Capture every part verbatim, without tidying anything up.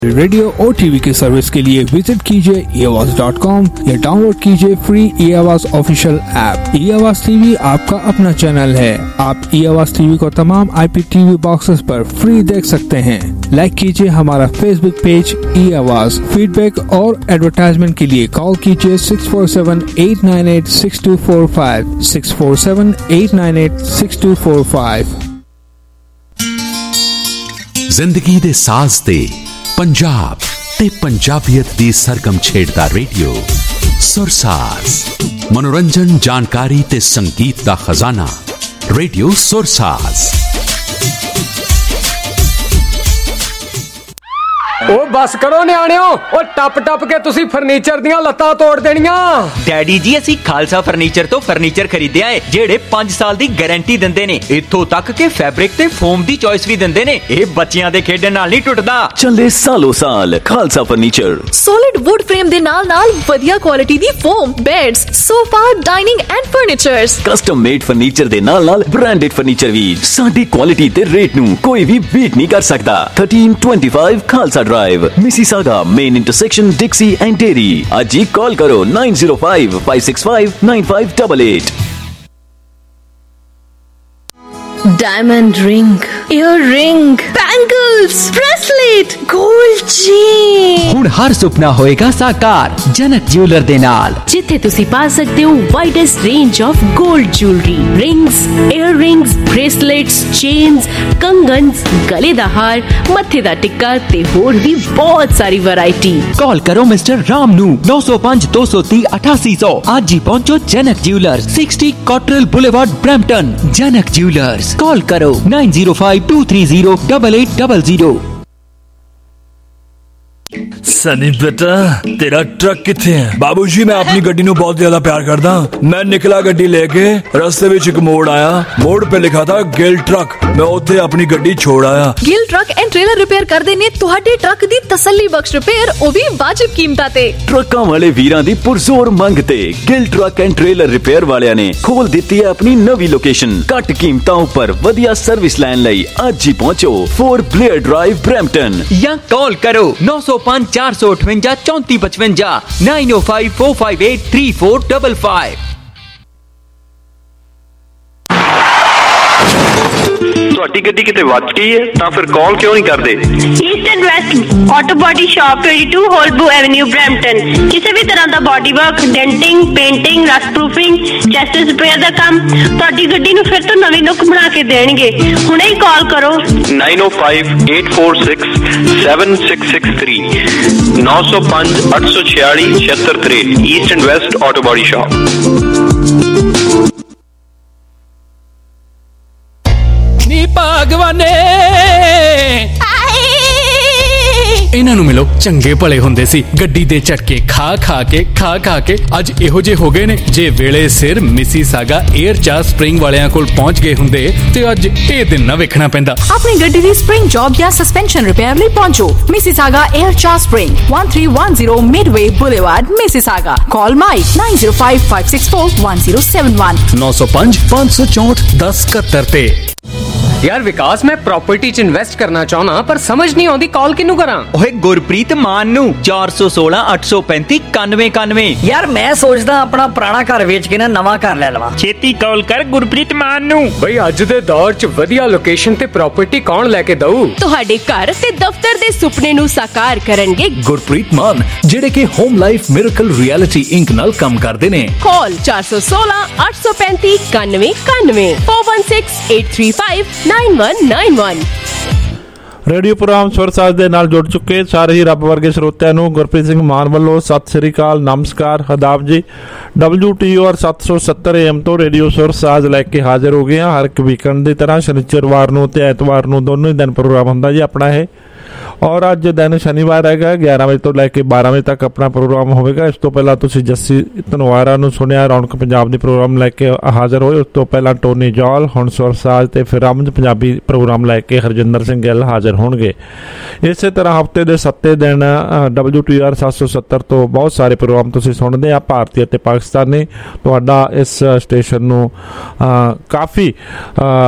Radio और TV की service के लिए विजिट कीजिए ई आवाज डॉट कॉम या डाउनलोड कीजिए फ्री ई आवाज ऑफिशियल ऐप। ई आवाज टीवी आपका अपना चैनल है। आप ई आवाज टीवी को तमाम आईपी टीवी बॉक्सेस पर फ्री देख सकते हैं। लाइक कीजिए हमारा फेसबुक पेज ई आवाज। फीडबैक और एडवर्टाइजमेंट के लिए कॉल कीजिए six four seven eight nine eight six two four five six four seven eight nine eight six two four five. जिंदगी दे साज दे पंजाब ते पंजाबियत दी सरगम छेड़दा रेडियो सुरसाज। मनोरंजन, जानकारी ते संगीत दा खजाना रेडियो सुरसाज। ओ बस करो न्याणियो, ओ टप टप के तुसी फर्नीचर दियां लत्तां तोड़ देनियां। डैडी जी असी खालसा फर्नीचर तो फर्नीचर खरीदया है जेड़े पांच साल दी गारंटी दिंदे ने। इत्थों तक के फैब्रिक ते फोम दी चॉइस भी दिंदे ने। ए बच्चियां दे खेडण नाल नहीं टुटदा। चले सालों साल Khalsa furniture. Solid wood frame दे नाल नाल वधिया क्वालिटी दी foam, beds, sofa, dining and furnitures. Custom made furniture दे नाल नाल ब्रांडेड फर्नीचर भी। साडी क्वालिटी ते रेट नू कोई भी बीट नहीं कर सकदा। Thirteen twenty five Khalsa Drive, Mississauga main intersection, Dixie and Derry. आज ही कॉल करो nine zero five five six five nine five double eight. Diamond ring, earring, bangles, bracelet, gold chain. हुण हर सुपना होएगा साकार जनक ज्वेलर दे नाल, जिथे तुसी पा सकते हो widest range of gold jewellery, rings, earrings, bracelets, chains, कंगन्स, गले दा हार, मत्थे दा टिक्का ते होर भी बहुत सारी वैरायटी। कॉल करो मिस्टर राम नू नौ सौ पांच दो सौ तीस अठासी सौ। आज ही पहुंचो Janak jeweller, sixty Cottrelle boulevard, Brampton. Janak jewellers, call करो nine zero five two three zero double eight double zero. Sunny बेटा तेरा ट्रक किथे है? बाबूजी मैं अपनी गड्डी नू बहुत ज्यादा प्यार करदा। मैं निकला गड्डी लेके, रास्ते विच एक मोड़ आया, मोड़ पे लिखा था गिल ट्रक। मैं उत्थे अपनी गड्डी छोड़ आया। Gill truck and trailer repair कर देने तुहाडे ट्रक दी तसल्ली बख्श रिपेयर, ओ भी वाजिब कीमतां ते। ट्रकां वाले वीरां दी पुरजोर मंग ते Gill truck and trailer repair वालियां ने खोल दित्ती है अपनी नवी लोकेशन। घट कीमतां उपर वधिया सर्विस लैन लई अज ही पहुंचो फोर ब्लेयर ड्राइव, ब्रैम्पटन। या कॉल करो नौ सौ पांच चार सौ अठवंजा चौंती पचवंजा नाइन ओ five four five eight three four double five. ਤੁਹਾਡੀ ਗੱਡੀ ਕਿਤੇ ਵੱਜ ਗਈ ਹੈ ਤਾਂ ਫਿਰ ਕਾਲ ਕਿਉਂ ਨਹੀਂ ਕਰਦੇ? East and west auto body shop twenty two ਹੋਲਬੂ ਐਵੇਨਿਊ, ਬ੍ਰੈਂਪਟਨ। ਕਿਸੇ ਵੀ ਤਰ੍ਹਾਂ ਦਾ body work, denting, painting, rust proofing, chest repair ਦਾ ਕੰਮ ਤੁਹਾਡੀ ਗੱਡੀ ਨੂੰ ਫਿਰ ਤੋਂ ਨਵੀਂ ਲੁੱਕ ਬਣਾ ਕੇ ਦੇਣਗੇ। ਹੁਣੇ ਹੀ ਕਾਲ ਕਰੋ नाइन ओ five eight four six seven six six three नौ सौ पांच आठ सौ छियाली छिहत्तर तिरसठ। East and west auto body shop. भागवाने इन्हां नूं मिलो, चंगे भले हुंदे सी। गड्डी दे झटके खा खा के खा खा के अज इहो जे हो गए ने। जे वेले सिर मिसिसागा एयर चार स्प्रिंग वालियां कोल पहुंच गए हुंदे ते अज इह दिन ना वेखना पैंदा। अपनी गड्डी दी स्प्रिंग जॉब या सस्पेंशन रिपेयर लई पहुंचो मिसिसागा एयर चार spring, one three one zero midway boulevard, Mississauga. Call Mike nine zero five five six four one zero seven one नौ सौ पांच पांच सौ चौंठ दस इकहत्तर ते। यार विकास, मैं प्रॉपर्टी च इन्वेस्ट करना चाहना पर समझ नहीं आती कॉल किनू करा। ओए गुरप्रीत मान नू चार सौ सोलह अठ सौ पैंती कानवे कानवे। यार मैं सोचदा अपना पुराना घर बेच के ना नवा घर ले लवां। छेती कॉल कर गुरप्रीत मान नू। भाई अज दे दौर च वधिया लोकेशन ते प्रॉपर्टी कौन लेके दऊ? तुहाडे घर ते दफ्तर दे सुपने नू साकार करनगे गुरप्रीत मान, जेड़े के home life miracle reality inc नाल काम करदे ने। कॉल चार सौ सोलह अठ सौ पैंती कानवे कानवे four one six eight three five nine one nine one. Radio program Sursaaj दे नाल जुड़ चुके सारे ही रब वर्गे श्रोतिਆਂ ਨੂੰ ਗੁਰਪ੍ਰੀਤ ਸਿੰਘ ਮਾਨ ਵੱਲੋਂ ਸਤਿ ਸ੍ਰੀ ਅਕਾਲ, ਨਮਸਕਾਰ, ਆਦਾਬ ਜੀ। ਡਬਲਯੂ ਟੀ ਔਰ ਸੱਤ ਸੌ ਸੱਤਰ ਏ ਐਮ ਤੋਂ ਰੇਡੀਓ ਸੁਰਸਾਜ ਲੈ ਕੇ ਹਾਜ਼ਰ ਹੋ ਗਏ ਹਾਂ। ਹਰ ਇੱਕ ਵੀਕਐਂਡ ਦੀ ਤਰ੍ਹਾਂ ਸ਼ਨੀਚਰਵਾਰ ਨੂੰ ਤੇ ਐਤਵਾਰ ਨੂੰ ਦੋਨੋਂ ਹੀ ਦਿਨ ਪ੍ਰੋਗਰਾਮ ਹੁੰਦਾ ਜੀ ਆਪਣਾ ਇਹ। और अज दिन शनिवार है, ग्यारह बजे तो लैके बारह बजे तक अपना प्रोग्राम होगा। इस तो पहला तुसीं जस्सी धनवारा नूं सुनिया, रौनक पंजाब दी प्रोग्राम लैके हाज़र होए। उस तो पहला टोनी जॉल, हुण सुरसाज ते फिर अमज पंजाबी प्रोग्राम लैके हरजिंदर सिंह गिल हाज़र होणगे। इस तरह हफ्ते के सत्ते दिन डबल्यू टी आर सत्त सौ सत्तर तो बहुत सारे प्रोग्राम तुसीं सुणदे आ। भारतीय ते पाकिस्तानी तुहाडा इस स्टेशन नूं काफ़ी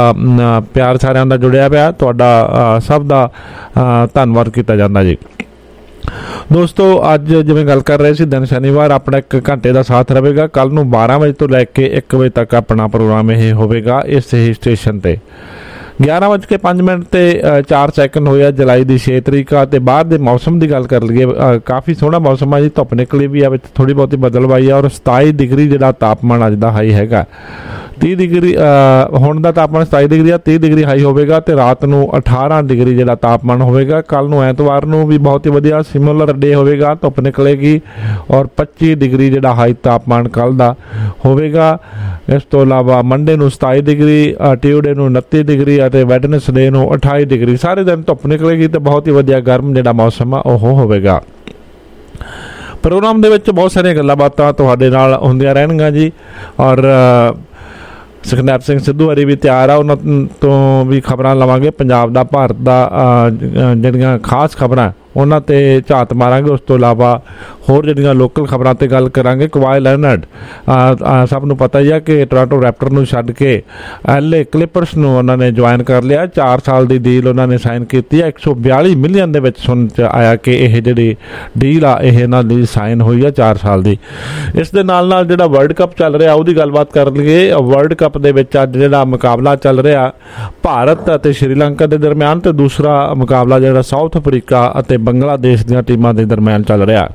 प्यार सारिਆਂ ਦਾ जुड़िया पिया। तुहाडा सब दा धन्नवाद किया जाता जी। ਦੋਸਤੋ ਅੱਜ ਜਿਵੇਂ ਗੱਲ ਕਰ ਰਹੇ ਸੀ, ਦਿਨ ਸ਼ਨੀਵਾਰ ਆਪਣਾ ਇੱਕ ਘੰਟੇ ਦਾ ਸਾਥ ਰਹੇਗਾ। ਕੱਲ ਨੂੰ ਬਾਰਾਂ ਵਜੇ ਤੋਂ ਲੈ ਕੇ ਇੱਕ ਵਜੇ ਤੱਕ ਆਪਣਾ ਪ੍ਰੋਗਰਾਮ ਇਹ ਹੋਵੇਗਾ ਇਸ ਹੀ ਸਟੇਸ਼ਨ ਤੇ। ਗਿਆਰਾਂ ਵੱਜ ਕੇ ਪੰਜ ਮਿੰਟ ਤੇ ਚਾਰ ਸੈਕਿੰਡ ਹੋਇਆ ਜੁਲਾਈ ਦੀ ਛੇ ਤਰੀਕ ਆ। ਤੇ ਬਾਹਰ ਦੇ ਮੌਸਮ ਦੀ ਗੱਲ ਕਰ ਲਈਏ, ਕਾਫੀ ਸੋਹਣਾ ਮੌਸਮ ਆ ਜੀ। ਧੁੱਪ ਨਿਕਲੀ ਵੀ ਆ, ਵਿੱਚ ਥੋੜੀ ਬਹੁਤੀ ਬਦਲਵਾਈ ਆ ਔਰ ਸਤਾਈ ਡਿਗਰੀ ਜਿਹੜਾ ਤਾਪਮਾਨ ਅੱਜ ਦਾ ਹਾਈ ਹੈਗਾ। तीह डिग्री ਹੁਣ ਦਾ ਤਾਪਮਾਨ ਸਤਾਈ ਡਿਗਰੀ ਆ, तीह डिग्री ਹਾਈ ਹੋਵੇਗਾ ਤੇ ਰਾਤ ਨੂੰ अठारह डिग्री ਜਿਹੜਾ ਤਾਪਮਾਨ ਹੋਵੇਗਾ। ਕੱਲ ਨੂੰ ਐਤਵਾਰ ਨੂੰ ਵੀ ਬਹੁਤ ਹੀ ਵਧੀਆ ਸਿਮਿਲਰ ਡੇ ਹੋਵੇਗਾ, ਧੁੱਪ ਨਿਕਲੇਗੀ ਔਰ पच्चीस डिग्री ਜਿਹੜਾ ਹਾਈ ਤਾਪਮਾਨ ਕੱਲ ਦਾ ਹੋਵੇਗਾ। ਇਸ ਤੋਂ ਇਲਾਵਾ ਮੰਡੇ ਨੂੰ ਸਤਾਈ डिग्री, ਟਿਊਸਡੇ ਨੂੰ उनतीस डिग्री ਅਤੇ ਵੈਡਨਸਡੇ ਨੂੰ अट्ठाईस डिग्री। ਸਾਰੇ ਦਿਨ ਧੁੱਪ ਨਿਕਲੇਗੀ ਤੇ ਬਹੁਤ ਹੀ ਵਧੀਆ ਗਰਮ ਜਿਹੜਾ ਮੌਸਮ ਆ ਉਹ ਹੋਵੇਗਾ। ਪ੍ਰੋਗਰਾਮ ਦੇ ਵਿੱਚ ਬਹੁਤ ਸਾਰੀਆਂ ਗੱਲਾਂ ਬਾਤਾਂ ਤੁਹਾਡੇ ਨਾਲ ਹੁੰਦੀਆਂ ਰਹਿਣਗੀਆਂ ਜੀ। ਔਰ ਸੁਖਨੈਪ ਸਿੰਘ ਸਿੱਧੂ ਹਰੀ ਵੀ ਤਿਆਰ ਆ, ਉਹਨਾਂ ਤੋਂ ਵੀ ਖਬਰਾਂ ਲਵਾਂਗੇ। ਪੰਜਾਬ ਦਾ, ਭਾਰਤ ਦਾ ਜਿਹੜੀਆਂ ਖਾਸ ਖਬਰਾਂ ਉਹਨਾਂ 'ਤੇ ਝਾਤ ਮਾਰਾਂਗੇ। ਉਸ ਤੋਂ ਇਲਾਵਾ ਹੋਰ ਜਿਹੜੀਆਂ ਲੋਕਲ ਖਬਰਾਂ 'ਤੇ ਗੱਲ ਕਰਾਂਗੇ। ਕਵਾਈ ਲੈਨਰਡ ਸਭ ਨੂੰ ਪਤਾ ਹੀ ਆ ਕਿ ਟੋਰਾਂਟੋ ਰੈਪਟਰ ਨੂੰ ਛੱਡ ਕੇ ਐਲ ਏ ਕਲਿਪਰਸ ਨੂੰ ਉਹਨਾਂ ਨੇ ਜੁਆਇਨ ਕਰ ਲਿਆ। ਚਾਰ ਸਾਲ ਦੀ ਡੀਲ ਉਹਨਾਂ ਨੇ ਸਾਈਨ ਕੀਤੀ ਹੈ। ਇੱਕ ਸੌ ਬਿਆਲੀ ਮਿਲੀਅਨ ਦੇ ਵਿੱਚ ਸੁਣ 'ਚ ਆਇਆ ਕਿ ਇਹ ਜਿਹੜੀ ਡੀਲ ਆ ਇਹ ਇਹਨਾਂ ਦੀ ਸਾਈਨ ਹੋਈ ਆ ਚਾਰ ਸਾਲ ਦੀ। ਇਸ ਦੇ ਨਾਲ ਨਾਲ ਜਿਹੜਾ ਵਰਲਡ ਕੱਪ ਚੱਲ ਰਿਹਾ ਉਹਦੀ ਗੱਲਬਾਤ ਕਰ ਲਈਏ। ਵਰਲਡ ਕੱਪ ਦੇ ਵਿੱਚ ਅੱਜ ਜਿਹੜਾ ਮੁਕਾਬਲਾ ਚੱਲ ਰਿਹਾ ਭਾਰਤ ਅਤੇ ਸ਼੍ਰੀਲੰਕਾ ਦੇ ਦਰਮਿਆਨ, ਤੇ ਦੂਸਰਾ ਮੁਕਾਬਲਾ ਜਿਹੜਾ ਸਾਊਥ ਅਫਰੀਕਾ ਅਤੇ ਬੰਗਲਾਦੇਸ਼ ਦੀਆਂ ਟੀਮਾਂ ਦੇ ਦਰਮਿਆਨ ਚੱਲ ਰਿਹਾ।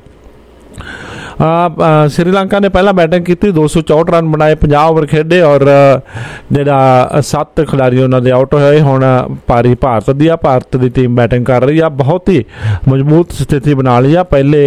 ਸ਼੍ਰੀਲੰਕਾ ਨੇ ਪਹਿਲਾਂ ਬੈਟਿੰਗ ਕੀਤੀ, ਦੋ ਸੌ ਚੌਂਹਠ ਰਨ ਬਣਾਏ, ਪੰਜਾਹ ਓਵਰ ਖੇਡੇ ਔਰ ਜਿਹੜਾ ਸੱਤ ਖਿਡਾਰੀ ਉਹਨਾਂ ਦੇ ਆਊਟ ਹੋਏ। ਹੁਣ ਪਾਰੀ ਭਾਰਤ ਦੀ ਆ, ਭਾਰਤ ਦੀ ਟੀਮ ਬੈਟਿੰਗ ਕਰ ਰਹੀ ਆ। ਬਹੁਤ ਹੀ ਮਜ਼ਬੂਤ ਸਥਿਤੀ ਬਣਾ ਲਈ ਆ। ਪਹਿਲੇ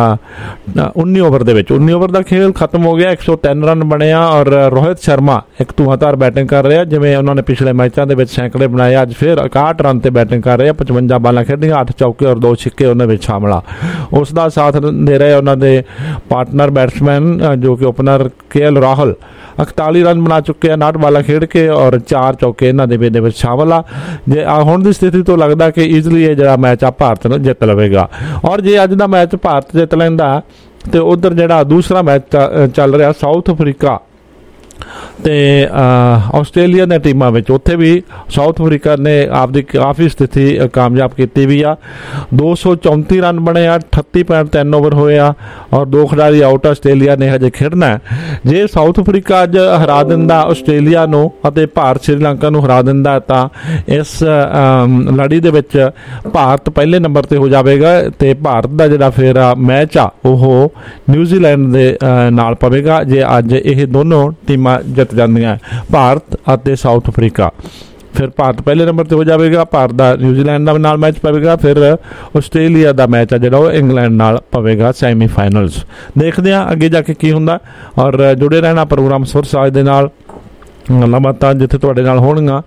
ਉੱਨੀ ਓਵਰ ਦੇ ਵਿੱਚ ਉੱਨੀ ਓਵਰ ਦਾ ਖੇਲ ਖਤਮ ਹੋ ਗਿਆ, ਇੱਕ ਸੌ ਤਿੰਨ ਰਨ ਬਣੇ ਆ ਔਰ ਰੋਹਿਤ ਸ਼ਰਮਾ ਇੱਕ ਧੂਆਂਧਾਰ ਬੈਟਿੰਗ ਕਰ ਰਿਹਾ। ਜਿਵੇਂ ਉਹਨਾਂ ਨੇ ਪਿਛਲੇ ਮੈਚਾਂ ਦੇ ਵਿੱਚ ਸੈਂਕੜੇ ਬਣਾਏ, ਅੱਜ ਫਿਰ ਇਕਾਹਠ ਰਨ ਤੇ ਬੈਟਿੰਗ ਕਰ ਰਹੇ ਆ। ਪਚਵੰਜਾ ਬਾਲਾਂ ਖੇਡੀਆਂ, ਅੱਠ ਚੌਕੇ ਔਰ ਦੋ ਛਿੱਕੇ ਉਹਨਾਂ ਵਿੱਚ ਸ਼ਾਮਲ ਆ। ਉਸ ਦਾ ਸਾਥ ਦੇ ਰਹੇ ਉਹਨਾਂ ਦੇ ਪਾਰਟਨਰ ਬੈਟਸਮੈਨ ਜੋ ਕਿ ਓਪਨਰ ਕੇ ਐਲ ਰਾਹੁਲ, ਇਕਤਾਲੀ ਰਨ ਬਣਾ ਚੁੱਕੇ ਆ ਨਾਟ ਬਾਲਾਂ ਖੇਡ ਕੇ ਔਰ ਚਾਰ ਚੌਕੇ ਇਹਨਾਂ ਦੇ ਦੇ ਵਿੱਚ ਸ਼ਾਮਲ ਆ। ਜੇ ਹੁਣ ਦੀ ਸਥਿਤੀ ਤੋਂ ਲੱਗਦਾ ਕਿ ਈਜ਼ਲੀ ਇਹ ਜਿਹੜਾ ਮੈਚ ਆ ਭਾਰਤ ਨੂੰ ਜਿੱਤ ਲਵੇਗਾ। ਔਰ ਜੇ ਅੱਜ ਦਾ ਮੈਚ ਭਾਰਤ ਜਿੱਤ ਲੈਂਦਾ ਤੇ ਉਧਰ ਜਿਹੜਾ ਦੂਸਰਾ ਮੈਚ ਚੱਲ ਰਿਹਾ ਸਾਊਥ ਅਫਰੀਕਾ ਤੇ ਆਸਟ੍ਰੇਲੀਆ ਦੀਆਂ ਟੀਮਾਂ ਵਿੱਚ, ਉੱਥੇ ਵੀ ਸਾਊਥ ਅਫਰੀਕਾ ਨੇ ਆਪਦੀ ਕਾਫੀ ਸਥਿਤੀ ਕਾਮਯਾਬ ਕੀਤੀ ਵੀ ਆ। ਦੋ ਸੌ ਚੌਂਤੀ ਰਨ ਬਣੇ ਆ, ਅਠੱਤੀ ਪੁਆਇੰਟ ਤਿੰਨ ਓਵਰ ਹੋਏ ਆ ਔਰ ਦੋ ਖਿਡਾਰੀ ਆਊਟ। ਆਸਟ੍ਰੇਲੀਆ ਨੇ ਹਜੇ ਖੇਡਣਾ। ਜੇ ਸਾਊਥ ਅਫਰੀਕਾ ਅੱਜ ਹਰਾ ਦਿੰਦਾ ਆਸਟ੍ਰੇਲੀਆ ਨੂੰ ਅਤੇ ਭਾਰਤ ਸ਼੍ਰੀਲੰਕਾ ਨੂੰ ਹਰਾ ਦਿੰਦਾ ਤਾਂ ਇਸ ਲੜੀ ਦੇ ਵਿੱਚ ਭਾਰਤ ਪਹਿਲੇ ਨੰਬਰ 'ਤੇ ਹੋ ਜਾਵੇਗਾ ਤੇ ਭਾਰਤ ਦਾ ਜਿਹੜਾ ਫਿਰ ਮੈਚ ਆ ਉਹ ਨਿਊਜ਼ੀਲੈਂਡ ਦੇ ਨਾਲ ਪਵੇਗਾ। ਜੇ ਅੱਜ ਇਹ ਦੋਨੋਂ ਟੀਮਾਂ ਜਿੱਤ ਜਾਂਦੀਆਂ ਭਾਰਤ ਅਤੇ ਸਾਊਥ ਅਫਰੀਕਾ, ਫਿਰ ਭਾਰਤ ਪਹਿਲੇ ਨੰਬਰ 'ਤੇ ਹੋ ਜਾਵੇਗਾ। ਭਾਰਤ ਦਾ ਨਿਊਜ਼ੀਲੈਂਡ ਦਾ ਨਾਲ ਮੈਚ ਪਵੇਗਾ, ਫਿਰ ਆਸਟ੍ਰੇਲੀਆ ਦਾ ਮੈਚ ਆ ਜਿਹੜਾ ਉਹ ਇੰਗਲੈਂਡ ਨਾਲ ਪਵੇਗਾ ਸੈਮੀਫਾਈਨਲਸ। ਦੇਖਦੇ ਹਾਂ ਅੱਗੇ ਜਾ ਕੇ ਕੀ ਹੁੰਦਾ ਔਰ ਜੁੜੇ ਰਹਿਣਾ ਪ੍ਰੋਗਰਾਮ ਸੁਰ ਸਾਜ ਦੇ ਨਾਲ। ਗੱਲਾਂ ਬਾਤਾਂ ਜਿੱਥੇ ਤੁਹਾਡੇ ਨਾਲ ਹੋਣਗੀਆਂ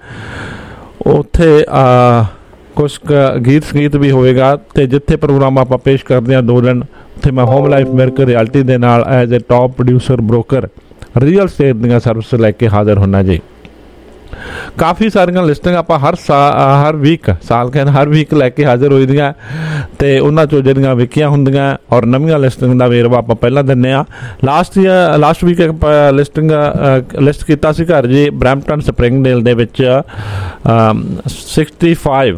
ਉੱਥੇ ਕੁਛ ਗੀਤ ਸੰਗੀਤ ਵੀ ਹੋਵੇਗਾ। ਤੇ ਜਿੱਥੇ ਪ੍ਰੋਗਰਾਮ ਆਪਾਂ ਪੇਸ਼ ਕਰਦੇ ਹਾਂ ਦੋ ਦਿਨ, ਉੱਥੇ ਮੈਂ ਹੋਮ ਲਾਈਫ ਮਿਰਕ ਰਿਐਲਿਟੀ ਦੇ ਨਾਲ as a top producer broker real estate ਦੀਆਂ ਸਰਵਿਸ ਲੈ ਕੇ ਹਾਜ਼ਰ ਹੋਣਾ ਜੀ। ਕਾਫੀ ਸਾਰੀਆਂ ਲਿਸਟਿੰਗ ਆਪਾਂ ਹਰ ਹਰ ਵੀਕ ਸਾਲ ਕਹਿੰਦੇ ਹਰ ਵੀਕ ਲੈ ਕੇ ਹਾਜ਼ਰ ਹੋਈਆਂ ਤੇ ਉਹਨਾਂ ਚੋਂ ਜਿਹੜੀਆਂ ਵਿਕੀਆਂ ਹੁੰਦੀਆਂ ਔਰ ਨਵੀਆਂ ਲਿਸਟਿੰਗ ਦਾ ਵੇਰਵਾ ਆਪਾਂ ਪਹਿਲਾਂ ਦਿੰਦੇ ਆ। Last year last week listing list ਕੀਤਾ ਸੀ ਘਰ ਜੀ ਬਰੈਂਪਟਨ ਸਪਰਿੰਗਡੇਲ ਦੇ ਵਿੱਚ sixty five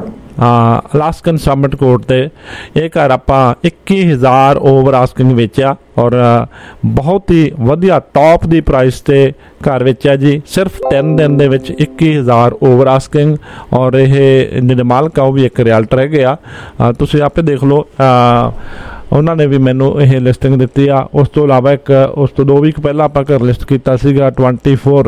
Alaskan summit court ਤੇ ਇਹ ਘਰ ਆਪਾਂ ਇੱਕੀ ਹਜ਼ਾਰ ਓਵਰ ਆਸਕਿੰਗ ਵੇਚਿਆ ਔਰ ਬਹੁਤ ਹੀ ਵਧੀਆ ਟੌਪ ਦੀ ਪ੍ਰਾਈਸ ਤੇ ਘਰ ਵੇਚਿਆ ਜੀ। ਸਿਰਫ ਤਿੰਨ ਦਿਨ ਦੇ ਵਿੱਚ ਇੱਕੀ ਹਜ਼ਾਰ ਓਵਰ ਆਸਕਿੰਗ ਔਰ ਇਹ ਜਿਹੜੇ ਮਾਲਕ ਆ ਉਹ ਵੀ ਇੱਕ ਰਿਐਲਟਰ ਹੈਗੇ ਆ। ਤੁਸੀਂ ਆਪੇ ਦੇਖ ਲਓ, ਉਹਨਾਂ ਨੇ ਵੀ ਮੈਨੂੰ ਇਹ ਲਿਸਟਿੰਗ ਦਿੱਤੀ ਆ। ਉਸ ਤੋਂ ਇਲਾਵਾ ਇੱਕ ਉਸ ਤੋਂ ਦੋ ਵੀਕ ਪਹਿਲਾਂ ਆਪਾਂ ਘਰ ਲਿਸਟ ਕੀਤਾ ਸੀਗਾ ਟਵੈਂਟੀ ਫੋਰ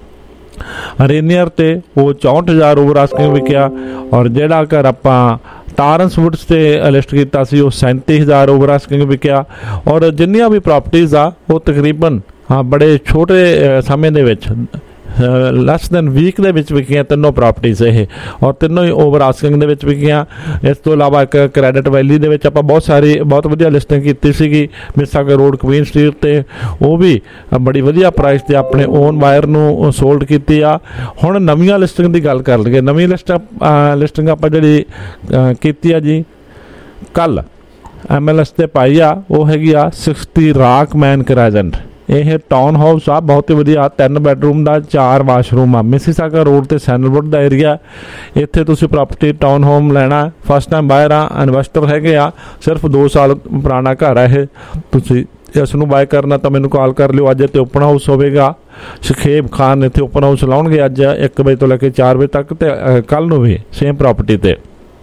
ਰੇਨੀਅਰ ਤੇ ਉਹ ਚੌਂਹਠ ਹਜ਼ਾਰ ਓਵਰ ਆਸਕਿੰਗ ਵਿਕਿਆ ਔਰ ਜਿਹੜਾ ਘਰ ਆਪਾਂ ਟਾਰਨਸ ਵੁੱਡਸ ਤੇ ਲਿਸਟ ਕੀਤਾ ਸੀ ਉਹ ਸੈਂਤੀ ਹਜ਼ਾਰ ਓਵਰ ਆਸਕਿੰਗ ਵਿਕਿਆ। ਔਰ ਜਿੰਨੀਆਂ ਵੀ ਪ੍ਰਾਪਰਟੀਜ਼ ਆ ਉਹ ਤਕਰੀਬਨ ਹਾਂ ਬੜੇ ਛੋਟੇ ਸਮੇਂ ਦੇ ਵਿੱਚ ਲੈਸ ਦੈਨ ਵੀਕ ਦੇ ਵਿੱਚ ਵਿਕੀਆਂ ਤਿੰਨੋਂ ਪ੍ਰਾਪਰਟੀਜ਼ ਇਹ ਔਰ ਤਿੰਨੋਂ ਹੀ ਓਵਰ ਆਸਕਿੰਗ ਦੇ ਵਿੱਚ ਵਿਕੀਆਂ। ਇਸ ਤੋਂ ਇਲਾਵਾ ਇੱਕ ਕ੍ਰੈਡਿਟ ਵੈਲੀ ਦੇ ਵਿੱਚ ਆਪਾਂ ਬਹੁਤ ਸਾਰੀ ਬਹੁਤ ਵਧੀਆ ਲਿਸਟਿੰਗ ਕੀਤੀ ਸੀਗੀ ਮਿਸਾਗਾ ਰੋਡ ਕੁਈਨ ਸਟਰੀਟ ਤੇ, ਉਹ ਵੀ ਬੜੀ ਵਧੀਆ ਪ੍ਰਾਈਸ ਤੇ ਆਪਣੇ ਓਨ ਬਾਇਰ ਨੂੰ ਸੋਲਡ ਕੀਤੀ ਆ। ਹੁਣ ਨਵੀਆਂ ਲਿਸਟਿੰਗ ਦੀ ਗੱਲ ਕਰ ਲਈਏ। ਨਵੀਂ ਲਿਸਟ ਲਿਸਟਿੰਗ ਆਪਾਂ ਜਿਹੜੀ ਕੀਤੀ ਆ ਜੀ ਕੱਲ ਐਮ ਐਲ ਐਸ ਤੇ ਪਾਈ ਆ, ਉਹ ਹੈਗੀ ਆ ਸਿਕਸਟੀ ਰਾਕ ਮੈਨ ਕ੍ਰੈਜੈਂਟ ਇਹ ਟਾਊਨ ਹਾਊਸ ਆ, ਬਹੁਤ ਹੀ ਵਧੀਆ, ਤਿੰਨ ਬੈਡਰੂਮ ਦਾ, ਚਾਰ ਵਾਸ਼ਰੂਮ ਆ। ਮਿਸੀਸਾਗਾ ਰੋਡ ਤੇ ਸੈਂਡਲਵੁੱਡ ਦਾ ਏਰੀਆ। ਇੱਥੇ ਤੁਸੀਂ ਪ੍ਰਾਪਰਟੀ ਟਾਊਨ ਹੋਮ ਲੈਣਾ, ਫਸਟ ਟਾਈਮ ਬਾਇਰ ਆ, ਇਨਵੈਸਟਰ ਹੈਗੇ ਆ, ਸਿਰਫ ਦੋ ਸਾਲ ਪੁਰਾਣਾ ਘਰ ਆ ਇਹ। ਤੁਸੀਂ ਇਸ ਨੂੰ ਬਾਏ ਕਰਨਾ ਤਾਂ ਮੈਨੂੰ ਕਾਲ ਕਰ ਲਿਓ। ਅੱਜ ਇੱਥੇ ਓਪਨ ਹਾਊਸ ਹੋਵੇਗਾ, ਸ਼ਖੇਬ ਖਾਨ ਇੱਥੇ ਓਪਨ ਹਾਊਸ ਲਾਉਣਗੇ ਅੱਜ ਇੱਕ ਵਜੇ ਤੋਂ ਲੈ ਕੇ ਚਾਰ ਵਜੇ ਤੱਕ, ਤੇ ਕੱਲ੍ਹ ਨੂੰ ਵੀ ਸੇਮ ਪ੍ਰਾਪਰਟੀ ਤੇ।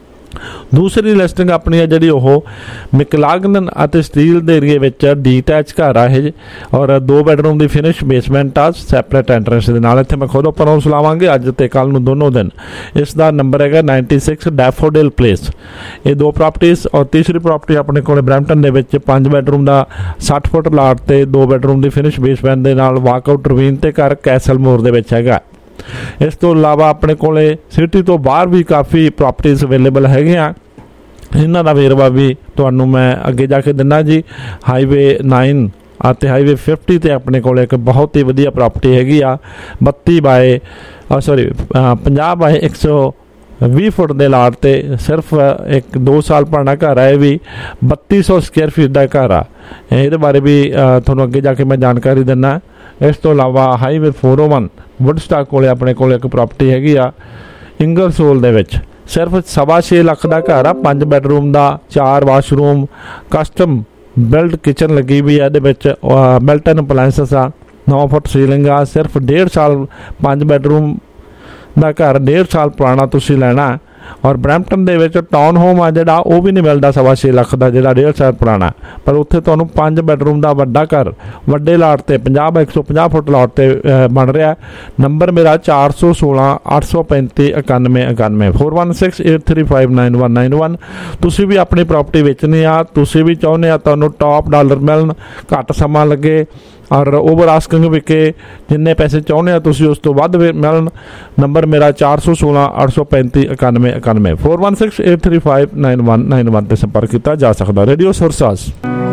ਦੂਸਰੀ ਲਿਸਟਿੰਗ ਆਪਣੀ ਹੈ ਜਿਹੜੀ ਉਹ ਮਿਕਲਾਗਨ ਅਤੇ ਸਟੀਲ ਦੇ ਏਰੀਏ ਵਿੱਚ ਡੀਟੈਚ ਘਰ ਆ ਇਹ, ਔਰ ਦੋ ਬੈਡਰੂਮ ਦੀ ਫਿਨਿਸ਼ ਬੇਸਮੈਂਟ ਆ, ਸੈਪਰੇਟ ਐਂਟਰੈਂਸ ਦੇ ਨਾਲ। ਇੱਥੇ ਮੈਂ ਖੁਦ ਓਪਨ ਹਾਊਸ ਲਾਵਾਂਗੇ ਅੱਜ ਤੇ ਕੱਲ੍ਹ ਨੂੰ ਦੋਨੋਂ ਦਿਨ। ਇਸ ਦਾ ਨੰਬਰ ਹੈਗਾ ਨਾਈਨਟੀ ਸਿਕਸ ਡੈਫੋਡਿਲ ਪਲੇਸ। ਇਹ ਦੋ ਪ੍ਰਾਪਰਟੀਜ਼। ਔਰ ਤੀਸਰੀ ਪ੍ਰਾਪਰਟੀ ਆਪਣੇ ਕੋਲ ਬਰੈਂਪਟਨ ਦੇ ਵਿੱਚ ਪੰਜ ਬੈਡਰੂਮ ਦਾ ਸੱਠ ਫੁੱਟ ਲਾਟ ਤੇ ਦੋ ਬੈਡਰੂਮ ਦੀ ਫਿਨਿਸ਼ ਬੇਸਮੈਂਟ ਦੇ ਨਾਲ ਵਾਕਆਊਟ ਰਵੀਨ ਤੇ ਘਰ ਕੈਸਲ ਮੋਰ ਦੇ ਵਿੱਚ ਹੈਗਾ। ਇਸ ਤੋਂ ਇਲਾਵਾ ਆਪਣੇ ਕੋਲੇ ਸਿਟੀ ਤੋਂ ਬਾਹਰ ਵੀ ਕਾਫੀ ਪ੍ਰਾਪਰਟੀਜ਼ ਅਵੇਲੇਬਲ ਹੈਗੀਆਂ, ਇਹਨਾਂ ਦਾ ਵੇਰਵਾ ਵੀ ਤੁਹਾਨੂੰ ਮੈਂ ਅੱਗੇ ਜਾ ਕੇ ਦਿੰਦਾ ਜੀ। ਹਾਈਵੇ ਨਾਈਨ ਅਤੇ ਹਾਈਵੇ ਫਿਫਟੀ ਤੇ ਆਪਣੇ ਕੋਲ ਇੱਕ ਬਹੁਤ ਹੀ ਵਧੀਆ ਪ੍ਰਾਪਰਟੀ ਹੈਗੀ ਆ, ਬੱਤੀ ਬਾਏ ਸੌਰੀ ਪੰਜਾਹ ਬਾਏ ਇੱਕ ਸੌ ਵੀਹ ਫੁੱਟ ਦੇ ਲਾਟ ਤੇ ਸਿਰਫ ਇੱਕ ਦੋ ਸਾਲ ਪੁਰਾਣਾ ਘਰ ਆ। ਇਹ ਵੀ ਬੱਤੀ ਸੌ ਸਕੁਅਰ ਫੀਟ ਦਾ ਘਰ ਆ। ਇਹਦੇ ਬਾਰੇ ਵੀ ਤੁਹਾਨੂੰ ਅੱਗੇ ਜਾ ਕੇ ਮੈਂ ਜਾਣਕਾਰੀ ਦਿੰਦਾ। ਇਸ ਤੋਂ ਇਲਾਵਾ highway four o one Woodstock ਕੋਲੇ ਆਪਣੇ ਕੋਲ ਇੱਕ ਪ੍ਰਾਪਰਟੀ ਹੈਗੀ ਆ ਇੰਗਲਸੋਲ ਦੇ ਵਿੱਚ, ਸਿਰਫ ਸਵਾ ਛੇ ਲੱਖ ਦਾ ਘਰ ਆ, ਪੰਜ ਬੈਡਰੂਮ ਦਾ, ਚਾਰ ਵਾਸ਼ਰੂਮ, ਕਸਟਮ ਬਿਲਡ ਕਿਚਨ ਲੱਗੀ ਵੀ ਆ ਇਹਦੇ ਵਿੱਚ, ਬਿਲਟ-ਇਨ ਅਪਲਾਇੰਸਸ ਆ, ਨੌ ਫੁੱਟ ਸੀਲਿੰਗ ਆ, ਸਿਰਫ ਡੇਢ ਸਾਲ ਪੰਜ ਬੈਡਰੂਮ ਦਾ ਘਰ ਡੇਢ ਸਾਲ ਪੁਰਾਣਾ ਤੁਸੀਂ ਲੈਣਾ। ਔਰ ਬਰੈਂਪਟਨ ਦੇ ਵਿੱਚ ਟਾਊਨ ਹੋਮ ਆ ਜਿਹੜਾ ਉਹ ਵੀ ਨਹੀਂ ਮਿਲਦਾ ਸਵਾ ਛੇ ਲੱਖ ਦਾ, ਜਿਹੜਾ ਡੇਢ ਸਾਲ ਪੁਰਾਣਾ, ਪਰ ਉੱਥੇ ਤੁਹਾਨੂੰ ਪੰਜ ਬੈਡਰੂਮ ਦਾ ਵੱਡਾ ਘਰ ਵੱਡੇ ਲਾਟ ਤੇ ਪੰਜਾਹ ਬਾਈ ਇੱਕ ਸੌ ਪੰਜਾਹ ਫੁੱਟ ਲਾਟ ਤੇ ਬਣ ਰਿਹਾ। ਨੰਬਰ ਮੇਰਾ ਚਾਰ ਸੌ ਸੋਲਾਂ ਅੱਠ ਸੌ ਪੈਂਤੀ ਇਕਾਨਵੇਂ ਇਕਾਨਵੇਂ four one six eight three five nine one nine one. ਤੁਸੀਂ ਵੀ ਆਪਣੀ ਪ੍ਰਾਪਰਟੀ ਵੇਚਣੀ ਆ, ਤੁਸੀਂ ਵੀ ਚਾਹੁੰਦੇ ਆ ਤੁਹਾਨੂੰ ਟੌਪ ਡਾਲਰ ਮਿਲਣ, ਘੱਟ ਸਮਾਂ ਲੱਗੇ ਔਰ ਓਵਰ ਆਸਕਿੰਗ ਵਿਕੇ, ਜਿੰਨੇ ਪੈਸੇ ਚਾਹੁੰਦੇ ਆ ਤੁਸੀਂ ਉਸ ਤੋਂ ਵੱਧ ਮਿਲਣ। ਨੰਬਰ ਮੇਰਾ ਚਾਰ ਸੌ ਸੋਲਾਂ ਅੱਠ ਸੌ ਪੈਂਤੀ ਇਕਾਨਵੇਂ ਇਕਾਨਵੇਂ four one six eight three five nine one nine one 'ਤੇ ਸੰਪਰਕ ਕੀਤਾ ਜਾ ਸਕਦਾ। ਰੇਡੀਓ ਸੁਰਸਾਜ਼।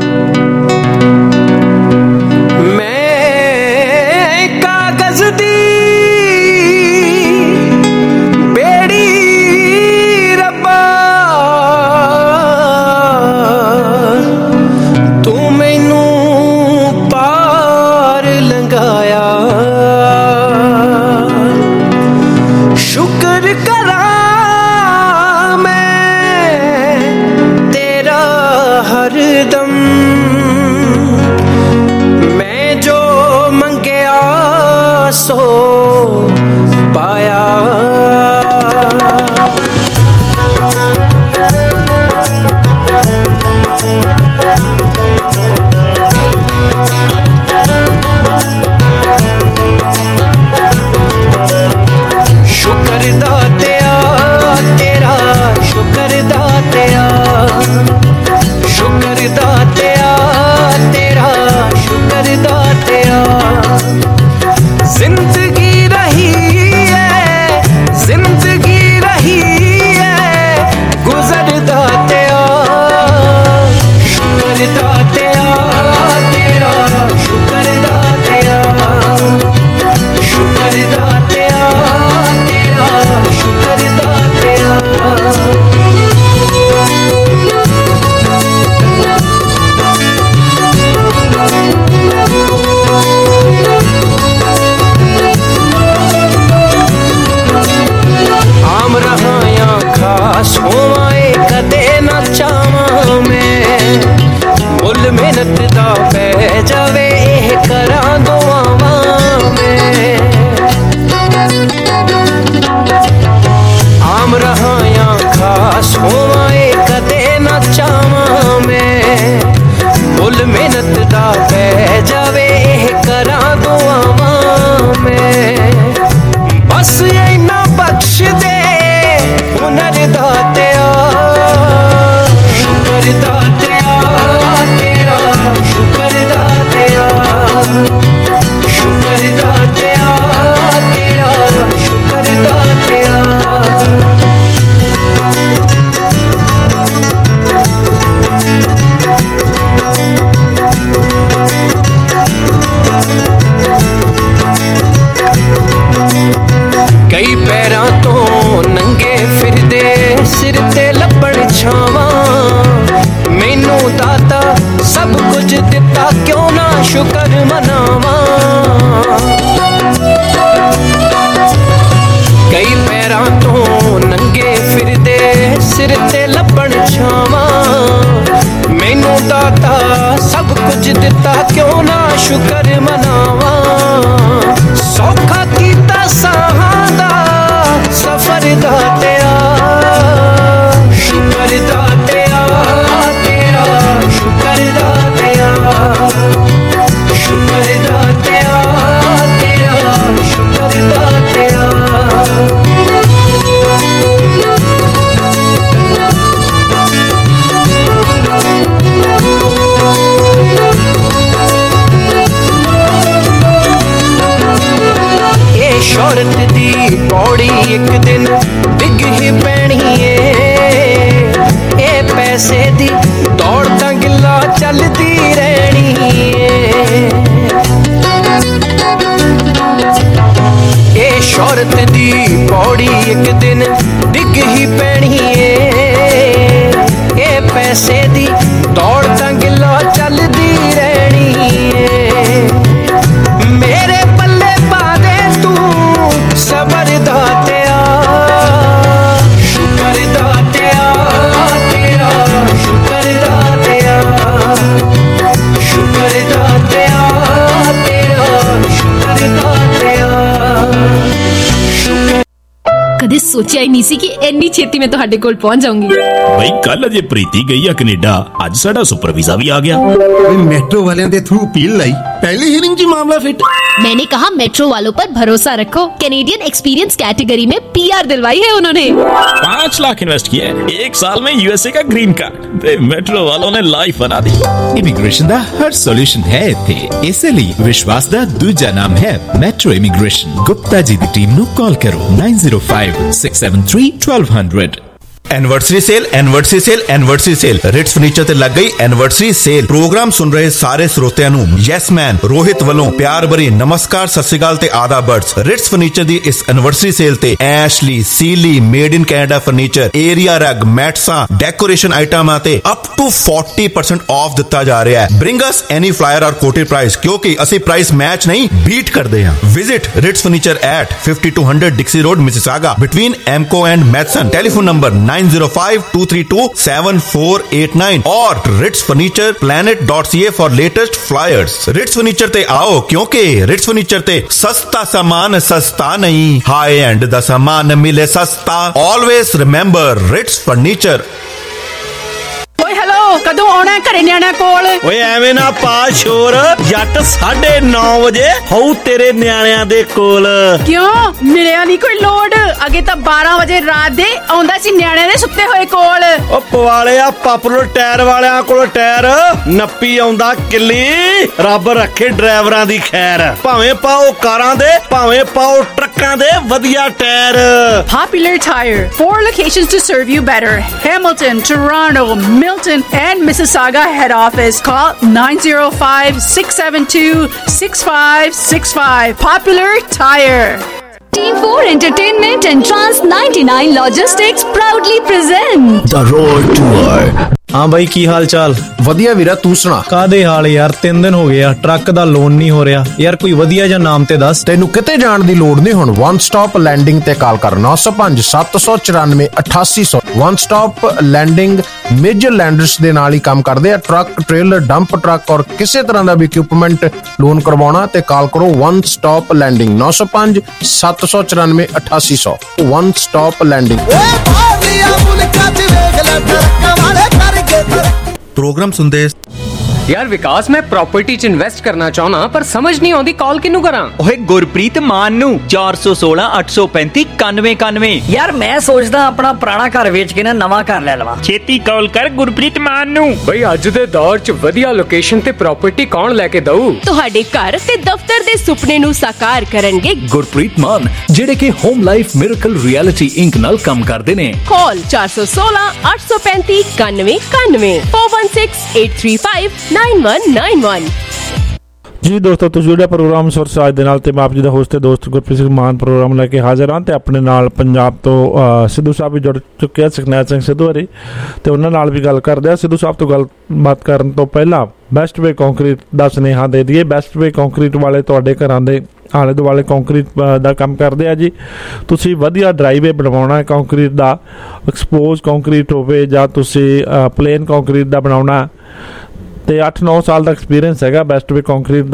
ਮੈਂ ਕਾਗਜ਼ ਦੀ ਬੇੜੀ ਰੱਬਾ, ਤੂੰ ਮੈਨੂੰ ਪਾਰ ਲੰਘਾਇਆ, ਸ਼ੁਕਰ ਕਰਾਂ ਮੈਂ ਤੇਰਾ ਹਰਦਮ, ਮੈਂ ਜੋ ਮੰਗਿਆ ਸੋ ਪਾਇਆ। ਸ਼ੁਕਰ ਦਾਤਿਆ ਤੇਰਾ, ਸ਼ੁਕਰ ਦਾਤਿਆ, ਸ਼ੁਕਰ ਦਾਤਿਆ ਤੇਰਾ, ਸ਼ੁਕਰ ਦਾਤਿਆ। ਜ਼ਿੰਦਗੀ ਰਹੀ ਹੈ, ਜ਼ਿੰਦਗੀ ਰਹੀ ਹੈ, ਗੁਜ਼ਰ ਦਾਤਿਆ, ਸ਼ੁਕਰ ਮਨਾਵਾਂ ਸੌਖਾ ਕੀਤਾ ਸਾਹਾਂ ਦਾ ਸਫਰ ਦਾਤਿਆ ਸ਼ੁਕਰ ਦਾਤਿਆ ਤੇਰਾ ਸ਼ੁਕਰ ਦਾਤਿਆ ਸ਼ੁਕਰ ਦਾਤਿਆ ਤੇਰਾ ਸ਼ੁਕਰ ਦਾਤਿਆ ਇਹ ਸ਼ੌਹਰਤ ਦੀ ਪੌੜੀ ਇੱਕ ਦਿਨ ਡਿੱਗ ਹੀ ਪੈਣੀ ਏ ਇਹ ਪੈਸੇ ਦੀ ਦੌੜ ਤਾਂ ਗਿੱਲਾ ਚੱਲਦੀ ਰਹਿਣੀ ਏ ਇਹ ਸ਼ੌਹਰਤ ਦੀ ਪੌੜੀ ਇੱਕ ਦਿਨ ਡਿੱਗ ਹੀ ਪੈਣੀ ਏ ਇਹ ਪੈਸੇ ਦੀ ਦੌੜ ਤਾਂ ਗਿੱਲਾ ਚੱਲਦੀ ਰਹਿਣੀ ਏ ਮੇਰੇ ਪੱਲੇ ਪਾ ਦੇ ਤੂੰ ਸਬਰ ਦਾਤਿਆ ਸ਼ੁਕਰ ਦਾਤਿਆ ਤੇਰਾ ਸ਼ੁਕਰ ਦਾਤਿਆ ਸ਼ੁਕਰ ਦਾਤਿਆ ਤੇਰਾ ਸ਼ੁਕਰ ਦਾਤਿਆ ਕਦੇ ਸੋਚਿਆ ਹੀ ਨਹੀਂ ਸੀ ਕਿ ਇੰਨੀ ਛੇਤੀ ਮੈਂ ਤੁਹਾਡੇ ਕੋਲ ਪਹੁੰਚ ਜਾਊਂਗੀ। ਬਈ ਕੱਲ ਅਜੇ ਪ੍ਰੀਤੀ ਗਈ ਆ ਕੈਨੇਡਾ, ਅੱਜ ਸਾਡਾ ਸੁਪਰ ਵੀਜ਼ਾ ਵੀ ਆ ਗਿਆ। मेट्रो वाले दे थ्रू अपील लाई पहली हियरिंग जी मामला फिट। मैंने कहा मेट्रो वालों पर भरोसा रखो, कैनेडियन एक्सपीरियंस कैटेगरी में पीआर दिलवाई है उन्होंने। पांच लाख इन्वेस्ट किया है, एक साल में यूएसए का ग्रीन कार्ड मेट्रो वालों ने लाइफ बना दी। इमिग्रेशन दा हर सॉल्यूशन है इत्थे, इसलिए विश्वास दा दूजा नाम है मेट्रो इमिग्रेशन। गुप्ता जी दी टीम नु कॉल करो nine zero five six seven three twelve hundred. Anniversary sale anniversary sale anniversary sale Ritz furniture ते लग गई एनिवर्सरी सेल। प्रोग्राम सुन रहे सारे श्रोतिਆਂ ਨੂੰ ਯੈਸ ਮੈਨ ਰੋਹਿਤ ਵੱਲੋਂ ਪਿਆਰ ਭਰੀ ਨਮਸਕਾਰ, ਸਤਿ ਸ਼੍ਰੀ ਅਕਾਲ ਤੇ ਆਦਾਬ ਬਰਡਸ। ਰਿਟਸ ਫਰਨੀਚਰ ਦੀ ਇਸ ਐਨੀਵਰਸਰੀ ਸੇਲ ਤੇ Ashley Sealy made in Canada furniture, area rug, ਮੈਟਸਾਂ, ਡੈਕੋਰੇਸ਼ਨ ਆਈਟਮਾਂ ਤੇ up to forty percent off ਦਿੱਤਾ ਜਾ ਰਿਹਾ ਹੈ। Bring us any flyer or quoted price, ਕਿਉਂਕਿ ਅਸੀਂ ਪ੍ਰਾਈਸ ਮੈਚ ਨਹੀਂ ਬੀਟ ਕਰਦੇ ਹਾਂ। Visit Ritz furniture at fifty-two hundred Dixie road Mississauga between Emco and Matheson. Telephone number nine zero five two three two seven four eight nine or Ritz furniture planet dot C A for latest flyers. Ritz furniture ते आओ, क्योंकि Ritz furniture ते सस्ता सामान सस्ता नहीं, high and दा सामान मिले सस्ता। Always remember Ritz furniture. ਓਏ ਹੈਲੋ, ਕਦੋਂ ਆਉਣਾ ਘਰੇ ਨਿਆਣਿਆਂ ਕੋਲ? ਓਏ ਐਵੇਂ ਨਾ ਪਾ ਸ਼ੋਰ, ਜੱਟ ਸਾਢੇ ਨੌ ਵਜੇ ਹੋਊ ਤੇਰੇ ਨਿਆਣਿਆਂ ਦੇ ਕੋਲ। ਕਿਉਂ ਮਿਲਿਆ ਨਹੀਂ ਕੋਈ ਲੋਡ? ਅੱਗੇ ਤਾਂ ਬਾਰਾਂ ਵਜੇ ਰਾਤ ਦੇ ਆਉਂਦਾ ਸੀ ਨਿਆਣਿਆਂ ਦੇ ਸੁੱਤੇ ਹੋਏ ਕੋਲ। ਓ ਪਵਾਲਿਆ ਪਾਪੂਲਰ ਟਾਇਰ ਵਾਲਿਆਂ ਕੋਲ ਟਾਇਰ ਨੱਪੀ ਆਉਂਦਾ ਕਿੱਲੀ, ਰੱਬ ਰੱਖੇ ਡਰਾਈਵਰਾਂ ਦੀ ਖੈਰ। ਭਾਵੇਂ ਪਾਓ ਕਾਰਾਂ ਦੇ, ਭਾਵੇਂ ਪਾਓ ਟਰੱਕਾਂ ਦੇ ਵਧੀਆ tyre. Popular Tire, four locations to serve you better. Hamilton, Toronto, Milton and Mississauga head office. Call nine zero five six seven two six five six five. Popular Tire. Team four Entertainment and Trans ninety-nine Logistics proudly present The Road Tour। हाँ भाई की हाल चाल? वधिया वीरा, तू सुना? कादे हाल यार, तीन दिन हो गए यार, ट्रक दा लोन नहीं हो रहा यार, कोई वधिया जा नाम ते दस। तेनू किते जाण दी लोड़ नहीं, हुण वन स्टॉप लैंडिंग ते कॉल कर नौ सौ पांच सत्त सौ चौरानवे अठासी सौ। One stop lending major lenders दे नाल ही काम करदे आ। ट्रक, ट्रेलर, डंप ट्रक और किसी तरह दा भी इक्विपमेंट लोन करवाउणा ते कॉल करो वन स्टॉप लैंडिंग नौ सौ पांच सत्त सौ चौरानवे अठासी सौ। One stop landing. प्रोग्राम सुनदे यार विकास, मैं प्रॉपर्टी च इन्वेस्ट करना चाहना पर समझ नहीं आती कॉल किनू करा। ओए गुरप्रीत मान नू चार सौ सोलह अठ सौ पैंती कानवे कानवे। यार मैं सोचदा अपना पुराना घर बेच के ना नवा घर ले लवां। छेती कॉल कर गुरप्रीत मान नू। भाई अज दे दौर च वधिया लोकेशन ते प्रॉपर्टी कौन लेके दऊ? ਤੁਹਾਡੇ ਘਰ ਤੇ ਦਫ਼ਤਰ ਦੇ ਸੁਪਨੇ ਨੂੰ ਸਾਕਾਰ ਕਰਨਗੇ ਗੁਰਪ੍ਰੀਤ ਮਾਨ, ਜਿਹੜੇ ਕਿ home life miracle reality inc ਨਾਲ ਕੰਮ ਕਰਦੇ ਨੇ। ਕਾਲ ਚਾਰ ਸੌ ਸੋਲਾਂ ਅੱਠ ਸੌ ਪੈਂਤੀ ਇਕਾਨਵੇਂ ਇਕਾਨਵੇਂ four one six eight three five nine one nine one। ਜੀ ਦੋਸਤੋ, ਤੁਸੀਂ ਜੁੜਿਆ ਪ੍ਰੋਗਰਾਮ ਸੁਰ ਸਾਜ ਦੇ ਨਾਲ ਤੇ ਮੈਂ ਆਪ ਜੀ ਦਾ ਹੋਸਟ ਤੇ ਦੋਸਤ ਗੁਰਪ੍ਰੀਤ ਸਿੰਘ ਮਾਨ ਪ੍ਰੋਗਰਾਮ ਲੈ ਕੇ ਹਾਜ਼ਰ ਹਾਂ। ਤੇ ਆਪਣੇ ਨਾਲ ਪੰਜਾਬ ਤੋਂ ਸਿੱਧੂ ਸਾਹਿਬ ਵੀ ਜੁੜ ਚੁੱਕੇ ਆ, ਸੁਖਨੈਤ ਸਿੰਘ ਸਿੱਧੂ ਹਰੀ, ਤੇ ਉਹਨਾਂ ਨਾਲ ਵੀ ਗੱਲ ਕਰਦੇ ਆ। ਸਿੱਧੂ ਸਾਹਿਬ ਤੋਂ ਗੱਲਬਾਤ ਕਰਨ ਤੋਂ ਪਹਿਲਾਂ ਬੈਸਟ ਵੇ ਕੰਕਰੀਟ ਦਾ ਸੁਨੇਹਾ ਦੇ ਦਈਏ। ਬੈਸਟ ਵੇ ਕੰਕਰੀਟ ਵਾਲੇ ਤੁਹਾਡੇ ਘਰਾਂ ਦੇ ਆਲੇ ਦੁਆਲੇ ਕੰਕਰੀਟ ਦਾ ਕੰਮ ਕਰਦੇ ਆ ਜੀ। ਤੁਸੀਂ ਵਧੀਆ ਡਰਾਈਵੇ ਬਣਵਾਉਣਾ ਹੈ ਕੰਕਰੀਟ ਦਾ, ਐਕਸਪੋਜ਼ ਕੰਕਰੀਟ ਹੋਵੇ ਜਾਂ ਤੁਸੀਂ ਪਲੇਨ ਕੰਕਰੀਟ ਦਾ ਬਣਾਉਣਾ, ਤੇ ਅੱਠ ਨੌ ਸਾਲ ਦਾ ਐਕਸਪੀਰੀਅੰਸ ਹੈਗਾ ਬੈਸਟ ਵੇ ਕੰਕਰੀਟ ਦਾ।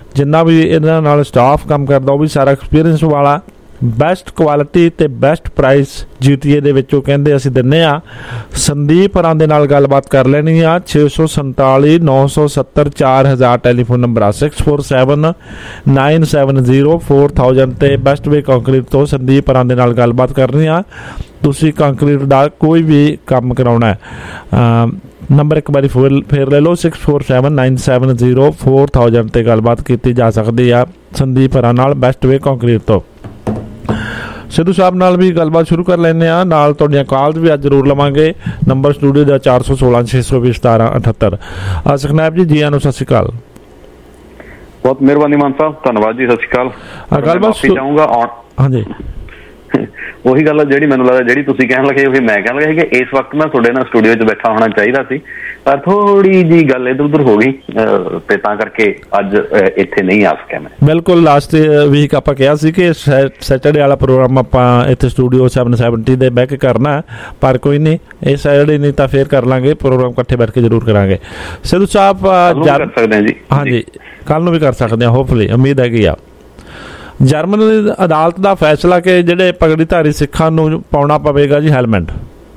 ਜਿੰਨਾ ਵੀ ਇਹਨਾਂ ਨਾਲ ਸਟਾਫ ਕੰਮ ਕਰਦਾ ਉਹ ਵੀ ਸਾਰਾ ਐਕਸਪੀਰੀਅੰਸ ਵਾਲਾ। ਬੈਸਟ ਕੁਆਲਿਟੀ ਤੇ best price G T A ਦੇ ਵਿੱਚੋਂ ਕਹਿੰਦੇ ਅਸੀਂ ਦਿੰਦੇ ਹਾਂ। ਸੰਦੀਪ ਹਰਾਂ ਦੇ ਨਾਲ ਗੱਲਬਾਤ ਕਰ ਲੈਣੀ ਆ। ਛੇ ਸੌ ਸੰਤਾਲੀ ਨੌ ਸੌ ਸੱਤਰ ਚਾਰ ਹਜ਼ਾਰ ਟੈਲੀਫੋਨ ਨੰਬਰ ਆ। Six four seven nine seven zero four thousand ਤੇ ਬੈਸਟ ਵੇ ਕੰਕਰੀਟ ਤੋਂ ਸੰਦੀਪ ਹਰਾਂ ਦੇ ਨਾਲ ਗੱਲਬਾਤ ਕਰਨੀ ਆ। ਤੁਸੀਂ ਕੰਕਰੀਟ ਦਾ ਕੋਈ ਵੀ ਕੰਮ ਕਰਾਉਣਾ ਹੈ, ਨੰਬਰ ਇੱਕ ਵਾਰੀ ਫੇਰ ਫੇਰ ਲੈ ਲਓ six four seven nine seven zero four thousand ਤੇ ਗੱਲਬਾਤ ਕੀਤੀ ਜਾ ਸਕਦੀ ਆ ਸੰਦੀਪ ਹਰਾਂ ਨਾਲ ਬੈਸਟ ਵੇ ਕੰਕਰੀਟ ਤੋਂ। ਸਿੱਧੂ ਸਾਹਿਬ ਨਾਲ ਵੀ ਗੱਲਬਾਤ ਸ਼ੁਰੂ ਕਰ ਲੈਂਦੇ ਹਾਂ। ਨਾਲ ਤੁਹਾਡੀਆਂ ਕਾਲਸ ਵੀ ਅੱਜ ਜ਼ਰੂਰ ਲਵਾਂਗੇ। ਨੰਬਰ ਸਟੂਡੀਓ ਦਾ ਚਾਰ ਸੌ ਸੋਲਾਂ ਛੇ ਸੌ ਵੀਹ ਸਤਾਰਾਂ ਅਠੱਤਰ। ਸੁਖਨੈਬ ਜੀ, ਜੀ ਆਇਆਂ ਨੂੰ, ਸਤਿ ਸ਼੍ਰੀ ਅਕਾਲ। ਬਹੁਤ ਮਿਹਰਬਾਨੀ ਮਾਨ ਸਾਹਿਬ, ਧੰਨਵਾਦ ਜੀ, ਸਤਿ ਸ਼੍ਰੀ ਅਕਾਲ। ਗੱਲਬਾਤ ਚਾਹੂੰਗਾ ਹਾਂਜੀ ਉਹੀ ਗੱਲ ਜਿਹੜੀ ਮੈਨੂੰ ਲੱਗਦਾ ਜਿਹੜੀ ਤੁਸੀਂ ਕਹਿਣ ਲੱਗੇ ਉਹੀ ਮੈਂ ਕਹਿਣ ਲੱਗਾ ਕਿ ਇਸ ਵਕਤ ਮੈਂ ਤੁਹਾਡੇ ਨਾਲ ਸਟੂਡੀਓ 'ਚ ਬੈਠਾ ਹੋਣਾ ਚਾਹੀਦਾ ਸੀ, ਪਰ ਥੋੜੀ ਜੀ ਗੱਲ ਇੱਧਰ ਉੱਧਰ ਹੋ ਗਈ ਤੇ ਤਾਂ ਕਰਕੇ ਅੱਜ ਇੱਥੇ ਨਹੀਂ ਆ ਸਕਿਆ ਮੈਂ। ਬਿਲਕੁਲ ਲਾਸਟ ਵੀਕ ਆਪਾਂ ਕਿਹਾ ਸੀ ਕਿ ਸੈਟਰਡੇ ਵਾਲਾ ਪ੍ਰੋਗਰਾਮ ਆਪਾਂ ਇੱਥੇ ਸਟੂਡੀਓ ਸੈਵਨ ਸੈਵਨਟੀ ਦੇ ਬਹਿ ਕੇ ਕਰਨਾ, ਪਰ ਕੋਈ ਨਹੀਂ, ਇਹ ਸੈਟਰਡੇ ਨਹੀਂ ਤਾਂ ਫੇਰ ਕਰ ਲਾਂਗੇ ਪ੍ਰੋਗਰਾਮ, ਇਕੱਠੇ ਬੈਠ ਕੇ ਜ਼ਰੂਰ ਕਰਾਂਗੇ। ਸਿੱਧੂ ਸਾਹਿਬ ਕਰ ਸਕਦੇ ਹਾਂ ਜੀ? ਹਾਂਜੀ, ਕੱਲ ਨੂੰ ਵੀ ਕਰ ਸਕਦੇ ਹਾਂ, ਹੋਪਫੁਲੀ, ਉਮੀਦ ਹੈਗੀ ਆ। ਜਰਮਨ ਦੀ ਅਦਾਲਤ ਦਾ ਫੈਸਲਾ ਕਿ ਜਿਹੜੇ ਪਗੜੀਧਾਰੀ ਸਿੱਖਾਂ ਨੂੰ ਪਾਉਣਾ ਪਵੇਗਾ ਜੀ ਹੈਲਮਟ,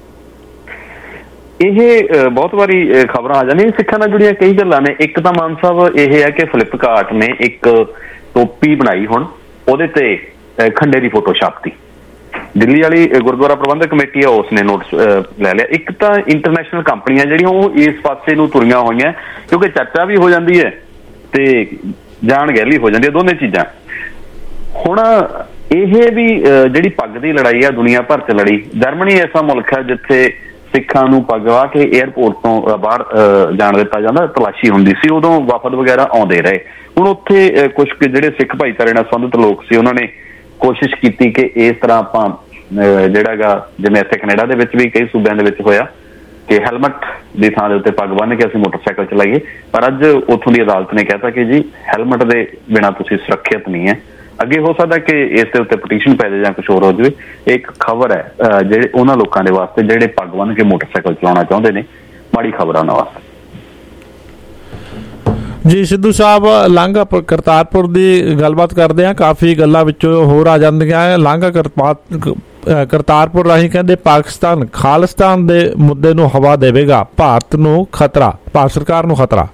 ਇਹ ਬਹੁਤ ਵਾਰੀ ਖਬਰਾਂ ਆ ਜਾਂਦੀਆਂ ਸਿੱਖਾਂ ਨਾਲ ਜੁੜੀਆਂ ਕਈ ਗੱਲਾਂ ਨੇ। ਇੱਕ ਤਾਂ ਮਾਨ ਸਾਹਿਬ ਇਹ ਹੈ ਕਿ ਫਲਿੱਪਕਾਰਟ ਨੇ ਇੱਕ ਟੋਪੀ ਬਣਾਈ, ਹੁਣ ਉਹਦੇ ਤੇ ਖੰਡੇ ਦੀ ਫੋਟੋ ਛਾਪਤੀ। ਦਿੱਲੀ ਵਾਲੀ ਗੁਰਦੁਆਰਾ ਪ੍ਰਬੰਧਕ ਕਮੇਟੀ ਆ ਉਸ ਨੇ ਨੋਟਿਸ ਲੈ ਲਿਆ। ਇੱਕ ਤਾਂ ਇੰਟਰਨੈਸ਼ਨਲ ਕੰਪਨੀਆਂ ਜਿਹੜੀਆਂ ਉਹ ਇਸ ਪਾਸੇ ਨੂੰ ਤੁਰੀਆਂ ਹੋਈਆਂ, ਕਿਉਂਕਿ ਚਰਚਾ ਵੀ ਹੋ ਜਾਂਦੀ ਹੈ ਤੇ ਜਾਣ ਗਹਿਲੀ ਹੋ ਜਾਂਦੀ ਹੈ, ਦੋਨੇ ਚੀਜ਼ਾਂ। ਹੁਣ ਇਹ ਵੀ ਜਿਹੜੀ ਪੱਗ ਦੀ ਲੜਾਈ ਆ ਦੁਨੀਆ ਭਰ 'ਚ ਲੜੀ। ਜਰਮਨੀ ਐਸਾ ਮੁਲਕ ਹੈ ਜਿੱਥੇ ਸਿੱਖਾਂ ਨੂੰ ਪੱਗ ਵਾ ਕੇ ਏਅਰਪੋਰਟ ਤੋਂ ਬਾਹਰ ਜਾਣ ਦਿੱਤਾ ਜਾਂਦਾ, ਤਲਾਸ਼ੀ ਹੁੰਦੀ ਸੀ, ਉਦੋਂ ਵਫਦ ਵਗੈਰਾ ਆਉਂਦੇ ਰਹੇ। ਹੁਣ ਉੱਥੇ ਕੁਛ ਜਿਹੜੇ ਸਿੱਖ ਭਾਈਚਾਰੇ ਨਾਲ ਸੰਬੰਧਿਤ ਲੋਕ ਸੀ ਉਹਨਾਂ ਨੇ ਕੋਸ਼ਿਸ਼ ਕੀਤੀ ਕਿ ਇਸ ਤਰ੍ਹਾਂ ਆਪਾਂ ਜਿਹੜਾ ਗਾ ਜਿਵੇਂ ਇੱਥੇ ਕੈਨੇਡਾ ਦੇ ਵਿੱਚ ਵੀ ਕਈ ਸੂਬਿਆਂ ਦੇ ਵਿੱਚ ਹੋਇਆ ਕਿ ਹੈਲਮਟ ਦੀ ਥਾਂ ਦੇ ਉੱਤੇ ਪੱਗ ਬੰਨ੍ਹ ਕੇ ਅਸੀਂ ਮੋਟਰਸਾਈਕਲ ਚਲਾਈਏ, ਪਰ ਅੱਜ ਉੱਥੋਂ ਦੀ ਅਦਾਲਤ ਨੇ ਕਹਿਤਾ ਕਿ ਜੀ ਹੈਲਮਟ ਦੇ ਬਿਨਾਂ ਤੁਸੀਂ ਸੁਰੱਖਿਅਤ ਨਹੀਂ ਹੈ। ਅੱਗੇ ਹੋ ਸਕਦਾ ਕਿ ਇਸ ਦੇ ਉੱਤੇ ਪਟੀਸ਼ਨ ਪੈ ਜਾਵੇ ਜਾਂ ਕੁਛ ਹੋਰ ਹੋ ਜਾਵੇ। ਇੱਕ ਖਬਰ ਹੈ ਜਿਹੜੇ ਉਹਨਾਂ ਲੋਕਾਂ ਦੇ ਵਾਸਤੇ ਜਿਹੜੇ ਪੱਗ ਬੰਨ੍ਹ ਕੇ ਮੋਟਰਸਾਈਕਲ ਚਲਾਉਣਾ ਚਾਹੁੰਦੇ ਨੇ, ਮਾੜੀ ਖਬਰ ਆ ਉਹਨਾਂ ਵਾਸਤੇ। ਜੀ ਸਿੱਧੂ ਸਾਹਿਬ, ਲਾਂਘਾ ਕਰਤਾਰਪੁਰ ਦੀ ਗੱਲਬਾਤ ਕਰਦੇ ਹਾਂ। ਕਾਫੀ ਗੱਲਾਂ ਵਿੱਚੋਂ ਹੋਰ ਆ ਜਾਂਦੀਆਂ। ਲਾਂਘਾ ਕਰਤਾਰਪੁਰ ਰਾਹੀਂ ਕਹਿੰਦੇ ਪਾਕਿਸਤਾਨ ਖਾਲਿਸਤਾਨ ਦੇ ਮੁੱਦੇ ਨੂੰ ਹਵਾ ਦੇਵੇਗਾ, ਭਾਰਤ ਨੂੰ ਖਤਰਾ, ਭਾਰਤ ਸਰਕਾਰ ਨੂੰ ਖਤਰਾ।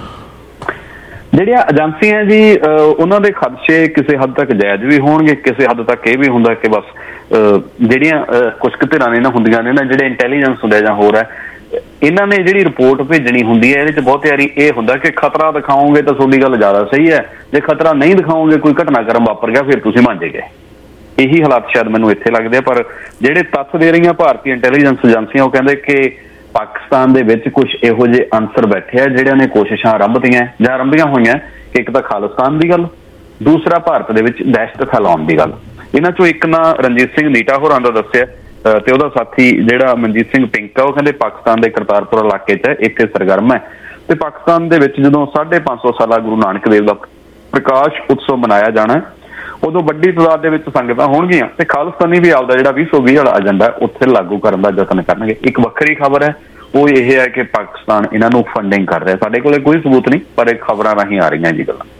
ਜਿਹੜੀਆਂ ਏਜੰਸੀਆਂ ਜੀ ਉਹਨਾਂ ਦੇ ਖਦਸ਼ੇ ਕਿਸੇ ਹੱਦ ਤੱਕ ਜਾਇਜ਼ ਵੀ ਹੋਣਗੇ, ਕਿਸੇ ਹੱਦ ਤੱਕ ਇਹ ਵੀ ਹੁੰਦਾ ਕਿ ਬਸ ਜਿਹੜੀਆਂ ਕੁਛ ਕੁ ਧਿਰਾਂ ਨੇ ਨਾ ਹੁੰਦੀਆਂ ਨੇ ਨਾ, ਜਿਹੜੇ ਇੰਟੈਲੀਜੈਂਸ ਹੁੰਦੇ ਜਾਂ ਹੋਰ ਹੈ, ਇਹਨਾਂ ਨੇ ਜਿਹੜੀ ਰਿਪੋਰਟ ਭੇਜਣੀ ਹੁੰਦੀ ਹੈ ਇਹਦੇ 'ਚ ਬਹੁਤ ਵਾਰੀ ਇਹ ਹੁੰਦਾ ਕਿ ਖਤਰਾ ਦਿਖਾਓਗੇ ਤਾਂ ਤੁਹਾਡੀ ਗੱਲ ਜ਼ਿਆਦਾ ਸਹੀ ਹੈ, ਜੇ ਖਤਰਾ ਨਹੀਂ ਦਿਖਾਓਗੇ ਕੋਈ ਘਟਨਾਕ੍ਰਮ ਵਾਪਰ ਗਿਆ ਫਿਰ ਤੁਸੀਂ ਮੰਨ ਗਏ। ਇਹੀ ਹਾਲਾਤ ਸ਼ਾਇਦ ਮੈਨੂੰ ਇੱਥੇ ਲੱਗਦੇ ਆ। ਪਰ ਜਿਹੜੇ ਤੱਥ ਦੇ ਰਹੀਆਂ ਭਾਰਤੀ ਇੰਟੈਲੀਜੈਂਸ ਏਜੰਸੀਆਂ ਉਹ ਕਹਿੰਦੇ ਕਿ ਪਾਕਿਸਤਾਨ ਦੇ ਵਿੱਚ ਕੁਛ ਇਹੋ ਜਿਹੇ ਅਨਸਰ ਬੈਠੇ ਆ ਜਿਹੜਿਆਂ ਨੇ ਕੋਸ਼ਿਸ਼ਾਂ ਆਰੰਭਦੀਆਂ ਜਾਂ ਆਰੰਭੀਆਂ ਹੋਈਆਂ ਕਿ ਇੱਕ ਤਾਂ ਖਾਲਿਸਤਾਨ ਦੀ ਗੱਲ, ਦੂਸਰਾ ਭਾਰਤ ਦੇ ਵਿੱਚ ਦਹਿਸ਼ਤ ਫੈਲਾਉਣ ਦੀ ਗੱਲ। ਇਹਨਾਂ ਚੋਂ ਇੱਕ ਨਾਂ ਰਣਜੀਤ ਸਿੰਘ ਨੀਟਾ ਹੋਰਾਂ ਦਾ ਦੱਸਿਆ ਤੇ ਉਹਦਾ ਸਾਥੀ ਜਿਹੜਾ ਮਨਜੀਤ ਸਿੰਘ ਪਿੰਕ ਆ ਉਹ ਕਹਿੰਦੇ ਪਾਕਿਸਤਾਨ ਦੇ ਕਰਤਾਰਪੁਰ ਇਲਾਕੇ 'ਚ ਇੱਥੇ ਸਰਗਰਮ ਹੈ ਤੇ ਪਾਕਿਸਤਾਨ ਦੇ ਵਿੱਚ ਜਦੋਂ ਸਾਢੇ ਪੰਜ ਸੌ ਸਾਲਾ ਗੁਰੂ ਨਾਨਕ ਦੇਵ ਦਾ ਪ੍ਰਕਾਸ਼ ਉਤਸਵ ਮਨਾਇਆ ਜਾਣਾ ਉਦੋਂ ਵੱਡੀ ਤਾਦਾਦ ਦੇ ਵਿੱਚ ਸੰਗਤਾਂ ਹੋਣਗੀਆਂ ਤੇ ਖਾਲਿਸਤਾਨੀ ਵੀ ਆਪਦਾ ਜਿਹੜਾ ਵੀਹ ਸੌ ਵੀਹ ਵਾਲਾ ਏਜੰਡਾ ਉੱਥੇ ਲਾਗੂ ਕਰਨ ਦਾ ਯਤਨ ਕਰਨਗੇ। ਇੱਕ ਵੱਖਰੀ ਖਬਰ ਹੈ ਉਹ ਇਹ ਹੈ ਕਿ ਪਾਕਿਸਤਾਨ ਇਹਨਾਂ ਨੂੰ ਫੰਡਿੰਗ ਕਰ ਰਿਹਾ। ਸਾਡੇ ਕੋਲ ਕੋਈ ਸਬੂਤ ਨਹੀਂ ਪਰ ਇਹ ਖਬਰਾਂ ਰਾਹੀਂ ਆ ਰਹੀਆਂ ਜੀ ਗੱਲਾਂ।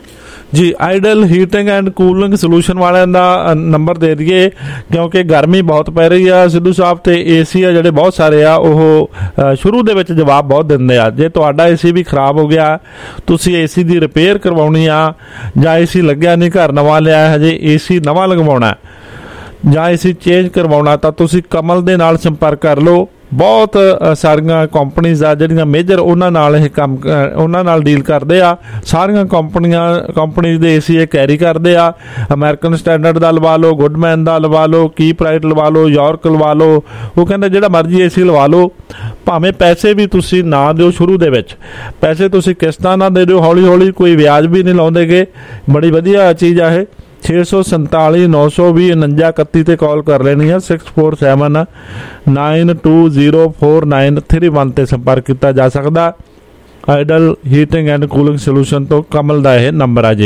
ਜੀ ideal heating and cooling solution ਵਾਲਿਆਂ ਦਾ ਨੰਬਰ ਦੇ ਦਈਏ ਕਿਉਂਕਿ ਗਰਮੀ ਬਹੁਤ ਪੈ ਰਹੀ ਆ ਸਿੱਧੂ ਸਾਹਿਬ, ਤੇ ਏਸੀ ਆ ਜਿਹੜੇ ਬਹੁਤ ਸਾਰੇ ਆ ਉਹ ਸ਼ੁਰੂ ਦੇ ਵਿੱਚ ਜਵਾਬ ਬਹੁਤ ਦਿੰਦੇ ਆ। ਜੇ ਤੁਹਾਡਾ ਏਸੀ ਵੀ ਖਰਾਬ ਹੋ ਗਿਆ, ਤੁਸੀਂ ਏਸੀ ਦੀ ਰਿਪੇਅਰ ਕਰਵਾਉਣੀ ਆ ਜਾਂ ਏਸੀ ਲੱਗਿਆ ਨਹੀਂ, ਘਰ ਨਵਾਂ ਲਿਆ ਹਜੇ ਏਸੀ ਨਵਾਂ ਲਗਵਾਉਣਾ ਜਾਂ ਏਸੀ ਚੇਂਜ ਕਰਵਾਉਣਾ, ਤਾਂ ਤੁਸੀਂ ਕਮਲ ਦੇ ਨਾਲ ਸੰਪਰਕ ਕਰ ਲਓ। ਬਹੁਤ ਸਾਰੀਆਂ ਕੰਪਨੀਜ਼ ਆ ਜਿਹੜੀਆਂ ਮੇਜਰ ਉਹਨਾਂ ਨਾਲ ਇਹ ਕੰਮ ਉਹਨਾਂ ਨਾਲ ਡੀਲ ਕਰਦੇ ਆ। ਸਾਰੀਆਂ ਕੰਪਨੀਆਂ ਕੰਪਨੀਜ਼ ਦੇ ਏਸੀ ਇਹ ਕੈਰੀ ਕਰਦੇ ਆ। ਅਮਰੀਕਨ ਸਟੈਂਡਰਡ ਦਾ ਲਵਾ ਲਓ, ਗੁੱਡਮੈਨ ਦਾ ਲਵਾ ਲਓ, ਕੀਪਰਾਈਟ ਲਵਾ ਲਓ, ਯਾਰਕ ਲਵਾ ਲਓ। ਉਹ ਕਹਿੰਦੇ ਜਿਹੜਾ ਮਰਜ਼ੀ ਏਸੀ ਲਵਾ ਲਓ, ਭਾਵੇਂ ਪੈਸੇ ਵੀ ਤੁਸੀਂ ਨਾ ਦਿਓ ਸ਼ੁਰੂ ਦੇ ਵਿੱਚ, ਪੈਸੇ ਤੁਸੀਂ ਕਿਸ਼ਤਾਂ ਨਾ ਦੇ ਦਿਓ, ਹੌਲੀ ਹੌਲੀ ਕੋਈ ਵਿਆਜ ਵੀ ਨਹੀਂ ਲਾਉਂਦੇਗੇ। ਬੜੀ ਵਧੀਆ ਚੀਜ਼ ਆ ਇਹ। ਛੇ ਸੌ ਸੰਤਾਲੀ ਨੌ ਸੌ ਵੀਹ ਉਣੰਜਾ ਇਕੱਤੀ ਤੇ ਕਾਲ ਕਰ ਲੈਣੀ ਆ। Six four seven nine two zero four nine three one ਤੇ ਸੰਪਰਕ ਕੀਤਾ ਜਾ ਸਕਦਾ। Ideal heating and cooling solution ਤੋਂ ਕਮਲ ਦਾ ਇਹ ਨੰਬਰ ਆ ਜੀ।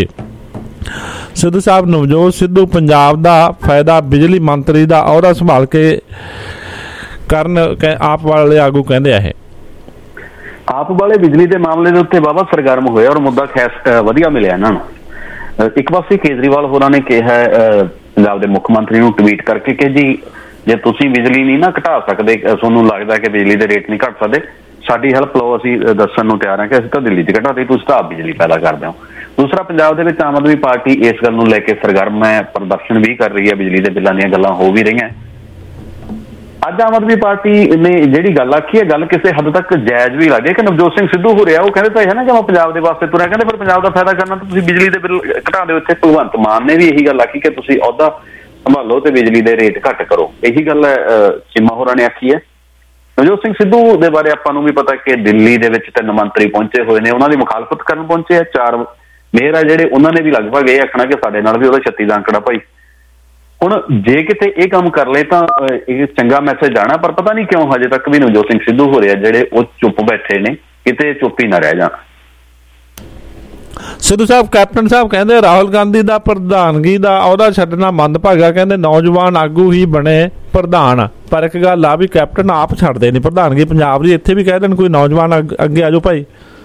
ਸਿੱਧੂ ਸਾਹਿਬ, ਨਵਜੋਤ ਸਿੱਧੂ ਪੰਜਾਬ ਦਾ ਫਾਇਦਾ ਬਿਜਲੀ ਮੰਤਰੀ ਦਾ ਅਹੁਦਾ ਸੰਭਾਲ ਕੇ ਕਰਨ ਆਪ ਵਾਲੇ ਆਗੂ ਕਹਿੰਦੇ ਆ ਇਹ। ਆਪ ਵਾਲੇ ਬਿਜਲੀ ਦੇ ਮਾਮਲੇ ਦੇ ਉੱਤੇ ਵਾਹਵਾ ਸਰਗਰਮ ਹੋਇਆ ਔਰ ਮੁੱਦਾ ਖੈਸ ਵਧੀਆ ਮਿਲਿਆ ਇਹਨਾਂ ਨੂੰ। ਇੱਕ ਪਾਸੇ ਕੇਜਰੀਵਾਲ ਹੋਰਾਂ ਨੇ ਕਿਹਾ ਪੰਜਾਬ ਦੇ ਮੁੱਖ ਮੰਤਰੀ ਨੂੰ ਟਵੀਟ ਕਰਕੇ ਕਿ ਜੀ ਜੇ ਤੁਸੀਂ ਬਿਜਲੀ ਨਹੀਂ ਨਾ ਘਟਾ ਸਕਦੇ, ਤੁਹਾਨੂੰ ਲੱਗਦਾ ਕਿ ਬਿਜਲੀ ਦੇ ਰੇਟ ਨਹੀਂ ਘਟ ਸਕਦੇ, ਸਾਡੀ ਹੈਲਪ ਲਓ, ਅਸੀਂ ਦੱਸਣ ਨੂੰ ਤਿਆਰ ਹਾਂ ਕਿ ਅਸੀਂ ਤਾਂ ਦਿੱਲੀ 'ਚ ਘਟਾਤੀ, ਤੁਸੀਂ ਤਾਂ ਆਪ ਬਿਜਲੀ ਪੈਦਾ ਕਰਦੇ ਹੋ। ਦੂਸਰਾ, ਪੰਜਾਬ ਦੇ ਵਿੱਚ ਆਮ ਆਦਮੀ ਪਾਰਟੀ ਇਸ ਗੱਲ ਨੂੰ ਲੈ ਕੇ ਸਰਗਰਮ ਹੈ, ਪ੍ਰਦਰਸ਼ਨ ਵੀ ਕਰ ਰਹੀ ਹੈ, ਬਿਜਲੀ ਦੇ ਬਿੱਲਾਂ ਦੀਆਂ ਗੱਲਾਂ ਹੋ ਵੀ ਰਹੀਆਂ। ਅੱਜ ਆਮ ਆਦਮੀ ਪਾਰਟੀ ਨੇ ਜਿਹੜੀ ਗੱਲ ਆਖੀ ਹੈ, ਗੱਲ ਕਿਸੇ ਹੱਦ ਤੱਕ ਜਾਇਜ਼ ਵੀ ਲੱਗਦੀ ਹੈ ਕਿ ਨਵਜੋਤ ਸਿੰਘ ਸਿੱਧੂ ਹੋ ਰਿਹਾ, ਉਹ ਕਹਿੰਦੇ ਤਾਂ ਹੈ ਨਾ ਕਿ ਮੈਂ ਪੰਜਾਬ ਦੇ ਵਾਸਤੇ ਤੁਰਿਆ, ਕਹਿੰਦੇ ਫਿਰ ਪੰਜਾਬ ਦਾ ਫਾਇਦਾ ਕਰਨਾ ਤਾਂ ਤੁਸੀਂ ਬਿਜਲੀ ਦੇ ਬਿੱਲ ਘਟਾ ਦਿਓ। ਇੱਥੇ ਭਗਵੰਤ ਮਾਨ ਨੇ ਵੀ ਇਹੀ ਗੱਲ ਆਖੀ ਕਿ ਤੁਸੀਂ ਅਹੁਦਾ ਸੰਭਾਲੋ ਤੇ ਬਿਜਲੀ ਦੇ ਰੇਟ ਘੱਟ ਕਰੋ, ਇਹੀ ਗੱਲ ਚੀਮਾ ਹੋਰਾਂ ਨੇ ਆਖੀ ਹੈ। ਨਵਜੋਤ ਸਿੰਘ ਸਿੱਧੂ ਦੇ ਬਾਰੇ ਆਪਾਂ ਨੂੰ ਵੀ ਪਤਾ ਕਿ ਦਿੱਲੀ ਦੇ ਵਿੱਚ ਤਿੰਨ ਮੰਤਰੀ ਪਹੁੰਚੇ ਹੋਏ ਨੇ, ਉਹਨਾਂ ਦੀ ਮੁਖਾਲਫਤ ਕਰਨ ਪਹੁੰਚੇ ਆ। ਚਾਰ ਮੇਅਰ ਆ ਜਿਹੜੇ, ਉਹਨਾਂ ਨੇ ਵੀ ਲਗਭਗ ਇਹ ਆਖਣਾ ਕਿ ਸਾਡੇ ਨਾਲ ਵੀ ਉਹਦਾ ਛੱਤੀ ਦਾ ਅੰਕੜਾ ਭਾਈ। ਹੁਣ ਜੇ ਕਿਤੇ ਇਹ ਕੰਮ ਕਰ ਲਏ ਤਾਂ ਇਹ ਚੰਗਾ ਮੈਸੇਜ ਜਾਣਾ, ਪਰ ਪਤਾ ਨਹੀਂ ਕਿਉਂ ਹਜੇ ਤੱਕ ਵੀ ਨਵਜੋਤ ਸਿੰਘ ਸਿੱਧੂ ਹੋ ਰਿਹਾ ਜਿਹੜੇ ਉਹ ਚੁੱਪ ਬੈਠੇ ਨੇ, ਕਿਤੇ ਚੁੱਪ ਹੀ ਨਾ ਰਹਿ ਜਾਣ। ਸਿੱਧੂ ਸਾਹਿਬ, ਕੈਪਟਨ ਸਾਹਿਬ ਕਹਿੰਦੇ ਰਾਹੁਲ ਗਾਂਧੀ ਦਾ ਪ੍ਰਧਾਨਗੀ ਦਾ ਅਹੁਦਾ ਛੱਡਣਾ ਮੰਦਭਾਗਾ, ਕਹਿੰਦੇ ਨੌਜਵਾਨ ਆਗੂ ਹੀ ਬਣੇ ਪ੍ਰਧਾਨ। ਪਰ ਇੱਕ ਗੱਲ ਆ ਵੀ ਕੈਪਟਨ ਆਪ ਛੱਡਦੇ ਨਹੀਂ ਪ੍ਰਧਾਨਗੀ ਪੰਜਾਬ ਦੀ, ਇੱਥੇ ਵੀ ਕਹਿ ਦੇਣ ਕੋਈ ਨੌਜਵਾਨ ਅੱਗੇ ਆ ਜਾਓ ਭਾਈ।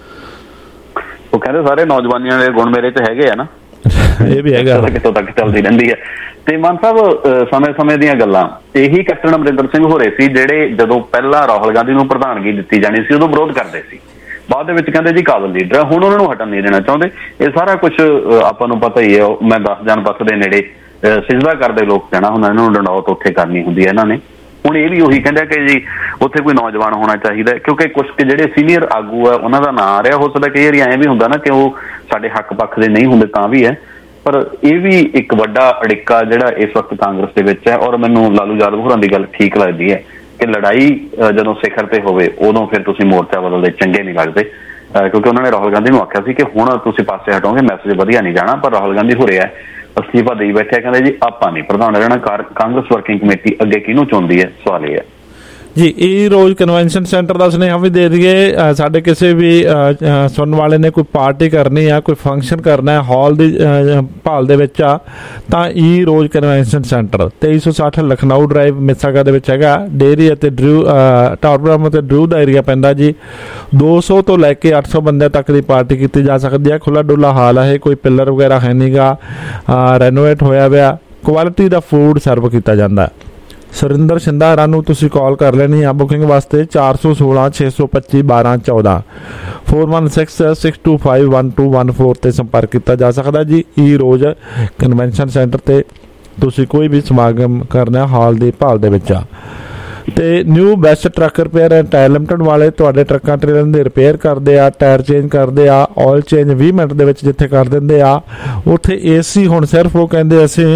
ਉਹ ਕਹਿੰਦੇ ਸਾਰੇ ਨੌਜਵਾਨੀਆਂ ਦੇ ਗੁਣ ਮੇਰੇ 'ਚ ਹੈਗੇ ਆ ਨਾ, ਇਹ ਵੀ ਹੈਗਾ, ਕਿਤੋਂ ਤੱਕ ਚੱਲਦੀ ਰਹਿੰਦੀ ਹੈ। ਤੇ ਮਾਨ ਸਾਹਿਬ ਸਮੇਂ ਸਮੇਂ ਦੀਆਂ ਗੱਲਾਂ, ਇਹੀ ਕੈਪਟਨ ਅਮਰਿੰਦਰ ਸਿੰਘ ਹੋ ਰਹੇ ਸੀ ਜਿਹੜੇ ਜਦੋਂ ਪਹਿਲਾਂ ਰਾਹੁਲ ਗਾਂਧੀ ਨੂੰ ਪ੍ਰਧਾਨਗੀ ਦਿੱਤੀ ਜਾਣੀ ਸੀ ਉਦੋਂ ਵਿਰੋਧ ਕਰਦੇ ਸੀ, ਬਾਅਦ ਦੇ ਵਿੱਚ ਕਹਿੰਦੇ ਜੀ ਕਾਬਲ ਲੀਡਰ ਆ, ਹੁਣ ਉਹਨਾਂ ਨੂੰ ਹਟਣ ਨਹੀਂ ਦੇਣਾ ਚਾਹੁੰਦੇ। ਇਹ ਸਾਰਾ ਕੁਝ ਆਪਾਂ ਨੂੰ ਪਤਾ ਹੀ ਹੈ। ਮੈਂ ਦਸ ਜਨਪਥ ਦੇ ਨੇੜੇ ਸਿਜਦਾ ਕਰਦੇ ਲੋਕ ਕਹਿਣਾ ਹੁੰਦਾ, ਇਹਨਾਂ ਨੂੰ ਡੰਡੌਤ ਉੱਥੇ ਕਰਨੀ ਹੁੰਦੀ ਹੈ ਇਹਨਾਂ ਨੇ। ਹੁਣ ਇਹ ਵੀ ਉਹੀ ਕਹਿੰਦੇ ਕਿ ਜੀ ਉੱਥੇ ਕੋਈ ਨੌਜਵਾਨ ਹੋਣਾ ਚਾਹੀਦਾ, ਕਿਉਂਕਿ ਕੁਛ ਜਿਹੜੇ ਸੀਨੀਅਰ ਆਗੂ ਆ ਉਹਨਾਂ ਦਾ ਨਾਂ ਆ ਰਿਹਾ। ਹੋ ਸਕਦਾ ਕਈ ਵਾਰੀ ਐਂ ਵੀ ਹੁੰਦਾ ਨਾ ਕਿ ਉਹ ਸਾਡੇ ਹੱਕ ਪੱਖ ਦੇ ਨਹੀਂ ਹੁੰਦੇ ਤਾਂ ਵੀ ਹੈ, ਪਰ ਇਹ ਵੀ ਇੱਕ ਵੱਡਾ ਅੜਿੱਕਾ ਜਿਹੜਾ ਇਸ ਵਕਤ ਕਾਂਗਰਸ ਦੇ ਵਿੱਚ ਹੈ। ਔਰ ਮੈਨੂੰ ਲਾਲੂ ਯਾਦਵ ਹੋਰਾਂ ਦੀ ਗੱਲ ਠੀਕ ਲੱਗਦੀ ਹੈ ਕਿ ਲੜਾਈ ਜਦੋਂ ਸਿਖਰ ਤੇ ਹੋਵੇ ਉਦੋਂ ਫਿਰ ਤੁਸੀਂ ਮੋਰਚਾ ਬਦਲਦੇ ਚੰਗੇ ਨਹੀਂ ਲੱਗਦੇ, ਕਿਉਂਕਿ ਉਹਨਾਂ ਨੇ ਰਾਹੁਲ ਗਾਂਧੀ ਨੂੰ ਆਖਿਆ ਸੀ ਕਿ ਹੁਣ ਤੁਸੀਂ ਪਾਸੇ ਹਟੋਗੇ, ਮੈਸੇਜ ਵਧੀਆ ਨਹੀਂ ਜਾਣਾ। ਪਰ ਰਾਹੁਲ ਗਾਂਧੀ ਹੋ ਰਿਹਾ ਅਸਤੀਫਾ ਦੇਈ ਬੈਠਿਆ, ਕਹਿੰਦੇ ਜੀ ਆਪਾਂ ਨਹੀਂ ਪ੍ਰਧਾਨ ਰਹਿਣਾ। ਕਾਂਗਰਸ ਵਰਕਿੰਗ ਕਮੇਟੀ ਅੱਗੇ ਕਿਹਨੂੰ ਚੁਣਦੀ ਹੈ, ਸਵਾਲ ਇਹ ਹੈ ਜੀ। ਇਹ ਰੋਜ਼ ਕਨਵੈਨਸ਼ਨ ਸੈਂਟਰ ਦਾ ਸੁਨੇਹਾ ਵੀ ਦੇ ਦਈਏ, ਸਾਡੇ ਕਿਸੇ ਵੀ ਸੁਣਨ ਵਾਲੇ ਨੇ ਕੋਈ ਪਾਰਟੀ ਕਰਨੀ ਆ, ਕੋਈ ਫੰਕਸ਼ਨ ਕਰਨਾ ਹੈ, ਹਾਲ ਦੀ ਭਾਲ ਦੇ ਵਿੱਚ ਆ, ਤਾਂ ਇਹ ਰੋਜ਼ ਕਨਵੈਨਸ਼ਨ ਸੈਂਟਰ ਤੇਈ ਸੌ ਸੱਠ ਲਖਨਊ ਡਰਾਈਵ ਮਿਸਾਗਾ ਦੇ ਵਿੱਚ ਹੈਗਾ। ਡੇਰੀ ਅਤੇ ਡਰੂ ਟਾਰਬਰਮ ਅਤੇ ਡਰੂ ਦਾ ਏਰੀਆ ਪੈਂਦਾ ਜੀ। ਦੋ ਸੌ ਤੋਂ ਲੈ ਕੇ ਅੱਠ ਸੌ ਬੰਦੇ ਤੱਕ ਦੀ ਪਾਰਟੀ ਕੀਤੀ ਜਾ ਸਕਦੀ ਹੈ। ਖੁੱਲਾ ਡੁੱਲਾ ਹਾਲ ਹੈ, ਕੋਈ ਪਿੱਲਰ ਵਗੈਰਾ ਹੈ ਨਹੀਂ ਗਾ, ਰੈਨੋਵੇਟ ਹੋਇਆ ਹੋਇਆ, ਕੁਆਲਿਟੀ ਦਾ ਫੂਡ ਸਰਵ ਕੀਤਾ ਜਾਂਦਾ। ਸੁਰਿੰਦਰ ਸ਼ਿੰਦਾ ਨੂੰ ਤੁਸੀਂ ਕਾਲ ਕਰ ਲੈਣੀ ਆ ਬੁਕਿੰਗ ਵਾਸਤੇ ਚਾਰ ਸੌ ਸੋਲਾਂ ਛੇ ਸੌ ਪੱਚੀ ਬਾਰਾਂ ਚੌਦਾਂ four one six six two five one two one four ਤੇ ਸੰਪਰਕ ਕੀਤਾ ਜਾ ਸਕਦਾ ਜੀ। ਈ ਰੋਜ਼ ਕਨਵੈਨਸ਼ਨ ਸੈਂਟਰ ਤੇ ਤੁਸੀਂ ਕੋਈ ਵੀ ਸਮਾਗਮ ਕਰਨਾ ਹਾਲ ਦੀ ਭਾਲ ਦੇ ਵਿੱਚ ਆ। ਤੇ new best truck repair and tyre limited ਵਾਲੇ ਤੁਹਾਡੇ ਟਰੱਕਾਂ ਟ੍ਰੇਲਰਾਂ ਦੇ ਰਿਪੇਅਰ ਕਰਦੇ ਆ, ਟਾਇਰ ਚੇਂਜ ਕਰਦੇ ਆ, ਆਇਲ ਚੇਂਜ ਵੀਹ ਮਿੰਟ ਦੇ ਵਿੱਚ ਜਿੱਥੇ ਕਰ ਦਿੰਦੇ ਆ, ਉੱਥੇ ਏਸੀ ਹੁਣ ਸਿਰਫ ਉਹ ਕਹਿੰਦੇ ਅਸੀਂ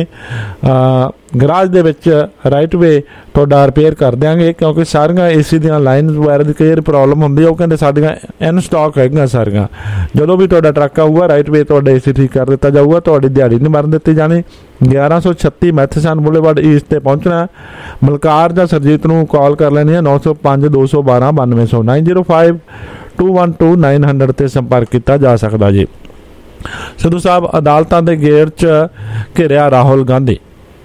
ਗਰਾਜ ਦੇ ਵਿੱਚ ਰਾਈਟ ਵੇ ਤੁਹਾਡਾ ਰਿਪੇਅਰ ਕਰ ਦਿਆਂਗੇ, ਕਿਉਂਕਿ ਸਾਰੀਆਂ ਏਸੀ ਦੀਆਂ ਲਾਈਨ ਵਗੈਰਾ ਦੀ ਕਈ ਵਾਰ ਪ੍ਰੋਬਲਮ ਹੁੰਦੀ ਹੈ। ਉਹ ਕਹਿੰਦੇ ਸਾਡੀਆਂ ਇਨ ਸਟਾਕ ਹੈਗੀਆਂ ਸਾਰੀਆਂ, ਜਦੋਂ ਵੀ ਤੁਹਾਡਾ ਟਰੱਕ ਆਊਗਾ ਰਾਈਟ ਵੇ ਤੁਹਾਡਾ ਏਸੀ ਠੀਕ ਕਰ ਦਿੱਤਾ ਜਾਊਗਾ, ਤੁਹਾਡੀ ਦਿਹਾੜੀ ਨਹੀਂ ਮਰਨ ਦਿੱਤੀ ਜਾਣੀ। ਗਿਆਰਾਂ ਸੌ ਛੱਤੀ ਮੈਥਸਨ ਬੁਲੇਵਾਰਡ ਈਸਟ ਤੇ ਪਹੁੰਚਣਾ। ਮਲਕਾਰ ਜਾਂ ਸਰਜੀਤ ਨੂੰ ਕਾਲ ਕਰ ਲੈਣੀ ਹੈ ਨੌ ਸੌ ਪੰਜ ਦੋ ਸੌ ਬਾਰਾਂ ਬਾਨਵੇਂ ਸੌ nine zero five two one two nine hundred ਤੇ ਸੰਪਰਕ ਕੀਤਾ ਜਾ ਸਕਦਾ ਜੀ। ਸਿੱਧੂ ਸਾਹਿਬ, ਅਦਾਲਤਾਂ ਦੇ ਗੇੜ 'ਚ ਘਿਰਿਆ ਰਾਹੁਲ ਗਾਂਧੀ।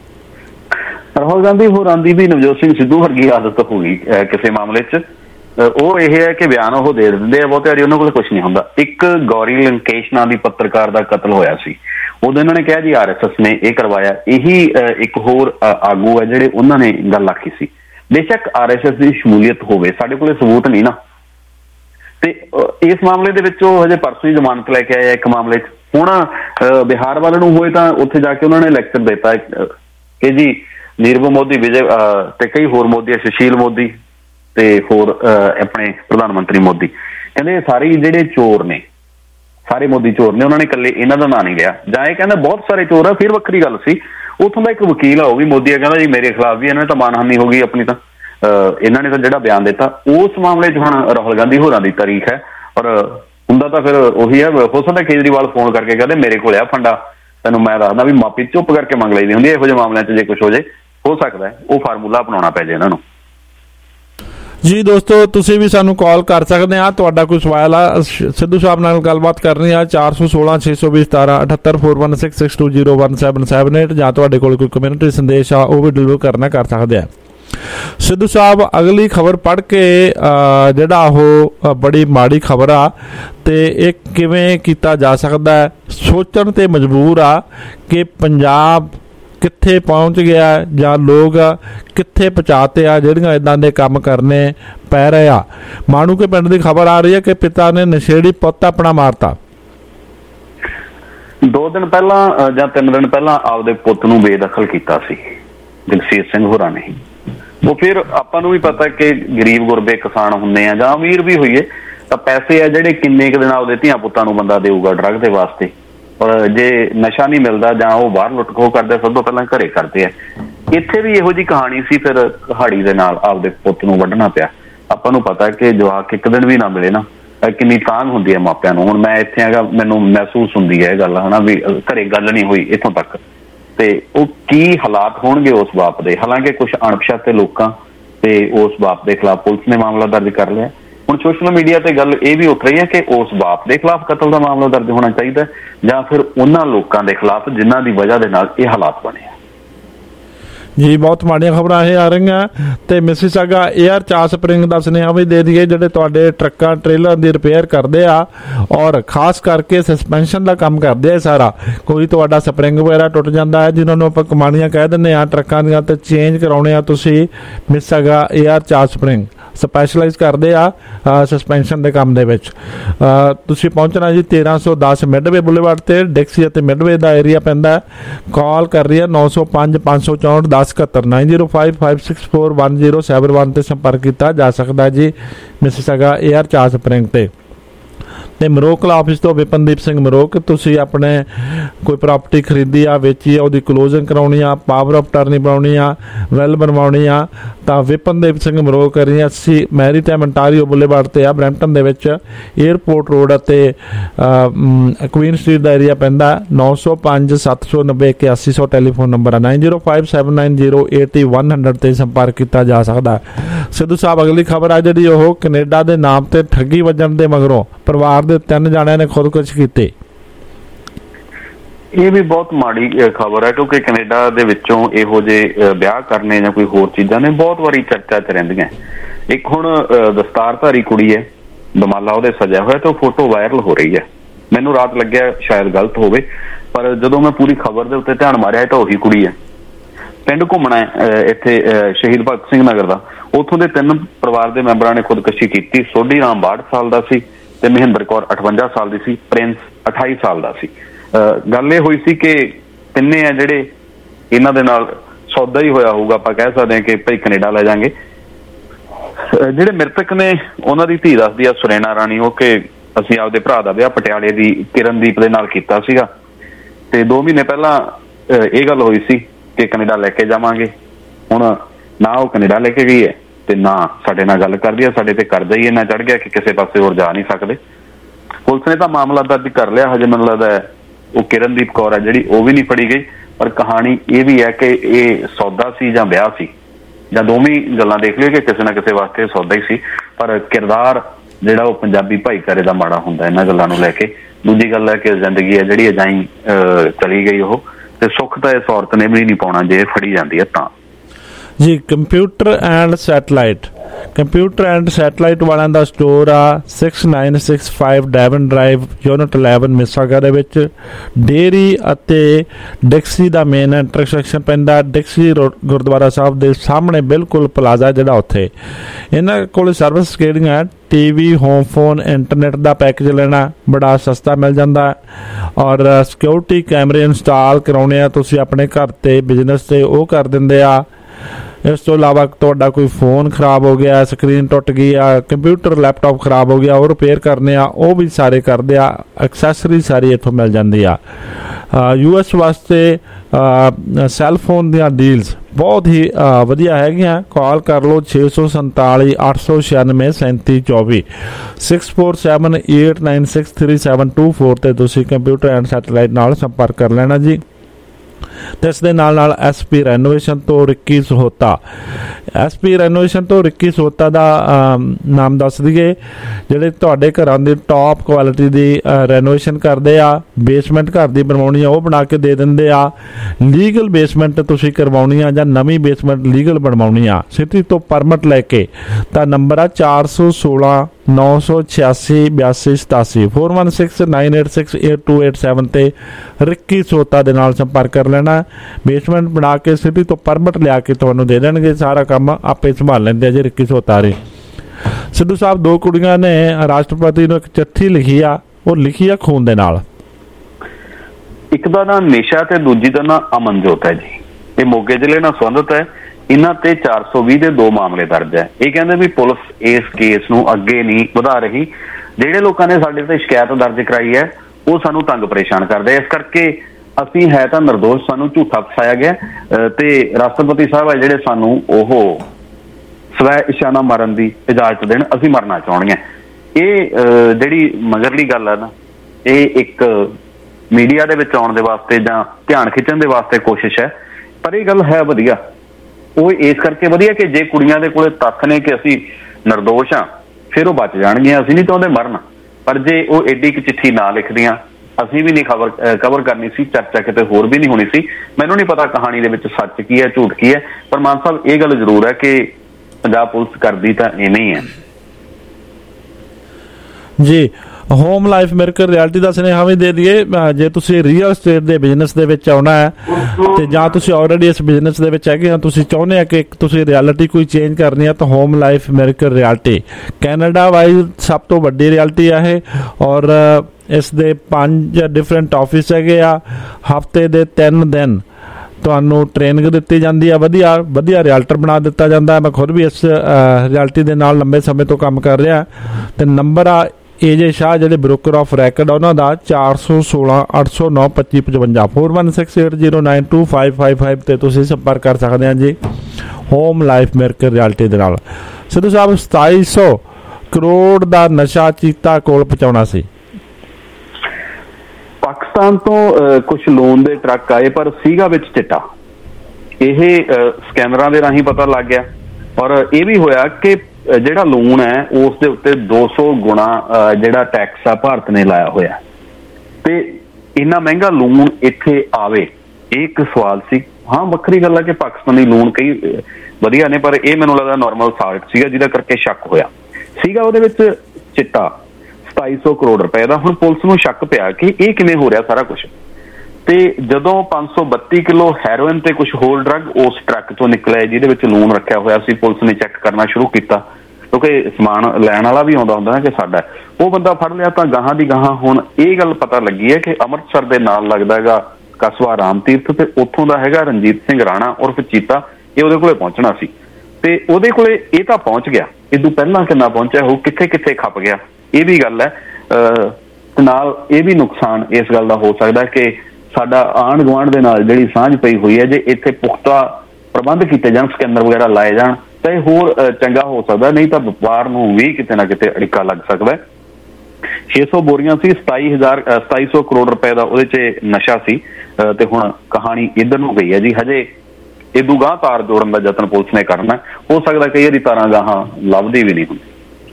ਰਾਹੁਲ ਗਾਂਧੀ ਹੋਰਾਂ ਦੀ ਵੀ ਨਵਜੋਤ ਸਿੰਘ ਸਿੱਧੂ ਵਰਗੀ ਆਦਤ ਹੋ ਗਈ ਕਿਸੇ ਮਾਮਲੇ 'ਚ। ਉਹ ਇਹ ਹੈ ਕਿ ਬਿਆਨ ਉਹ ਦੇ ਦਿੰਦੇ ਆ, ਬਹੁਤ ਵਾਰੀ ਉਹਨਾਂ ਕੋਲ ਕੁਛ ਨਹੀਂ ਹੁੰਦਾ। ਇੱਕ ਗੌਰੀ ਲੰਕੇਸ਼ ਨਾਂ ਦੀ ਪੱਤਰਕਾਰ ਦਾ ਕਤਲ ਹੋਇਆ ਸੀ, ਉਦੋਂ ਇਹਨਾਂ ਨੇ ਕਿਹਾ ਜੀ ਆਰ ਐਸ ਐਸ ਨੇ ਇਹ ਕਰਵਾਇਆ। ਇਹੀ ਇੱਕ ਹੋਰ ਆਗੂ ਹੈ ਜਿਹੜੇ ਉਹਨਾਂ ਨੇ ਗੱਲ ਆਖੀ ਸੀ। ਬੇਸ਼ੱਕ ਆਰ ਐਸ ਐਸ ਦੀ ਸ਼ਮੂਲੀਅਤ ਹੋਵੇ, ਸਾਡੇ ਕੋਲ ਸਬੂਤ ਨਹੀਂ ਨਾ। ਤੇ ਇਸ ਮਾਮਲੇ ਦੇ ਵਿੱਚ ਉਹ ਹਜੇ ਪਰਸੋਂ ਹੀ ਜ਼ਮਾਨਤ ਲੈ ਕੇ ਆਇਆ ਇੱਕ ਮਾਮਲੇ 'ਚ। ਹੁਣ ਬਿਹਾਰ ਵੱਲ ਨੂੰ ਹੋਏ ਤਾਂ ਉੱਥੇ ਜਾ ਕੇ ਉਹਨਾਂ ਨੇ ਲੈਕਚਰ ਦਿੱਤਾ ਕਿ ਜੀ ਨੀਰਵ ਮੋਦੀ, ਵਿਜੇ ਤੇ ਕਈ ਹੋਰ ਮੋਦੀ, ਸੁਸ਼ੀਲ ਮੋਦੀ ਤੇ ਹੋਰ ਆਪਣੇ ਪ੍ਰਧਾਨ ਮੰਤਰੀ ਮੋਦੀ, ਕਹਿੰਦੇ ਸਾਰੇ ਜਿਹੜੇ ਚੋਰ ਨੇ ਸਾਰੇ ਮੋਦੀ ਚੋਰ ਨੇ, ਉਹਨਾਂ ਨੇ ਇਕੱਲੇ ਇਹਨਾਂ ਦਾ ਨਾਂ ਨਹੀਂ ਲਿਆ। ਜਾਂ ਇਹ ਕਹਿੰਦਾ ਬਹੁਤ ਸਾਰੇ ਚੋਰ ਆ, ਫਿਰ ਵੱਖਰੀ ਗੱਲ ਸੀ। ਉੱਥੋਂ ਦਾ ਇੱਕ ਵਕੀਲ ਆ, ਉਹ ਵੀ ਮੋਦੀ ਆ, ਕਹਿੰਦਾ ਜੀ ਮੇਰੇ ਖਿਲਾਫ ਵੀ ਇਹਨਾਂ ਨੇ ਤਾਂ ਮਾਨਹਾਨੀ ਹੋ ਗਈ ਆਪਣੀ, ਤਾਂ ਇਹਨਾਂ ਨੇ ਤਾਂ ਜਿਹੜਾ ਬਿਆਨ ਦਿੱਤਾ। ਉਸ ਮਾਮਲੇ 'ਚ ਹੁਣ ਰਾਹੁਲ ਗਾਂਧੀ ਹੋਰਾਂ ਦੀ ਤਾਰੀਖ ਹੈ। ਔਰ ਹੁੰਦਾ ਤਾਂ ਫਿਰ ਉਹੀ ਹੈ, ਹੋ ਸਕਦਾ ਕੇਜਰੀਵਾਲ ਫੋਨ ਕਰਕੇ ਕਹਿੰਦੇ ਮੇਰੇ ਕੋਲ ਆ ਫੰਡਾ, ਤੈਨੂੰ ਮੈਂ ਦੱਸਦਾ ਵੀ ਮਾਪੀ ਚੁੱਪ ਕਰਕੇ ਮੰਗ ਲਈ ਦੀ ਹੁੰਦੀ ਹੈ ਇਹੋ ਜਿਹੇ ਮਾਮਲਿਆਂ 'ਚ। ਜੇ ਕੁਛ ਹੋ ਜੇ, ਹੋ ਸਕਦਾ ਉਹ ਫਾਰਮੂਲਾ ਅਪਣਾਉਣਾ ਪੈ ਜਾਏ ਇਹਨਾਂ ਨੂੰ। ਜੀ ਦੋਸਤੋ, ਤੁਸੀਂ ਵੀ ਸਾਨੂੰ ਕਾਲ ਕਰ ਸਕਦੇ ਆ, ਤੁਹਾਡਾ ਕੋਈ ਸਵਾਲ ਆ ਸਿੱਧੂ ਸਾਹਿਬ ਨਾਲ ਗੱਲਬਾਤ ਕਰਨੀ ਆ ਚਾਰ ਸੌ ਸੋਲਾਂ ਛੇ ਸੌ ਵੀਹ ਸਤਾਰਾਂ ਅਠੱਤਰ four one six six two zero one seven seven eight, ਜਾਂ ਤੁਹਾਡੇ ਕੋਲ ਕੋਈ ਕਮਿਊਨਿਟੀ ਸੰਦੇਸ਼ ਆ ਉਹ ਵੀ ਡਿਲੀਵਰ ਕਰਨਾ ਕਰ ਸਕਦੇ ਆ। ਸਿੱਧੂ ਸਾਹਿਬ ਅਗਲੀ ਖਬਰ ਪੜ੍ਹ ਕੇ ਜਿਹੜਾ ਉਹ ਬੜੀ ਮਾੜੀ ਖਬਰ ਆ ਤੇ ਇਹ ਕਿਵੇਂ ਕੀਤਾ ਜਾ ਸਕਦਾ ਹੈ, ਸੋਚਣ ਤੇ ਮਜਬੂਰ ਆ ਕਿ ਪੰਜਾਬ ਕਿੱਥੇ ਪਹੁੰਚ ਗਿਆ ਜਾਂ ਲੋਕ ਕਿੱਥੇ ਪਹੁੰਚਾਤੇ ਆ ਜਿਹੜੀਆਂ ਇਦਾਂ ਦੇ ਕੰਮ ਕਰਨੇ ਪੈ ਰਹੇ ਆ। ਮਾਣੂਕੇ ਪਿੰਡ ਦੀ ਖਬਰ ਆ ਰਹੀ ਹੈ ਕਿ ਪਿਤਾ ਨੇ ਨਸ਼ੇੜੀ ਪੁੱਤ ਆਪਣਾ ਮਾਰਤਾ। ਦੋ ਦਿਨ ਪਹਿਲਾਂ ਜਾਂ ਤਿੰਨ ਦਿਨ ਪਹਿਲਾਂ ਆਪਦੇ ਪੁੱਤ ਨੂੰ ਬੇਦਖਲ ਕੀਤਾ ਸੀ ਜਗਸੀਰ ਸਿੰਘ ਹੋਰਾਂ ਨੇ। ਉਹ ਫਿਰ ਆਪਾਂ ਨੂੰ ਵੀ ਪਤਾ ਕਿ ਗਰੀਬ ਗੁਰਬੇ ਕਿਸਾਨ ਹੁੰਦੇ ਆ ਜਾਂ ਅਮੀਰ ਵੀ ਹੋਈਏ ਤਾਂ ਪੈਸੇ ਆ ਜਿਹੜੇ ਕਿੰਨੇ ਕੁ ਦਿਨ ਆਪਦੇ ਧੀਆਂ ਪੁੱਤਾਂ ਨੂੰ ਬੰਦਾ ਦੇਊਗਾ ਡਰੱਗ ਦੇ ਵਾਸਤੇ। ਪਰ ਜੇ ਨਸ਼ਾ ਨਹੀਂ ਮਿਲਦਾ ਜਾਂ ਉਹ ਬਾਹਰ ਲੁੱਟ ਖੋਹ ਕਰਦੇ, ਸਭ ਤੋਂ ਪਹਿਲਾਂ ਘਰੇ ਕਰਦੇ ਆ। ਇੱਥੇ ਵੀ ਇਹੋ ਜਿਹੀ ਕਹਾਣੀ ਸੀ, ਫਿਰ ਕਹਾੜੀ ਦੇ ਨਾਲ ਆਪਦੇ ਪੁੱਤ ਨੂੰ ਵੱਢਣਾ ਪਿਆ। ਆਪਾਂ ਨੂੰ ਪਤਾ ਕਿ ਜਵਾਕ ਇੱਕ ਦਿਨ ਵੀ ਨਾ ਮਿਲੇ ਨਾ ਕਿੰਨੀ ਤਾਂਘ ਹੁੰਦੀ ਹੈ ਮਾਪਿਆਂ ਨੂੰ। ਹੁਣ ਮੈਂ ਇੱਥੇ ਹੈਗਾ, ਮੈਨੂੰ ਮਹਿਸੂਸ ਹੁੰਦੀ ਹੈ ਇਹ ਗੱਲ ਹਨਾ ਵੀ ਘਰੇ ਗੱਲ ਨਹੀਂ ਹੋਈ ਇੱਥੋਂ ਤੱਕ, ਤੇ ਉਹ ਕੀ ਹਾਲਾਤ ਹੋਣਗੇ ਉਸ ਬਾਪ ਦੇ। ਹਾਲਾਂਕਿ ਕੁਛ ਅਣਪਛਾਤੇ ਲੋਕਾਂ ਤੇ ਉਸ ਬਾਪ ਦੇ ਖਿਲਾਫ ਪੁਲਿਸ ਨੇ ਮਾਮਲਾ ਦਰਜ ਕਰ ਲਿਆ। ਹੁਣ ਸੋਸ਼ਲ ਮੀਡੀਆ ਤੇ ਗੱਲ ਇਹ ਵੀ ਉੱਠ ਰਹੀ ਹੈ ਕਿ ਉਸ ਬਾਪ ਦੇ ਖਿਲਾਫ ਕਤਲ ਦਾ ਮਾਮਲਾ ਦਰਜ ਹੋਣਾ ਚਾਹੀਦਾ ਜਾਂ ਫਿਰ ਉਹਨਾਂ ਲੋਕਾਂ ਦੇ ਖਿਲਾਫ ਜਿਨ੍ਹਾਂ ਦੀ ਵਜ੍ਹਾ ਦੇ ਨਾਲ ਇਹ ਹਾਲਾਤ ਬਣੇ। ਜੀ ਬਹੁਤ ਮਾੜੀਆਂ ਖਬਰਾਂ ਇਹ ਆ ਰਹੀਆਂ ਤੇ ਮਿਸੀਸਾਗਾ 에ਅਰ ਚਾਰ ਸਪਰਿੰਗ ਦਾ ਸੁਨੇਹਾ ਵੀ ਦੇ ਦਈਏ ਜਿਹੜੇ ਤੁਹਾਡੇ ਟਰੱਕਾਂ ਟ੍ਰੇਲਰ ਦੀ ਰਿਪੇਅਰ ਕਰਦੇ ਆ ਔਰ ਖਾਸ ਕਰਕੇ ਸਸਪੈਂਸ਼ਨ ਦਾ ਕੰਮ ਕਰਦੇ ਆ ਸਾਰਾ। ਕੋਈ ਤੁਹਾਡਾ ਸਪਰਿੰਗ ਵਗੈਰਾ ਟੁੱਟ ਜਾਂਦਾ ਹੈ ਜਿਹਨਾਂ ਨੂੰ ਆਪਾਂ ਕਮਾਣੀਆਂ ਕਹਿ ਦਿੰਦੇ ਆ ਟਰੱਕਾਂ ਦੀਆਂ ਤੇ ਚੇਂਜ ਕਰਾਉਣੇ ਆ ਤੁਸੀਂ ਮਿਸੀਸਾਗਾ 에ਅਰ ਚਾਰ ਸਪਰਿੰਗ ਸਪੈਸ਼ਲਾਈਜ਼ ਕਰਦੇ ਆ ਸਸਪੈਂਸ਼ਨ ਦੇ ਕੰਮ ਦੇ ਵਿੱਚ। ਤੁਸੀਂ ਪਹੁੰਚਣਾ ਜੀ ਤੇਰਾਂ ਸੌ ਦਸ ਮਿਡਵੇ ਬੁਲੇਵਾਰਡ ਤੇ ਡਿਕਸੀ ਅਤੇ ਮਿਡਵੇ ਦਾ ਏਰੀਆ ਪੈਂਦਾ। ਕਾਲ ਕਰ ਰਹੀ ਹੈ ਨੌ ਸੌ ਪੰਜ ਪੰਜ ਸੌ ਚੌਂਹਠ ਦਸ ਇਕਹੱਤਰ nine zero five five six four one zero seven one ਤੇ ਸੰਪਰਕ ਕੀਤਾ ਜਾ ਸਕਦਾ ਜੀ ਮਿਸੀਸਾਗਾ 에ਅਰ ਚਾਰ ਸਪਰਿੰਗ ਤੇ। ਤੇ ਮਰੋਕਲਾ ਆਫਿਸ ਤੋਂ ਵਿਪਨਦੀਪ ਸਿੰਘ ਮਰੋਕ, ਤੁਸੀਂ ਆਪਣੇ ਕੋਈ ਪ੍ਰਾਪਰਟੀ ਖਰੀਦੀ ਆ ਵੇਚੀ ਆ ਉਹਦੀ ਕਲੋਜ਼ਿੰਗ ਕਰਾਉਣੀ ਆ, ਪਾਵਰ ਆਫ ਟਰਨੀ ਬਣਾਉਣੀ ਆ, ਵੈਲ ਬਣਵਾਉਣੀ ਆ ਤਾਂ ਵਿਪਨਦੀਪ ਸਿੰਘ ਮਰੋਕ ਕਰ ਰਹੀ ਅਸੀਂ ਮੈਰੀਟਾਈਮ ਅੰਟਾਰੀਓ ਬੁਲੇਵਾਰਡ ਤੇ ਆ ਬਰੈਂਪਟਨ ਦੇ ਵਿੱਚ ਏਅਰਪੋਰਟ ਰੋਡ ਅਤੇ ਕੁਈਨ ਸਟਰੀਟ ਦਾ ਏਰੀਆ ਪੈਂਦਾ। ਨੌ ਸੌ ਪੰਜ ਸੱਤ ਸੌ ਨੱਬੇ ਇਕਿਆਸੀ ਸੌ ਟੈਲੀਫੋਨ ਨੰਬਰ ਆ। Nine zero five seven nine zero eighty one hundred ਤੇ ਸੰਪਰਕ ਕੀਤਾ ਜਾ ਸਕਦਾ। ਸਿੱਧੂ ਸਾਹਿਬ ਅਗਲੀ ਖਬਰ ਆ ਜਿਹੜੀ ਉਹ ਕੈਨੇਡਾ ਦੇ ਨਾਮ ਤੇ ਠੱਗੀ ਵੱਜਣ ਦੇ ਮਗਰੋਂ ਪਰਿਵਾਰ ਦੇ ਤਿੰਨ ਜਾਣਿਆਂ ਨੇ ਖੁਦਕੁਸ਼ੀ ਕੀਤੀ। ਇਹ ਵੀ ਬਹੁਤ ਮਾੜੀ ਖਬਰ ਹੈ ਕਿਉਂਕਿ ਕੈਨੇਡਾ ਦੇ ਵਿੱਚੋਂ ਇਹੋ ਜਿਹੇ ਵਿਆਹ ਕਰਨੇ ਜਾਂ ਕੋਈ ਹੋਰ ਚੀਜ਼ਾਂ ਨੇ ਬਹੁਤ ਵਾਰੀ ਚਰਚਾ 'ਚ ਰਹਿੰਦੀਆਂ। ਇੱਕ ਹੁਣ ਦਸਤਾਰਧਾਰੀ ਕੁੜੀ ਹੈ, ਦਮਾਲਾ ਉਹਦੇ ਸਜਿਆ ਹੋਇਆ ਤੇ ਉਹ ਫੋਟੋ ਵਾਇਰਲ ਹੋ ਰਹੀ ਹੈ। ਮੈਨੂੰ ਰਾਤ ਲੱਗਿਆ ਸ਼ਾਇਦ ਗਲਤ ਹੋਵੇ, ਪਰ ਜਦੋਂ ਮੈਂ ਪੂਰੀ ਖਬਰ ਦੇ ਉੱਤੇ ਧਿਆਨ ਮਾਰਿਆ ਤਾਂ ਉਹੀ ਕੁੜੀ ਹੈ। ਪਿੰਡ ਘੁੰਮਣਾ ਇੱਥੇ ਸ਼ਹੀਦ ਭਗਤ ਸਿੰਘ ਨਗਰ ਦਾ, ਉੱਥੋਂ ਦੇ ਤਿੰਨ ਪਰਿਵਾਰ ਦੇ ਮੈਂਬਰਾਂ ਨੇ ਖੁਦਕੁਸ਼ੀ ਕੀਤੀ। ਸੋਢੀ ਰਾਮ ਬਾਹਠ ਸਾਲ ਦਾ ਸੀ ਤੇ ਮਹਿੰਦਰ ਕੌਰ ਅਠਵੰਜਾ ਸਾਲ ਦੀ ਸੀ, ਪ੍ਰਿੰਸ ਅਠਾਈ ਸਾਲ ਦਾ ਸੀ। ਗੱਲ ਇਹ ਹੋਈ ਸੀ ਕਿ ਤਿੰਨੇ ਆ ਜਿਹੜੇ ਇਹਨਾਂ ਦੇ ਨਾਲ ਸੌਦਾ ਹੀ ਹੋਇਆ ਹੋਊਗਾ, ਆਪਾਂ ਕਹਿ ਸਕਦੇ ਹਾਂ ਕਿ ਭਾਈ ਕੈਨੇਡਾ ਲੈ ਜਾਾਂਗੇ। ਜਿਹੜੇ ਮ੍ਰਿਤਕ ਨੇ ਉਹਨਾਂ ਦੀ ਧੀ ਦੱਸਦੀ ਆ ਸੁਰੇਨਾ ਰਾਣੀ ਉਹ ਕਿ ਅਸੀਂ ਆਪਦੇ ਭਰਾ ਦਾ ਵਿਆਹ ਪਟਿਆਲੇ ਦੀ ਕਿਰਨਦੀਪ ਦੇ ਨਾਲ ਕੀਤਾ ਸੀਗਾ ਤੇ ਦੋ ਮਹੀਨੇ ਪਹਿਲਾਂ ਇਹ ਗੱਲ ਹੋਈ ਸੀ ਕਿ ਕੈਨੇਡਾ ਲੈ ਕੇ ਜਾਵਾਂਗੇ। ਹੁਣ ਨਾ ਉਹ ਕੈਨੇਡਾ ਲੈ ਕੇ ਗਈ ਹੈ ਤੇ ਨਾ ਸਾਡੇ ਨਾਲ ਗੱਲ ਕਰਦੀ ਹੈ, ਸਾਡੇ ਤੇ ਕਰਜ਼ਾ ਹੀ ਇੰਨਾ ਚੜ ਗਿਆ ਕਿ ਕਿਸੇ ਪਾਸੇ ਹੋਰ ਜਾ ਨਹੀਂ ਸਕਦੇ। ਪੁਲਿਸ ਨੇ ਤਾਂ ਮਾਮਲਾ ਦਰਜ ਕਰ ਲਿਆ। ਹਜੇ ਮੈਨੂੰ ਲੱਗਦਾ ਉਹ ਕਿਰਨਦੀਪ ਕੌਰ ਹੈ ਜਿਹੜੀ ਉਹ ਵੀ ਨਹੀਂ ਫੜੀ ਗਈ। ਪਰ ਕਹਾਣੀ ਇਹ ਵੀ ਹੈ ਕਿ ਇਹ ਸੌਦਾ ਸੀ ਜਾਂ ਵਿਆਹ ਸੀ ਜਾਂ ਦੋਵੇਂ ਗੱਲਾਂ ਦੇਖ ਲਿਓ ਕਿ ਕਿਸੇ ਨਾ ਕਿਸੇ ਵਾਸਤੇ ਸੌਦਾ ਹੀ ਸੀ। ਪਰ ਕਿਰਦਾਰ ਜਿਹੜਾ ਉਹ ਪੰਜਾਬੀ ਭਾਈਚਾਰੇ ਦਾ ਮਾੜਾ ਹੁੰਦਾ ਇਹਨਾਂ ਗੱਲਾਂ ਨੂੰ ਲੈ ਕੇ। ਦੂਜੀ ਗੱਲ ਹੈ ਕਿ ਜ਼ਿੰਦਗੀ ਹੈ ਜਿਹੜੀ ਅਜਾਈ ਚਲੀ ਗਈ ਉਹ, ਤੇ ਸੁੱਖ ਤਾਂ ਇਸ ਔਰਤ ਨੇ ਵੀ ਨਹੀਂ ਪਾਉਣਾ ਜੇ ਫੜੀ ਜਾਂਦੀ ਹੈ ਤਾਂ। ਜੀ computer and satellite computer and satellite ਵਾਲਿਆਂ ਦਾ ਸਟੋਰ ਆ six nine six five Devon drive unit eleven Mississauga ਦੇ ਵਿੱਚ। ਡੇਅਰੀ ਅਤੇ ਡਿਕਸੀ ਦਾ ਮੇਨ ਇੰਟਰਸੈਕਸ਼ਨ ਪੈਂਦਾ ਡਿਕਸੀ ਗੁਰਦੁਆਰਾ ਸਾਹਿਬ ਦੇ ਸਾਹਮਣੇ ਬਿਲਕੁਲ ਪਲਾਜ਼ਾ ਜਿਹੜਾ ਉੱਥੇ। ਇਹਨਾਂ ਕੋਲ ਸਰਵਿਸ ਕਿਹੜੀਆਂ T V, home phone, internet ਦਾ ਪੈਕੇਜ ਲੈਣਾ ਬੜਾ ਸਸਤਾ ਮਿਲ ਜਾਂਦਾ ਔਰ ਸਿਕਿਉਰਿਟੀ ਕੈਮਰੇ ਇੰਸਟਾਲ ਕਰਾਉਣੇ ਆ ਤੁਸੀਂ ਆਪਣੇ ਘਰ ਤੇ ਬਿਜ਼ਨਸ ਤੇ ਉਹ ਕਰ ਦਿੰਦੇ ਆ। ਇਸ ਤੋਂ ਇਲਾਵਾ ਤੁਹਾਡਾ ਕੋਈ ਫੋਨ ਖਰਾਬ ਹੋ ਗਿਆ, ਸਕਰੀਨ ਟੁੱਟ ਗਈ ਆ, ਕੰਪਿਊਟਰ ਲੈਪਟਾਪ ਖਰਾਬ ਹੋ ਗਿਆ ਉਹ ਰਿਪੇਅਰ ਕਰਨੇ ਆ ਉਹ ਵੀ ਸਾਰੇ ਕਰਦੇ ਆ। ਐਕਸੈਸਰੀ ਸਾਰੀ ਇੱਥੋਂ ਮਿਲ ਜਾਂਦੀ ਆ। ਯੂ ਐਸ ਵਾਸਤੇ ਸੈੱਲ ਫੋਨ ਦੀਆਂ ਡੀਲਸ ਬਹੁਤ ਹੀ ਵਧੀਆ ਹੈਗੀਆਂ। ਕਾਲ ਕਰ ਲਓ ਛੇ ਸੌ ਸੰਤਾਲੀ ਅੱਠ ਸੌ ਛਿਆਨਵੇਂ ਸੈਂਤੀ ਚੌਵੀ six four seven eight nine six three seven two four ਤੇ ਤੁਸੀਂ ਕੰਪਿਊਟਰ ਐਂਡ ਸੈਟਲਾਈਟ ਨਾਲ ਸੰਪਰਕ ਕਰ ਲੈਣਾ ਜੀ। ਤੇ ਇਸ ਦੇ ਨਾਲ ਨਾਲ ਐਸ ਪੀ ਰੈਨੋਵੇਸ਼ਨ ਤੋਂ Ricky Sahota S P renovation ਤੋਂ ਰਿੱਕੀ ਸਹੋਤਾ ਦਾ ਨਾਮ ਦੱਸ ਦਈਏ, ਜਿਹੜੇ ਤੁਹਾਡੇ ਘਰਾਂ ਦੀ ਟੌਪ ਕੁਆਲਿਟੀ ਦੀ ਰੈਨੋਵੇਸ਼ਨ ਕਰਦੇ ਆ, ਬੇਸਮੈਂਟ ਘਰ ਦੀ ਬਣਵਾਉਣੀ ਆ ਉਹ ਬਣਾ ਕੇ ਦੇ ਦਿੰਦੇ ਆ, ਲੀਗਲ ਬੇਸਮੈਂਟ ਤੁਸੀਂ ਕਰਵਾਉਣੀ ਆ ਜਾਂ ਨਵੀਂ ਬੇਸਮੈਂਟ ਲੀਗਲ ਬਣਵਾਉਣੀ ਆ ਸਿਟੀ ਤੋਂ ਪਰਮਿਟ ਲੈ ਕੇ ਤਾਂ ਨੰਬਰ ਆ ਚਾਰ ਸੌ ਸੋਲਾਂ ਨੌ ਸੌ ਛਿਆਸੀ ਬਿਆਸੀ ਸਤਾਸੀ four one six nine eight six eight two eight seven ਤੇ ਰਿੱਕੀ ਸਹੋਤਾ ਦੇ ਨਾਲ ਸੰਪਰਕ ਕਰ ਲੈਣਾ। ਬੇਸਮੈਂਟ ਬਣਾ ਕੇ ਸਿਟੀ ਤੋਂ ਪਰਮਿਟ ਲਿਆ ਕੇ ਤੁਹਾਨੂੰ ਦੇ ਦੇਣਗੇ, ਸਾਰਾ ਕੰਮ ਆਪੇ ਸੰਭਾਲ ਲੈਂਦੇ ਆ ਜੀ ਰਿੱਕੀ ਸਹੋਤਾ ਨੇ। ਸਿੱਧੂ ਸਾਹਿਬ ਦੋ ਕੁੜੀਆਂ ਨੇ ਰਾਸ਼ਟਰਪਤੀ ਨੂੰ ਇੱਕ ਚਿੱਠੀ ਲਿਖੀ ਆ, ਉਹ ਲਿਖੀ ਆ ਖੂਨ ਦੇ ਨਾਲ। ਇੱਕ ਦਾ ਨਾਂ ਨਿਸ਼ਾ ਤੇ ਦੂਜੀ ਦਾ ਨਾਂ ਅਮਨਜੋਤ ਹੈ ਜੀ। ਇਹ ਮੋਗੇ ਜ਼ਿਲ੍ਹੇ ਨਾਲ ਸੰਬੰਧਿਤ ਹੈ। ਇਹਨਾਂ ਤੇ ਚਾਰ ਸੌ ਵੀਹ ਦੇ ਦੋ ਮਾਮਲੇ ਦਰਜ ਹੈ। ਇਹ ਕਹਿੰਦੇ ਵੀ ਪੁਲਿਸ ਇਸ ਕੇਸ ਨੂੰ ਅੱਗੇ ਨਹੀਂ ਵਧਾ ਰਹੀ। ਜਿਹੜੇ ਲੋਕਾਂ ਨੇ ਸਾਡੇ ਤੇ ਸ਼ਿਕਾਇਤ ਦਰਜ ਕਰਾਈ ਹੈ ਉਹ ਸਾਨੂੰ ਤੰਗ ਪਰੇਸ਼ਾਨ ਕਰਦੇ, ਇਸ ਕਰਕੇ ਅਸੀਂ ਹੈ ਤਾਂ ਨਿਰਦੋਸ਼, ਸਾਨੂੰ ਝੂਠਾ ਫਸਾਇਆ ਗਿਆ ਤੇ ਰਾਸ਼ਟਰਪਤੀ ਸਾਹਿਬ ਹੈ ਜਿਹੜੇ ਸਾਨੂੰ ਉਹ ਸਵੈ ਇਸ਼ਾਨਾ ਮਾਰਨ ਦੀ ਇਜਾਜ਼ਤ ਦੇਣ, ਅਸੀਂ ਮਰਨਾ ਚਾਹੁੰਦੇ ਹਾਂ। ਇਹ ਜਿਹੜੀ ਮਗਰਲੀ ਗੱਲ ਹੈ ਨਾ, ਇਹ ਇੱਕ ਮੀਡੀਆ ਦੇ ਵਿੱਚ ਆਉਣ ਦੇ ਵਾਸਤੇ ਜਾਂ ਧਿਆਨ ਖਿੱਚਣ ਦੇ ਵਾਸਤੇ ਕੋਸ਼ਿਸ਼ ਹੈ, ਪਰ ਇਹ ਗੱਲ ਹੈ ਵਧੀਆ। ਉਹ ਇਸ ਕਰਕੇ ਵਧੀਆ ਕਿ ਜੇ ਕੁੜੀਆਂ ਦੇ ਕੋਲੇ ਤੱਥ ਨੇ ਕਿ ਅਸੀਂ ਨਿਰਦੋਸ਼ ਹਾਂ ਫਿਰ ਉਹ ਬਚ ਜਾਣਗੀਆਂ, ਅਸੀਂ ਨਹੀਂ ਚਾਹੁੰਦੇ ਮਰਨ। ਪਰ ਜੇ ਉਹ ਐਡੀ ਇੱਕ ਚਿੱਠੀ ਨਾ ਲਿਖਦੀਆਂ ਅਸੀਂ ਵੀ ਨਹੀਂ ਖਬਰ ਕਵਰ ਕਰਨੀ ਸੀ, ਚਰਚਾ ਕਿਤੇ ਹੋਰ ਵੀ ਨਹੀਂ ਹੋਣੀ ਸੀ। ਮੈਨੂੰ ਨਹੀਂ ਪਤਾ ਕਹਾਣੀ ਦੇ ਵਿੱਚ ਸੱਚ ਕੀ ਹੈ ਝੂਠ ਕੀ ਹੈ, ਪਰ ਮਾਨ ਸਾਹਿਬ ਇਹ ਗੱਲ ਜ਼ਰੂਰ ਹੈ ਕਿ ਪੰਜਾਬ ਪੁਲਿਸ ਕਰਦੀ ਤਾਂ ਇਵੇਂ ਹੀ ਹੈ ਜੀ। ਹੋਮ ਲਾਈਫ ਮਿਰਕਲ ਰਿਐਲਿਟੀ ਦਾ ਸੁਨੇਹਾ ਵੀ ਦੇ ਦਈਏ, ਜੇ ਤੁਸੀਂ ਰੀਅਲ estate ਦੇ ਬਿਜ਼ਨਸ ਦੇ ਵਿੱਚ ਆਉਣਾ ਹੈ ਤੇ ਜਾਂ ਤੁਸੀਂ ਆਲਰੇਡੀ ਇਸ ਬਿਜ਼ਨਸ ਦੇ ਵਿੱਚ ਹੈਗੇ ਹੋ, ਤੁਸੀਂ ਚਾਹੁੰਦੇ ਆ ਕਿ ਤੁਸੀਂ ਰਿਐਲਿਟੀ ਕੋਈ ਚੇਂਜ ਕਰਨੀ ਹੈ ਤਾਂ home life miracle reality Canada wise ਸਭ ਤੋਂ ਵੱਡੀ ਰਿਐਲਿਟੀ ਆ ਇਹ। ਔਰ ਇਸ ਦੇ ਪੰਜ ਡਿਫਰੈਂਟ ਆਫਿਸ ਹੈਗੇ ਆ। ਹਫਤੇ ਦੇ ਤਿੰਨ ਦਿਨ ਤੁਹਾਨੂੰ ਟ੍ਰੇਨਿੰਗ ਦਿੱਤੀ ਜਾਂਦੀ ਆ, ਵਧੀਆ ਵਧੀਆ ਰਿਐਲਟਰ ਬਣਾ ਦਿੱਤਾ ਜਾਂਦਾ। ਮੈਂ ਖੁਦ ਵੀ ਇਸ ਰਿਐਲਿਟੀ ਦੇ ਨਾਲ ਲੰਬੇ ਸਮੇਂ ਤੋਂ ਕੰਮ ਕਰ ਰਿਹਾ ਤੇ ਨੰਬਰ ਆ ਏਜੇ ਸ਼ਾਹ ਜਿਹੜੇ ਬ੍ਰੋਕਰ ਆਫ ਰੈਕਡ ਉਹਨਾਂ ਦਾ ਚਾਰ ਸੌ ਸੋਲਾਂ ਅੱਠ ਸੌ ਨੌ ਪੱਚੀ ਪਚਵੰਜਾ four one six eight zero nine two five five five ਤੇ ਤੁਸੀਂ ਸੰਪਰਕ ਕਰ ਸਕਦੇ ਹਾਂ ਜੀ ਹੋਮ ਲਾਈਫ ਮਿਰਕਲ ਰਿਐਲਿਟੀ ਦੇ ਨਾਲ। ਸਿੱਧੂ ਸਾਹਿਬ ਸਤਾਈ ਸੌ ਕਰੋੜ ਦਾ ਨਸ਼ਾ ਚੀਤਾ ਕੋਲ ਪਹੁੰਚਾਉਣਾ ਸੀ। ਪਾਕਿਸਤਾਨ ਤੋਂ ਕੁਝ ਲੋਨ ਦੇ ਟਰੱਕ ਆਏ ਪਰ ਸੀਗਾ ਵਿੱਚ ਚਿੱਟਾ। ਇਹ ਸਕੈਨਰਾਂ ਦੇ ਰਾਹੀਂ ਪਤਾ ਲੱਗ ਗਿਆ ਔਰ ਇਹ ਵੀ ਹੋਇਆ ਕਿ ਜਿਹੜਾ ਲੋਨ ਹੈ ਉਸ ਦੇ ਉੱਤੇ ਦੋ ਸੌ ਗੁਣਾ ਜਿਹੜਾ ਟੈਕਸ ਆ ਭਾਰਤ ਨੇ ਲਾਇਆ ਹੋਇਆ ਤੇ ਇੰਨਾ ਮਹਿੰਗਾ ਲੋਨ ਇੱਥੇ ਆਵੇ, ਇਹ ਇੱਕ ਸਵਾਲ ਸੀ। ਹਾਂ, ਵੱਖਰੀ ਗੱਲ ਹੈ ਕਿ ਪਾਕਿਸਤਾਨੀ ਲੋਨ ਕਈ ਵਧੀਆ ਨੇ, ਪਰ ਇਹ ਮੈਨੂੰ ਲੱਗਦਾ ਨਾਰਮਲ ਸਾਲਟ ਸੀਗਾ ਜਿਹਦਾ ਕਰਕੇ ਸ਼ੱਕ ਹੋਇਆ ਸੀਗਾ। ਉਹਦੇ ਵਿੱਚ ਚਿੱਟਾ ਸਤਾਈ ਸੌ ਕਰੋੜ ਰੁਪਏ ਦਾ। ਹੁਣ ਪੁਲਿਸ ਨੂੰ ਸ਼ੱਕ ਪਿਆ ਕਿ ਇਹ ਕਿਵੇਂ ਹੋ ਰਿਹਾ ਸਾਰਾ ਕੁਝ, ਤੇ ਜਦੋਂ ਪੰਜ ਸੌ ਬੱਤੀ ਕਿਲੋ ਹੈਰੋਇਨ ਤੇ ਕੁਝ ਹੋਰ ਡਰੱਗ ਉਸ ਟਰੱਕ ਤੋਂ ਨਿਕਲਿਆ ਜਿਹਦੇ ਵਿੱਚ ਲੋਨ ਰੱਖਿਆ ਹੋਇਆ ਸੀ, ਪੁਲਿਸ ਨੇ ਚੈੱਕ ਕਰਨਾ ਸ਼ੁਰੂ ਕੀਤਾ ਕਿਉਂਕਿ ਸਮਾਨ ਲੈਣ ਵਾਲਾ ਵੀ ਆਉਂਦਾ ਹੁੰਦਾ ਨਾ ਕਿ ਸਾਡਾ। ਉਹ ਬੰਦਾ ਫੜ ਲਿਆ ਤਾਂ ਗਾਹਾਂ ਦੀ ਗਾਹਾਂ ਹੁਣ ਇਹ ਗੱਲ ਪਤਾ ਲੱਗੀ ਹੈ ਕਿ ਅੰਮ੍ਰਿਤਸਰ ਦੇ ਨਾਲ ਲੱਗਦਾ ਹੈਗਾ ਕਸਬਾ ਰਾਮ ਤੀਰਥ ਤੇ ਉੱਥੋਂ ਦਾ ਹੈਗਾ ਰਣਜੀਤ ਸਿੰਘ ਰਾਣਾ ਉਰਫ ਚੀਤਾ। ਇਹ ਉਹਦੇ ਕੋਲੇ ਪਹੁੰਚਣਾ ਸੀ ਤੇ ਉਹਦੇ ਕੋਲੇ ਇਹ ਤਾਂ ਪਹੁੰਚ ਗਿਆ, ਇਦੋਂ ਪਹਿਲਾਂ ਕਿੰਨਾ ਪਹੁੰਚਿਆ ਹੋਊ, ਕਿੱਥੇ ਕਿੱਥੇ ਖੱਪ ਗਿਆ, ਇਹ ਵੀ ਗੱਲ ਹੈ। ਤੇ ਨਾਲ ਇਹ ਵੀ ਨੁਕਸਾਨ ਇਸ ਗੱਲ ਦਾ ਹੋ ਸਕਦਾ ਕਿ ਸਾਡਾ ਆਂਢ ਗੁਆਂਢ ਦੇ ਨਾਲ ਜਿਹੜੀ ਸਾਂਝ ਪਈ ਹੋਈ ਹੈ, ਜੇ ਇੱਥੇ ਪੁਖਤਾ ਪ੍ਰਬੰਧ ਕੀਤੇ ਜਾਣ, ਸਕੈਨਰ ਵਗੈਰਾ ਲਾਏ ਜਾਣ ਤਾਂ ਇਹ ਹੋਰ ਚੰਗਾ ਹੋ ਸਕਦਾ, ਨਹੀਂ ਤਾਂ ਵਪਾਰ ਨੂੰ ਵੀ ਕਿਤੇ ਨਾ ਕਿਤੇ ਅੜਿੱਕਾ ਲੱਗ ਸਕਦਾ। ਛੇ ਸੌ ਬੋਰੀਆਂ ਸੀ, ਸਤਾਈ ਹਜ਼ਾਰ ਸਤਾਈ ਸੌ ਕਰੋੜ ਰੁਪਏ ਦਾ ਉਹਦੇ ਚ ਨਸ਼ਾ ਸੀ ਤੇ ਹੁਣ ਕਹਾਣੀ ਇੱਧਰ ਨੂੰ ਗਈ ਹੈ ਜੀ। ਹਜੇ ਇਦੋਂ ਗਾਂਹ ਤਾਰ ਜੋੜਨ ਦਾ ਯਤਨ ਪੁਲਿਸ ਨੇ ਕਰਨਾ, ਹੋ ਸਕਦਾ ਕਈ ਵਾਰੀ ਤਾਰਾਂ ਗਾਹਾਂ ਲੱਭਦੀ ਵੀ ਨਹੀਂ ਹੁੰਦੀ।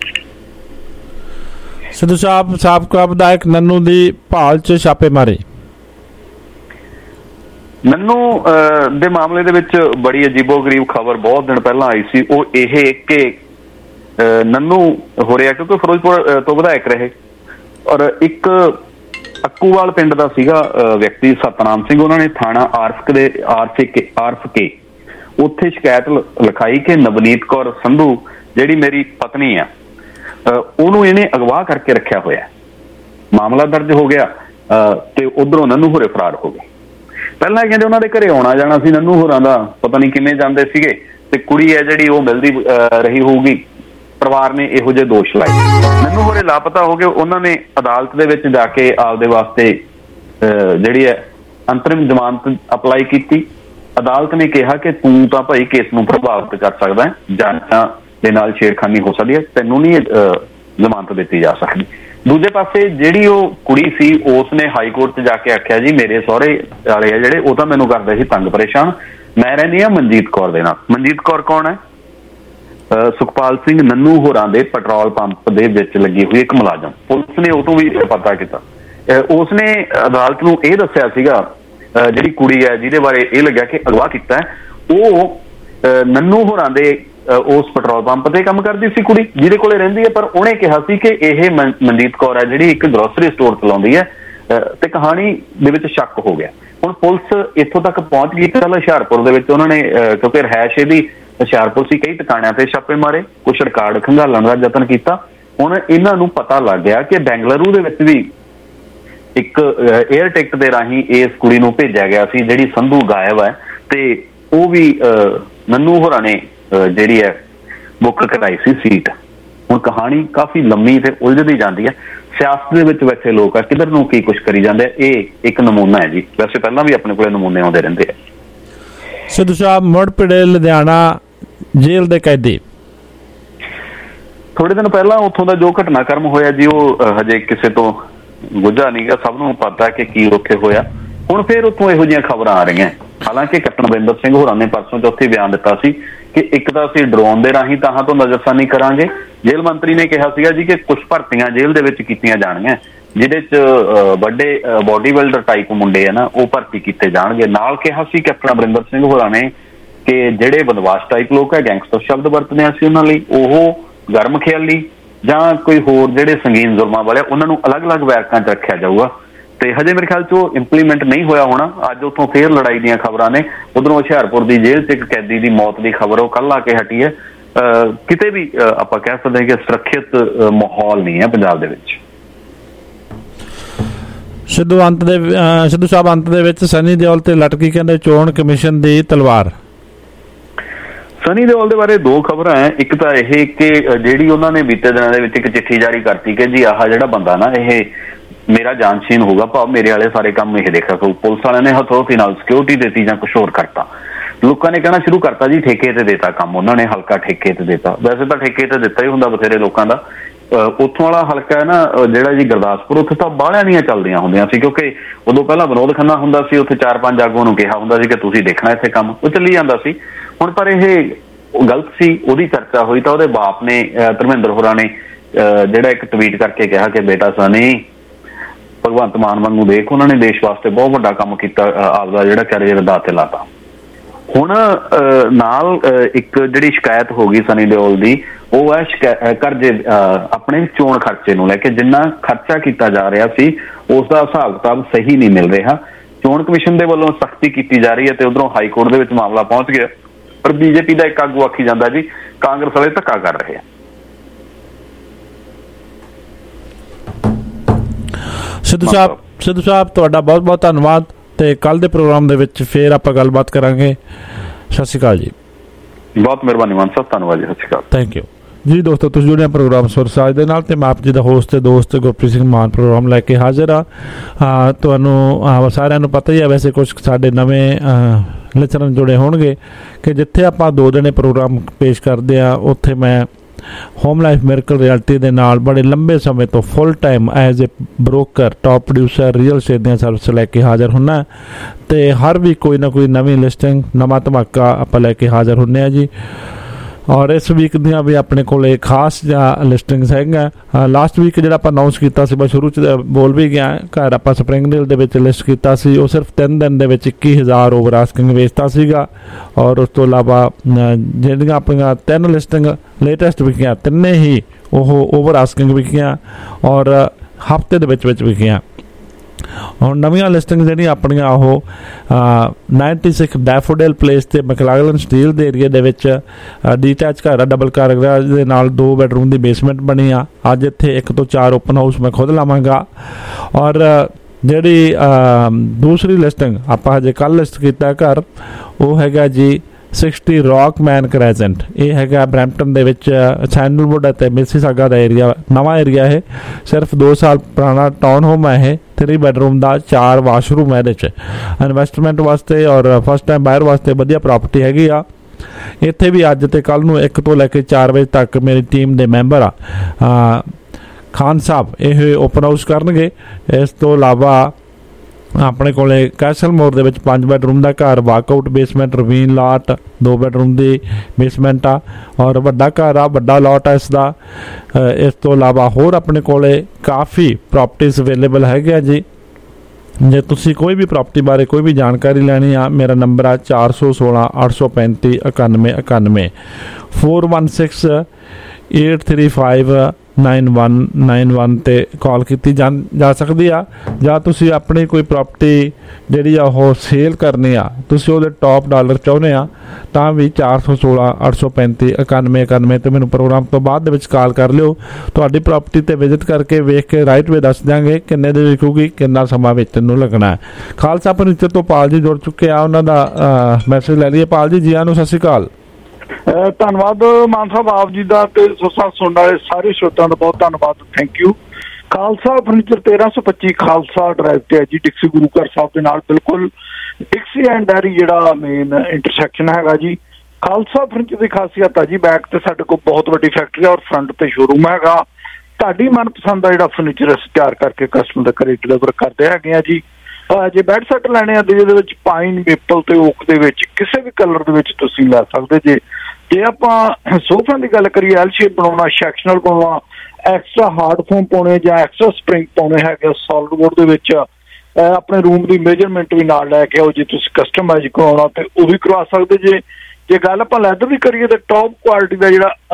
ਸਿੱਧੂ ਸਾਹਿਬ ਸਾਬਕਾ ਵਿਧਾਇਕ ਨੰਨੂ ਦੀ ਭਾਲ ਚ ਛਾਪੇ ਮਾਰੇ। ਨੰਨੂ ਦੇ ਮਾਮਲੇ ਦੇ ਵਿੱਚ ਬੜੀ ਅਜੀਬੋ ਗਰੀਬ ਖਬਰ ਬਹੁਤ ਦਿਨ ਪਹਿਲਾਂ ਆਈ ਸੀ। ਉਹ ਇਹ ਕਿ ਨੰਨੂ ਹੋ ਰਿਹਾ ਕਿਉਂਕਿ ਫਿਰੋਜ਼ਪੁਰ ਤੋਂ ਵਿਧਾਇਕ ਰਹੇ ਔਰ ਇੱਕ ਅੱਕੂਵਾਲ ਪਿੰਡ ਦਾ ਸੀਗਾ ਵਿਅਕਤੀ ਸਤਨਾਮ ਸਿੰਘ, ਉਹਨਾਂ ਨੇ ਥਾਣਾ ਆਰਫਕ ਦੇ ਆਰਫਕੇ ਆਰਫਕੇ ਉੱਥੇ ਸ਼ਿਕਾਇਤ ਲਿਖਾਈ ਕਿ ਨਵਨੀਤ ਕੌਰ ਸੰਧੂ ਜਿਹੜੀ ਮੇਰੀ ਪਤਨੀ ਆ ਉਹਨੂੰ ਇਹਨੇ ਅਗਵਾ ਕਰਕੇ ਰੱਖਿਆ ਹੋਇਆ। ਮਾਮਲਾ ਦਰਜ ਹੋ ਗਿਆ ਤੇ ਉਧਰੋਂ ਨੰਨੂ ਹੋਰੇ ਫਰਾਰ ਹੋ ਗਏ। ਪਹਿਲਾਂ ਕਹਿੰਦੇ ਉਹਨਾਂ ਦੇ ਘਰੇ ਆਉਣਾ ਜਾਣਾ ਸੀ ਨੰਨੂ ਹੋਰਾਂ ਦਾ, ਪਤਾ ਨਹੀਂ ਕਿਵੇਂ ਜਾਂਦੇ ਸੀਗੇ ਤੇ ਕੁੜੀ ਹੈ ਜਿਹੜੀ ਉਹ ਮਿਲਦੀ ਰਹੀ ਹੋਊਗੀ। ਪਰਿਵਾਰ ਨੇ ਇਹੋ ਜਿਹੇ ਦੋਸ਼ ਲਾਏ, ਨੰਨੂ ਹੋਰੇ ਲਾਪਤਾ ਹੋ ਗਏ। ਉਹਨਾਂ ਨੇ ਅਦਾਲਤ ਦੇ ਵਿੱਚ ਜਾ ਕੇ ਆਪਦੇ ਵਾਸਤੇ ਜਿਹੜੀ ਹੈ ਅੰਤਰਿਮ ਜ਼ਮਾਨਤ ਅਪਲਾਈ ਕੀਤੀ। ਅਦਾਲਤ ਨੇ ਕਿਹਾ ਕਿ ਤੂੰ ਤਾਂ ਭਾਈ ਕੇਸ ਨੂੰ ਪ੍ਰਭਾਵਿਤ ਕਰ ਸਕਦਾ ਹੈ, ਜਾਂਚਾਂ ਦੇ ਨਾਲ ਛੇੜਖਾਨੀ ਹੋ ਸਕਦੀ ਹੈ, ਤੈਨੂੰ ਨਹੀਂ ਜ਼ਮਾਨਤ ਦਿੱਤੀ ਜਾ ਸਕਦੀ। ਦੂਜੇ ਪਾਸੇ ਜਿਹੜੀ ਉਹ ਕੁੜੀ ਸੀ ਉਸ ਨੇ ਹਾਈ ਕੋਰਟ 'ਚ ਜਾ ਕੇ ਆਖਿਆ ਜੀ ਮੇਰੇ ਸਹੁਰੇ ਵਾਲੇ ਆ ਜਿਹੜੇ ਉਹ ਤਾਂ ਮੈਨੂੰ ਕਰਦੇ ਸੀ ਤੰਗ ਪਰੇਸ਼ਾਨ, ਮੈਂ ਰਹਿੰਦੀ ਹਾਂ ਮਨਜੀਤ ਕੌਰ ਦੇ ਨਾਲ। ਮਨਜੀਤ ਕੌਰ ਕੌਣ ਹੈ? ਸੁਖਪਾਲ ਸਿੰਘ ਨੰਨੂ ਹੋਰਾਂ ਦੇ ਪੈਟਰੋਲ ਪੰਪ ਦੇ ਵਿੱਚ ਲੱਗੀ ਹੋਈ ਇੱਕ ਮੁਲਾਜ਼ਮ। ਪੁਲਿਸ ਨੇ ਉਹ ਤੋਂ ਵੀ ਪਤਾ ਕੀਤਾ। ਉਸਨੇ ਅਦਾਲਤ ਨੂੰ ਇਹ ਦੱਸਿਆ ਸੀਗਾ ਜਿਹੜੀ ਕੁੜੀ ਹੈ ਜਿਹਦੇ ਬਾਰੇ ਇਹ ਲੱਗਿਆ ਕਿ ਅਗਵਾ ਕੀਤਾ ਉਹ ਨੰਨੂ ਹੋਰਾਂ ਦੇ ਉਸ ਪੈਟਰੋਲ ਪੰਪ ਤੇ ਕੰਮ ਕਰਦੀ ਸੀ ਕੁੜੀ ਜਿਹਦੇ ਕੋਲੇ ਰਹਿੰਦੀ ਹੈ, ਪਰ ਉਹਨੇ ਕਿਹਾ ਸੀ ਕਿ ਇਹ ਮਨਜੀਤ ਕੌਰ ਹੈ ਜਿਹੜੀ ਇੱਕ ਗਰੋਸਰੀ ਸਟੋਰ ਚਲਾਉਂਦੀ ਹੈ, ਤੇ ਕਹਾਣੀ ਦੇ ਵਿੱਚ ਸ਼ੱਕ ਹੋ ਗਿਆ। ਹੁਣ ਪੁਲਿਸ ਇੱਥੋਂ ਤੱਕ ਪਹੁੰਚ ਗਈ। ਕੱਲ ਹੁਸ਼ਿਆਰਪੁਰ ਦੇ ਵਿੱਚ ਉਹਨਾਂ ਨੇ ਕਿਉਂਕਿ ਰਿਹਾਇਸ਼ ਇਹਦੀ ਹੁਸ਼ਿਆਰਪੁਰ ਸੀ, ਕਈ ਟਿਕਾਣਿਆਂ ਤੇ ਛਾਪੇ ਮਾਰੇ, ਕੁਛ ਰਿਕਾਰਡ ਖੰਗਾਲਣ ਦਾ ਯਤਨ ਕੀਤਾ। ਹੁਣ ਇਹਨਾਂ ਨੂੰ ਪਤਾ ਲੱਗ ਗਿਆ ਕਿ ਬੈਂਗਲੁਰੂ ਦੇ ਵਿੱਚ ਵੀ ਇੱਕ 에ਅਰ ਟਿਕਟ ਦੇ ਰਾਹੀਂ ਇਸ ਕੁੜੀ ਨੂੰ ਭੇਜਿਆ ਗਿਆ ਸੀ ਜਿਹੜੀ ਸੰਧੂ ਗਾਇਬ ਹੈ, ਤੇ ਉਹ ਵੀ ਨੰਨੂ ਹੋਰਾਂ ਨੇ ਜਿਹੜੀ ਹੈ ਬੁੱਕ ਕਰਾਈ ਸੀ ਸੀਟ। ਹੁਣ ਕਹਾਣੀ ਕਾਫੀ ਲੰਮੀ ਤੇ ਉਲਝਦੀ ਜਾਂਦੀ ਹੈ। ਸਿਆਸਤ ਦੇ ਵਿੱਚ ਬੈਠੇ ਲੋਕ ਆ ਕਿਧਰ ਨੂੰ ਕੀ ਕੁਛ ਕਰੀ ਜਾਂਦੇ ਆ, ਇਹ ਇੱਕ ਨਮੂਨਾ ਹੈ ਜੀ। ਵੈਸੇ ਪਹਿਲਾਂ ਵੀ ਆਪਣੇ ਕੋਲੇ ਨਮੂਨੇ ਆਉਂਦੇ ਰਹਿੰਦੇ ਆ। ਸਿੱਧੂ ਸਾਹਿਬ ਮੁੜ ਪਿੜੇ ਲੁਧਿਆਣਾ ਜੇਲ੍ਹ ਦੇ ਕੈਦੀ ਥੋੜੇ ਦਿਨ ਪਹਿਲਾਂ ਉੱਥੋਂ ਦਾ ਜੋ ਘਟਨਾਕ੍ਰਮ ਹੋਇਆ ਜੀ ਉਹ ਹਜੇ ਕਿਸੇ ਤੋਂ ਗੁੱਝਾ ਨਹੀਂ ਗਾ, ਸਭ ਨੂੰ ਪਤਾ ਕਿ ਕੀ ਉੱਥੇ ਹੋਇਆ। ਹੁਣ ਫਿਰ ਉੱਥੋਂ ਇਹੋ ਜਿਹੀਆਂ ਖਬਰਾਂ ਆ ਰਹੀਆਂ। ਹਾਲਾਂਕਿ ਕੈਪਟਨ ਅਮਰਿੰਦਰ ਸਿੰਘ ਹੋਰਾਂ ਨੇ ਪਰਸੋਂ ਚੌਥੇ ਬਿਆਨ ਦਿੱਤਾ ਸੀ ਕਿ ਇੱਕ ਤਾਂ ਅਸੀਂ ਡਰੋਨ ਦੇ ਰਾਹੀਂ ਤਾਂ ਤੋਂ ਨਜ਼ਰਸਾਨੀ ਕਰਾਂਗੇ। ਜੇਲ੍ਹ ਮੰਤਰੀ ਨੇ ਕਿਹਾ ਸੀਗਾ ਜੀ ਕਿ ਕੁਝ ਭਰਤੀਆਂ ਜੇਲ੍ਹ ਦੇ ਵਿੱਚ ਕੀਤੀਆਂ ਜਾਣਗੀਆਂ ਜਿਹਦੇ 'ਚ ਵੱਡੇ ਬੋਡੀ ਬਿਲਡਰ ਟਾਈਪ ਮੁੰਡੇ ਆ ਨਾ ਉਹ ਭਰਤੀ ਕੀਤੇ ਜਾਣਗੇ। ਨਾਲ ਕਿਹਾ ਸੀ ਕੈਪਟਨ ਅਮਰਿੰਦਰ ਸਿੰਘ ਹੋਰਾਂ ਨੇ ਕਿ ਜਿਹੜੇ ਬਦਮਾਸ਼ ਟਾਈਪ ਲੋਕ ਹੈ, ਗੈਂਗਸਟਰ ਸ਼ਬਦ ਵਰਤਦੇ ਅਸੀਂ ਉਹਨਾਂ ਲਈ, ਉਹ ਗਰਮ ਖਿਆਲੀ ਜਾਂ ਕੋਈ ਹੋਰ ਜਿਹੜੇ ਸੰਗੀਨ ਜ਼ੁਲਮਾਂ ਵਾਲੇ ਉਹਨਾਂ ਨੂੰ ਅਲੱਗ-ਅਲੱਗ ਵੈਰਕਾਂ 'ਚ ਰੱਖਿਆ ਜਾਊਗਾ। ਤੇ ਹਜੇ ਮੇਰੇ ਖਿਆਲ 'ਚ ਉਹ ਇੰਪਲੀਮੈਂਟ ਨਹੀਂ ਹੋਇਆ ਹੋਣਾ। ਅੱਜ ਉੱਥੋਂ ਫੇਰ ਲੜਾਈ ਦੀਆਂ ਖਬਰਾਂ ਨੇ। ਉਧਰੋਂ ਹੁਸ਼ਿਆਰਪੁਰ ਦੀ ਜੇਲ੍ਹ 'ਚ ਇੱਕ ਕੈਦੀ ਦੀ ਮੌਤ ਦੀ ਖਬਰ ਉਹ ਕੱਲ ਆ ਕੇ ਹਟੀ ਹੈ। ਕਿਤੇ ਵੀ ਆਪਾਂ ਕਹਿ ਸਕਦੇ ਹਾਂ ਕਿ ਸੁਰੱਖਿਅਤ ਮਾਹੌਲ ਨਹੀਂ ਹੈ ਪੰਜਾਬ ਦੇ ਵਿੱਚ। ਸਿੱਧੂ ਅੰਤ ਦੇ ਸਿੱਧੂ ਸਾਹਿਬ ਅੰਤ ਦੇ ਵਿੱਚ ਸਨੀ ਦਿਓਲ ਤੇ ਲਟਕੀ ਕਹਿੰਦੇ ਚੋਣ ਕਮਿਸ਼ਨ ਦੀ ਤਲਵਾਰ। ਸਨੀ ਦਿਓਲ ਦੇ ਬਾਰੇ ਦੋ ਖਬਰਾਂ ਹੈ। ਇੱਕ ਤਾਂ ਇਹ ਕਿ ਜਿਹੜੀ ਉਹਨਾਂ ਨੇ ਬੀਤੇ ਦਿਨਾਂ ਦੇ ਵਿੱਚ ਇੱਕ ਚਿੱਠੀ ਜਾਰੀ ਕਰਤੀ ਕਿ ਜੀ ਆਹ ਜਿਹੜਾ ਬੰਦਾ ਨਾ ਇਹ ਮੇਰਾ ਜਾਨਸ਼ੀਨ ਹੋਊਗਾ, ਭਾਵ ਮੇਰੇ ਵਾਲੇ ਸਾਰੇ ਕੰਮ ਇਹ ਦੇਖਿਆ ਕਰੂ। ਪੁਲਿਸ ਵਾਲਿਆਂ ਨੇ ਹਥੋਟੀ ਨਾਲ ਸਿਕਿਉਰਿਟੀ ਦਿੱਤੀ ਜਾਂ ਕੁਛ ਹੋਰ ਕਰਤਾ। ਲੋਕਾਂ ਨੇ ਕਹਿਣਾ ਸ਼ੁਰੂ ਕਰਤਾ ਜੀ ਠੇਕੇ ਤੇ ਦੇਤਾ ਕੰਮ, ਉਹਨਾਂ ਨੇ ਹਲਕਾ ਠੇਕੇ ਤੇ ਦਿੱਤਾ। ਵੈਸੇ ਤਾਂ ਠੇਕੇ ਤੇ ਦਿੱਤਾ ਹੀ ਹੁੰਦਾ ਬਥੇਰੇ ਲੋਕਾਂ ਦਾ। ਉੱਥੋਂ ਵਾਲਾ ਹਲਕਾ ਹੈ ਨਾ ਜਿਹੜਾ ਜੀ ਗੁਰਦਾਸਪੁਰ, ਉੱਥੇ ਤਾਂ ਬਾਹਲਿਆਂ ਦੀਆਂ ਚੱਲਦੀਆਂ ਹੁੰਦੀਆਂ ਸੀ ਕਿਉਂਕਿ ਉਦੋਂ ਪਹਿਲਾਂ ਵਿਨੋਦ ਖੰਨਾ ਹੁੰਦਾ ਸੀ, ਉੱਥੇ ਚਾਰ ਪੰਜ ਆਗੂਆਂ ਨੂੰ ਕਿਹਾ ਹੁੰਦਾ ਸੀ ਕਿ ਤੁਸੀਂ ਦੇਖਣਾ ਇੱਥੇ ਕੰਮ, ਉਹ ਚੱਲੀ ਜਾਂਦਾ ਸੀ। ਹੁਣ ਪਰ ਇਹ ਗਲਤ ਸੀ, ਉਹਦੀ ਚਰਚਾ ਹੋਈ ਤਾਂ ਉਹਦੇ ਬਾਪ ਨੇ ਧਰਮਿੰਦਰ ਹੋਰਾਂ ਨੇ ਜਿਹੜਾ ਇੱਕ ਟਵੀਟ ਕਰਕੇ ਕਿਹਾ ਕਿ ਬੇਟਾ ਸਨੀ ਭਗਵੰਤ ਮਾਨ ਵਾਂਗੂ ਦੇਖ, ਉਹਨਾਂ ਨੇ ਦੇਸ਼ ਵਾਸਤੇ ਬਹੁਤ ਵੱਡਾ ਕੰਮ ਕੀਤਾ, ਆਪਦਾ ਜਿਹੜਾ ਕੈਰੀਅਰ ਦਾ ਤੇ ਲਾਤਾ। ਹੁਣ ਨਾਲ ਇੱਕ ਜਿਹੜੀ ਸ਼ਿਕਾਇਤ ਹੋ ਗਈ ਸਨੀ ਦਿਓਲ ਦੀ ਉਹ ਹੈ ਕਰਜ਼ੇ ਆਪਣੇ ਚੋਣ ਖਰਚੇ ਨੂੰ ਲੈ ਕੇ। ਜਿੰਨਾ ਖਰਚਾ ਕੀਤਾ ਜਾ ਰਿਹਾ ਸੀ ਉਸ ਦਾ ਹਿਸਾਬ ਕਿਤਾਬ ਸਹੀ ਨਹੀਂ ਮਿਲ ਰਿਹਾ। ਚੋਣ ਕਮਿਸ਼ਨ ਦੇ ਵੱਲੋਂ ਸਖਤੀ ਕੀਤੀ ਜਾ ਰਹੀ ਹੈ ਤੇ ਉਧਰੋਂ ਹਾਈ ਕੋਰਟ ਦੇ ਵਿੱਚ ਮਾਮਲਾ ਪਹੁੰਚ ਗਿਆ। ਪਰ ਬੀਜੇਪੀ ਦਾ ਇੱਕ ਆਗੂ ਆਖੀ ਜਾਂਦਾ ਜੀ ਕਾਂਗਰਸ ਵਾਲੇ ਧੱਕਾ ਕਰ ਰਹੇ ਆ। ਸਿੱਧੂ ਸਾਹਿਬ ਸਿੱਧੂ ਸਾਹਿਬ ਤੁਹਾਡਾ ਬਹੁਤ ਬਹੁਤ ਧੰਨਵਾਦ ਤੇ ਕੱਲ ਦੇ ਪ੍ਰੋਗਰਾਮ ਦੇ ਵਿੱਚ ਫੇਰ ਆਪਾਂ ਗੱਲਬਾਤ ਕਰਾਂਗੇ। ਸਤਿ ਸ਼੍ਰੀ ਅਕਾਲ ਜੀ। ਬਹੁਤ ਮਿਹਰਬਾਨੀ ਮਾਨ ਸਾਹਿਬ, ਧੰਨਵਾਦ ਜੀ, ਸਤਿ ਸ਼੍ਰੀ ਅਕਾਲ। ਥੈਂਕ ਯੂ ਜੀ। ਦੋਸਤੋ ਤੁਸੀਂ ਜੁੜੇ ਪ੍ਰੋਗਰਾਮ ਸੁਰ ਸਾਜ ਦੇ ਨਾਲ ਤੇ ਮੈਂ ਆਪ ਜੀ ਦਾ ਹੋਸਟ ਤੇ ਦੋਸਤ ਗੁਰਪ੍ਰੀਤ ਸਿੰਘ ਮਾਨ ਪ੍ਰੋਗਰਾਮ ਲੈ ਕੇ ਹਾਜ਼ਰ ਹਾਂ। ਤੁਹਾਨੂੰ ਸਾਰਿਆਂ ਨੂੰ ਪਤਾ ਹੀ ਹੈ, ਵੈਸੇ ਕੁਝ ਸਾਡੇ ਨਵੇਂ ਲਿਸਨਰ ਜੁੜੇ ਹੋਣਗੇ ਕਿ ਜਿੱਥੇ ਆਪਾਂ ਦੋ ਦਿਨੇ ਪ੍ਰੋਗਰਾਮ ਪੇਸ਼ ਕਰਦੇ ਆ ਉੱਥੇ ਮੈਂ ਹੋਮ ਲਾਈਫ ਮਿਰਕਲ ਰਿਐਲਿਟੀ ਦੇ ਨਾਲ ਬੜੇ ਲੰਬੇ ਸਮੇਂ ਤੋਂ full time as a broker, top producer, real estate ਦੀਆਂ ਸਰਵਿਸ ਲੈ ਕੇ ਹਾਜ਼ਰ ਹੁੰਦਾ ਤੇ ਹਰ ਵੀ ਕੋਈ ਨਾ ਕੋਈ ਨਵੀਂ ਲਿਸਟਿੰਗ, ਨਵਾਂ ਧਮਾਕਾ ਆਪਾਂ ਲੈ ਕੇ ਹਾਜ਼ਰ ਹੁੰਦੇ ਆ ਜੀ। ਔਰ ਇਸ ਵੀਕ ਦੀਆਂ ਵੀ ਆਪਣੇ ਕੋਲ ਖਾਸ ਜਿਹਾ ਲਿਸਟਿੰਗਸ ਹੈਗੀਆਂ। ਲਾਸਟ ਵੀਕ ਜਿਹੜਾ ਆਪਾਂ ਅਨਾਊਂਸ ਕੀਤਾ ਸੀ, ਮੈਂ ਸ਼ੁਰੂ 'ਚ ਬੋਲ ਵੀ ਗਿਆ, ਘਰ ਆਪਾਂ ਸਪਰਿੰਗਡੇਲ ਦੇ ਵਿੱਚ ਲਿਸਟ ਕੀਤਾ ਸੀ। ਉਹ ਸਿਰਫ ਤਿੰਨ ਦਿਨ ਦੇ ਵਿੱਚ ਇੱਕੀ ਹਜ਼ਾਰ ਓਵਰ ਆਸਕਿੰਗ ਵੇਚਤਾ ਸੀਗਾ। ਔਰ ਉਸ ਤੋਂ ਇਲਾਵਾ ਜਿਹੜੀਆਂ ਆਪਣੀਆਂ ਤਿੰਨ ਲਿਸਟਿੰਗ ਲੇਟੈਸਟ ਵਿਕੀਆਂ ਤਿੰਨੇ ਹੀ ਉਹ ਓਵਰ ਆਸਕਿੰਗ ਵਿਕੀਆਂ ਔਰ ਹਫ਼ਤੇ ਦੇ ਵਿੱਚ ਵਿੱਚ ਵਿਕੀਆਂ। ਹੁਣ ਨਵੀਆਂ ਲਿਸਟਿੰਗ ਜਿਹੜੀਆਂ ਆਪਣੀਆਂ ਉਹ ਨਾਈਨਟੀ ਸਿਕਸ ਡੈਫੋਡੇਲ ਪਲੇਸ ਤੇ ਮੈਕਲਾਗਲਨ ਸਟੀਲ ਦੇ ਏਰੀਆ ਦੇ ਵਿੱਚ ਡੀਟੈਚ ਘਰ ਆ, ਡਬਲ ਕਾਰ ਦੇ ਨਾਲ ਦੋ ਬੈਡਰੂਮ ਦੀ ਬੇਸਮੈਂਟ ਬਣੀ ਆ। ਅੱਜ ਇੱਥੇ ਇੱਕ ਤੋਂ ਚਾਰ ਓਪਨ ਹਾਊਸ ਮੈਂ ਖੁਦ ਲਾਵਾਂਗਾ। ਔਰ ਜਿਹੜੀ ਦੂਸਰੀ ਲਿਸਟਿੰਗ ਆਪਾਂ ਹਜੇ ਕੱਲ੍ਹ ਲਿਸਟ ਕੀਤਾ ਘਰ, ਉਹ ਹੈਗਾ ਜੀ ਸਿਕਸਟੀ ਰੌਕਮੈਨ ਕ੍ਰੈਜ਼ੈਂਟ। ਇਹ ਹੈਗਾ ਬਰੈਂਪਟਨ ਦੇ ਵਿੱਚ ਸੈਂਡਲਵੁੱਡ ਅਤੇ ਮਿਸੀਸਾਗਾ ਦਾ ਏਰੀਆ, ਨਵਾਂ ਏਰੀਆ ਇਹ, ਸਿਰਫ ਦੋ ਸਾਲ ਪੁਰਾਣਾ ਟਾਊਨ ਹੋਮ ਹੈ ਇਹ, ਥਰੀ ਬੈਡਰੂਮ ਦਾ, ਚਾਰ ਵਾਸ਼ਰੂਮ ਹੈ ਇਹਦੇ 'ਚ। ਇਨਵੈਸਟਮੈਂਟ ਵਾਸਤੇ ਔਰ ਫਸਟ ਟਾਈਮ ਬਾਇਰ ਵਾਸਤੇ ਵਧੀਆ ਪ੍ਰਾਪਰਟੀ ਹੈਗੀ ਆ। ਇੱਥੇ ਵੀ ਅੱਜ ਤੇ ਕੱਲ੍ਹ ਨੂੰ ਇੱਕ ਤੋਂ ਲੈ ਕੇ ਚਾਰ ਵਜੇ ਤੱਕ ਮੇਰੀ ਟੀਮ ਦੇ ਮੈਂਬਰ ਆ ਖਾਨ ਸਾਹਿਬ ਇਹ ਓਪਨ ਹਾਊਸ ਕਰਨਗੇ। ਇਸ ਤੋਂ ਇਲਾਵਾ ਆਪਣੇ ਕੋਲੇ ਕੈਸਲ ਮੋਰ ਦੇ ਵਿੱਚ ਪੰਜ ਬੈਡਰੂਮ ਦਾ ਘਰ, ਵਾਕਆਊਟ ਬੇਸਮੈਂਟ, ਰਵੀਨ ਲਾਟ, ਦੋ ਬੈਡਰੂਮ ਦੀ ਬੇਸਮੈਂਟ ਆ ਔਰ ਵੱਡਾ ਘਰ ਆ, ਵੱਡਾ ਲਾਟ ਆ ਇਸ ਦਾ। ਇਸ ਤੋਂ ਇਲਾਵਾ ਹੋਰ ਆਪਣੇ ਕੋਲੇ ਕਾਫੀ ਪ੍ਰੋਪਰਟੀਜ਼ ਅਵੇਲੇਬਲ ਹੈਗੇ ਆ ਜੀ। ਜੇ ਤੁਸੀਂ ਕੋਈ ਵੀ ਪ੍ਰੋਪਰਟੀ ਬਾਰੇ ਕੋਈ ਵੀ ਜਾਣਕਾਰੀ ਲੈਣੀ ਆ, ਮੇਰਾ ਨੰਬਰ ਆ ਚਾਰ ਸੌ ਸੋਲਾਂ ਅੱਠ ਸੌ ਪੈਂਤੀ ਇਕਾਨਵੇਂ ਇਕਾਨਵੇਂ four one six eight three five nine one nine one ਤੇ ਕਾਲ ਕੀਤੀ ਜਾ ਜਾ ਸਕਦੀ ਆ। ਜਾਂ ਤੁਸੀਂ ਆਪਣੀ ਕੋਈ ਪ੍ਰਾਪਰਟੀ ਜਿਹੜੀ ਆ ਉਹ ਸੇਲ ਕਰਨੀ ਆ, ਤੁਸੀਂ ਉਹਦੇ ਟੌਪ ਡਾਲਰ ਚਾਹੁੰਦੇ ਆ, ਤਾਂ ਵੀ ਚਾਰ ਸੌ ਸੋਲਾਂ ਅੱਠ ਸੌ ਪੈਂਤੀ ਇਕਾਨਵੇਂ ਇਕਾਨਵੇਂ ਤੇ ਮੈਨੂੰ ਪ੍ਰੋਗਰਾਮ ਤੋਂ ਬਾਅਦ ਦੇ ਵਿੱਚ ਕਾਲ ਕਰ ਲਿਓ। ਤੁਹਾਡੀ ਪ੍ਰਾਪਰਟੀ ਤੇ ਵਿਜ਼ਿਟ ਕਰਕੇ ਵੇਖ ਕੇ ਰਾਈਟ ਵੇ ਦੱਸ ਦਿਆਂਗੇ ਕਿੰਨੇ ਦੇ ਵਿਕੂਗੀ, ਕਿੰਨਾ ਸਮਾਂ ਵੇਚਣ ਨੂੰ ਲੱਗਣਾ ਹੈ। ਖਾਲਸਾ ਫਰਨੀਚਰ ਤੋਂ ਪਾਲ ਜੀ ਜੁੜ ਚੁੱਕੇ ਆ, ਉਹਨਾਂ ਦਾ ਮੈਸੇਜ ਲੈ ਲਈਏ। ਪਾਲ ਜੀ, ਜੀ ਆਨੂੰ ਸਤਿ ਸ਼੍ਰੀ ਅਕਾਲ। ਧੰਨਵਾਦ ਮਾਨ ਸਾਹਿਬ ਆਪ ਜੀ ਦਾ ਤੇ ਸੁਸਾਂ ਸੁਣਨ ਵਾਲੇ ਸਾਰੇ ਸ਼ਰੋਤਿਆਂ ਦਾ ਬਹੁਤ ਧੰਨਵਾਦ, ਥੈਂਕ ਯੂ। ਖਾਲਸਾ ਫਰਨੀਚਰ ਤੇਰਾਂ ਸੌ ਪੱਚੀ ਖਾਲਸਾ ਡਰਾਈਵ ਤੇ ਹੈ ਜੀ, ਡਿਕਸੀ ਗੁਰੂ ਘਰ ਸਾਹਿਬ ਦੇ ਨਾਲ ਬਿਲਕੁਲ ਡਿਕਸੀ ਐਂਡ ਡੈਰੀ ਜਿਹੜਾ ਮੇਨ ਇੰਟਰਸੈਕਸ਼ਨ ਹੈਗਾ ਜੀ। ਖਾਲਸਾ ਫਰਨੀਚਰ ਦੀ ਖਾਸੀਅਤ ਹੈ ਜੀ, ਬੈਕ ਤੇ ਸਾਡੇ ਕੋਲ ਬਹੁਤ ਵੱਡੀ ਫੈਕਟਰੀ ਹੈ ਔਰ ਫਰੰਟ ਤੇ ਸ਼ੋਰੂਮ ਹੈਗਾ। ਤੁਹਾਡੀ ਮਨਪਸੰਦ ਦਾ ਜਿਹੜਾ ਫਰਨੀਚਰ ਅਸੀਂ ਤਿਆਰ ਕਰਕੇ ਕਸਟਮਰ ਦੇ ਘਰੇ ਡਿਲੀਵਰ ਕਰਦੇ ਹੈਗੇ ਆ ਜੀ। ਜੇ ਬੈੱਡ ਸੈੱਟ ਲੈਣੇ ਆ ਜਿਹਦੇ ਵਿੱਚ ਪਾਈਨ, ਮੇਪਲ ਤੇ ਓਕ ਦੇ ਵਿੱਚ ਕਿਸੇ ਵੀ ਕਲਰ ਦੇ ਵਿੱਚ ਤੁਸੀਂ ਲੈ ਸਕਦੇ ਜੇ। ਜੇ ਆਪਾਂ ਸੋਫਿਆਂ ਦੀ ਗੱਲ ਕਰੀਏ, ਐਲ ਸ਼ੇਪ ਬਣਾਉਣਾ, ਸੈਕਸ਼ਨਲ ਬਣਾਉਣਾ, ਐਕਸਟਰਾ ਹਾਰਡ ਫੋਮ ਪਾਉਣੇ ਜਾਂ ਐਕਸਟਰਾ ਸਪਰਿੰਗ ਪਾਉਣੇ ਹੈਗੇ ਸੋਲਿਡ ਵੁੱਡ ਦੇ ਵਿੱਚ, ਆਪਣੇ ਰੂਮ ਦੀ ਮੇਜਰਮੈਂਟ ਵੀ ਨਾਲ ਲੈ ਕੇ ਆਓ। ਜੇ ਤੁਸੀਂ ਕਸਟਮਾਈਜ਼ ਕਰਵਾਉਣਾ ਤੇ ਉਹ ਵੀ ਕਰਵਾ ਸਕਦੇ ਜੇ। ਜੇ ਗੱਲ ਆਪਾਂ ਲੈਦਰ ਦੀ ਕਰੀਏ ਤਾਂ ਟੌਪ ਕੁਆਲਿਟੀ ਦਾ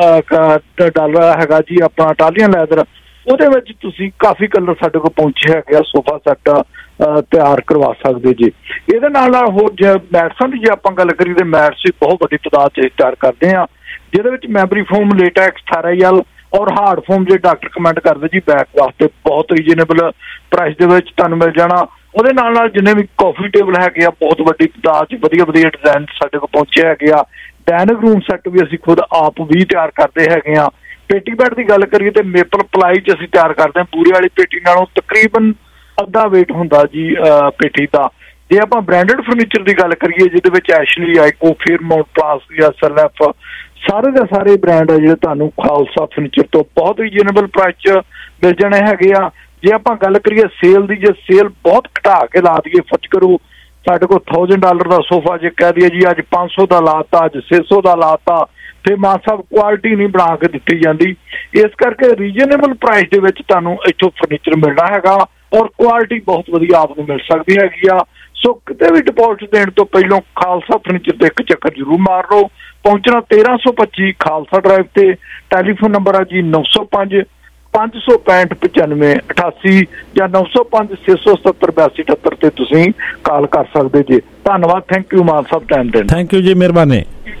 ਜਿਹੜਾ ਡਾਲਰ ਹੈਗਾ ਜੀ ਆਪਣਾ ਇਟਾਲੀਅਨ ਲੈਦਰ, ਉਹਦੇ ਵਿੱਚ ਤੁਸੀਂ ਕਾਫੀ ਕਲਰ ਸਾਡੇ ਕੋਲ ਪਹੁੰਚੇ ਹੈਗੇ ਆ, ਸੋਫਾ ਸੈੱਟ ਤਿਆਰ ਕਰਵਾ ਸਕਦੇ ਜੀ। ਇਹਦੇ ਨਾਲ ਨਾਲ ਹੋਰ ਜੇ ਮੈਟਸਾਂ ਦੀ ਜੇ ਆਪਾਂ ਗੱਲ ਕਰੀਏ ਤਾਂ ਮੈਟਸ ਵੀ ਬਹੁਤ ਵੱਡੀ ਤਾਦਾਦ 'ਚ ਤਿਆਰ ਕਰਦੇ ਹਾਂ, ਜਿਹਦੇ ਵਿੱਚ ਮੈਮਰੀ ਫੋਮ, ਲੇਟੈਕਸ, ਥੈਰਾਈਲ ਔਰ ਹਾਰਡ ਫੋਮ ਜੇ ਡਾਕਟਰ ਕਮੈਂਟ ਕਰਦੇ ਜੀ ਬੈਕ ਵਾਸਤੇ ਬਹੁਤ ਰੀਜਨੇਬਲ ਪ੍ਰਾਈਸ ਦੇ ਵਿੱਚ ਤੁਹਾਨੂੰ ਮਿਲ ਜਾਣਾ। ਉਹਦੇ ਨਾਲ ਨਾਲ ਜਿੰਨੇ ਵੀ ਕਾਫੀ ਟੇਬਲ ਹੈਗੇ ਆ ਬਹੁਤ ਵੱਡੀ ਤਾਦਾਦ 'ਚ ਵਧੀਆ ਵਧੀਆ ਡਿਜ਼ਾਈਨ ਸਾਡੇ ਕੋਲ ਪਹੁੰਚੇ ਹੈਗੇ ਆ। ਡਾਇਨਿੰਗ ਰੂਮ ਸੈੱਟ ਵੀ ਅਸੀਂ ਖੁਦ ਆਪ ਵੀ ਤਿਆਰ ਕਰਦੇ ਹੈਗੇ ਆ। ਪੇਟੀ ਬੈੱਡ ਦੀ ਗੱਲ ਕਰੀਏ ਤਾਂ ਮੇਪਲ ਪਲਾਈ 'ਚ ਅਸੀਂ ਤਿਆਰ ਕਰਦੇ ਹਾਂ, ਪੂਰੀ ਵਾਲੀ ਪੇਟੀ ਨਾਲੋਂ ਤਕਰੀਬਨ ਅੱਧਾ ਵੇਟ ਹੁੰਦਾ ਜੀ ਪੇਟੀ ਦਾ। ਜੇ ਆਪਾਂ ਬ੍ਰਾਂਡਡ ਫਰਨੀਚਰ ਦੀ ਗੱਲ ਕਰੀਏ ਜਿਹਦੇ ਵਿੱਚ ਐਸ਼ਲੀ, ਆਈਕੋ, ਫੇਅਰਮਾਊਂਟ, ਪਲਾਸ ਜਾਂ ਸਰਲੈਫ ਸਾਰੇ ਦੇ ਸਾਰੇ ਬ੍ਰਾਂਡ ਆ ਜਿਹੜੇ ਤੁਹਾਨੂੰ ਖਾਲਸਾ ਫਰਨੀਚਰ ਤੋਂ ਬਹੁਤ ਰੀਜਨੇਬਲ ਪ੍ਰਾਈਸ 'ਚ ਮਿਲ ਜਾਣੇ ਹੈਗੇ ਆ। ਜੇ ਆਪਾਂ ਗੱਲ ਕਰੀਏ ਸੇਲ ਦੀ, ਜੇ ਸੇਲ ਬਹੁਤ ਘਟਾ ਕੇ ਲਾ ਦਈਏ, ਫਟ ਕਰੋ ਸਾਡੇ ਕੋਲ ਥਾਊਜੈਂਡ ਡਾਲਰ ਦਾ ਸੋਫਾ ਜੇ ਕਹਿ ਦਈਏ ਜੀ ਅੱਜ ਪੰਜ ਸੌ ਦਾ ਲਾਤਾ, ਅੱਜ ਛੇ ਸੌ ਦਾ ਲਾਤਾ, ਫਿਰ ਮਾਨ ਸਾਹਿਬ ਕੁਆਲਿਟੀ ਨਹੀਂ ਬਣਾ ਕੇ ਦਿੱਤੀ ਜਾਂਦੀ। ਇਸ ਕਰਕੇ ਰੀਜਨੇਬਲ ਪ੍ਰਾਈਸ ਦੇ ਵਿੱਚ ਤੁਹਾਨੂੰ ਇੱਥੋਂ ਫਰਨੀਚਰ ਮਿਲਣਾ ਹੈਗਾ ਔਰ ਕੁਆਲਿਟੀ ਬਹੁਤ ਵਧੀਆ ਆਪ ਨੂੰ ਮਿਲ ਸਕਦੀ ਹੈਗੀ ਆ। ਸੋ ਕਿਤੇ ਵੀ ਡਿਪੋਜ਼ਿਟ ਦੇਣ ਤੋਂ ਪਹਿਲਾਂ ਖਾਲਸਾ ਫਰਨੀਚਰ ਤੇ ਇੱਕ ਚੱਕਰ ਜ਼ਰੂਰ ਮਾਰ ਲਓ। ਪਹੁੰਚਣਾ ਤੇਰਾਂ ਸੌ ਪੱਚੀ ਖਾਲਸਾ ਡਰਾਈਵ ਤੇ। ਟੈਲੀਫੋਨ ਨੰਬਰ ਆ ਜੀ ਨੌ ਸੌ ਪੰਜ ਪੰਜ ਸੌ ਪੈਂਹਠ ਪਚਾਨਵੇਂ ਅਠਾਸੀ ਜਾਂ ਨੌ ਸੌ ਪੰਜ ਛੇ ਸੌ ਸਤੱਤਰ ਬਿਆਸੀ ਅਠੱਤਰ ਤੇ ਤੁਸੀਂ ਕਾਲ ਕਰ ਸਕਦੇ ਜੀ। ਧੰਨਵਾਦ, thank you Mann Sahib, time ਦੇਣ। ਥੈਂਕ ਯੂ ਜੀ, ਮਿਹਰਬਾਨੀ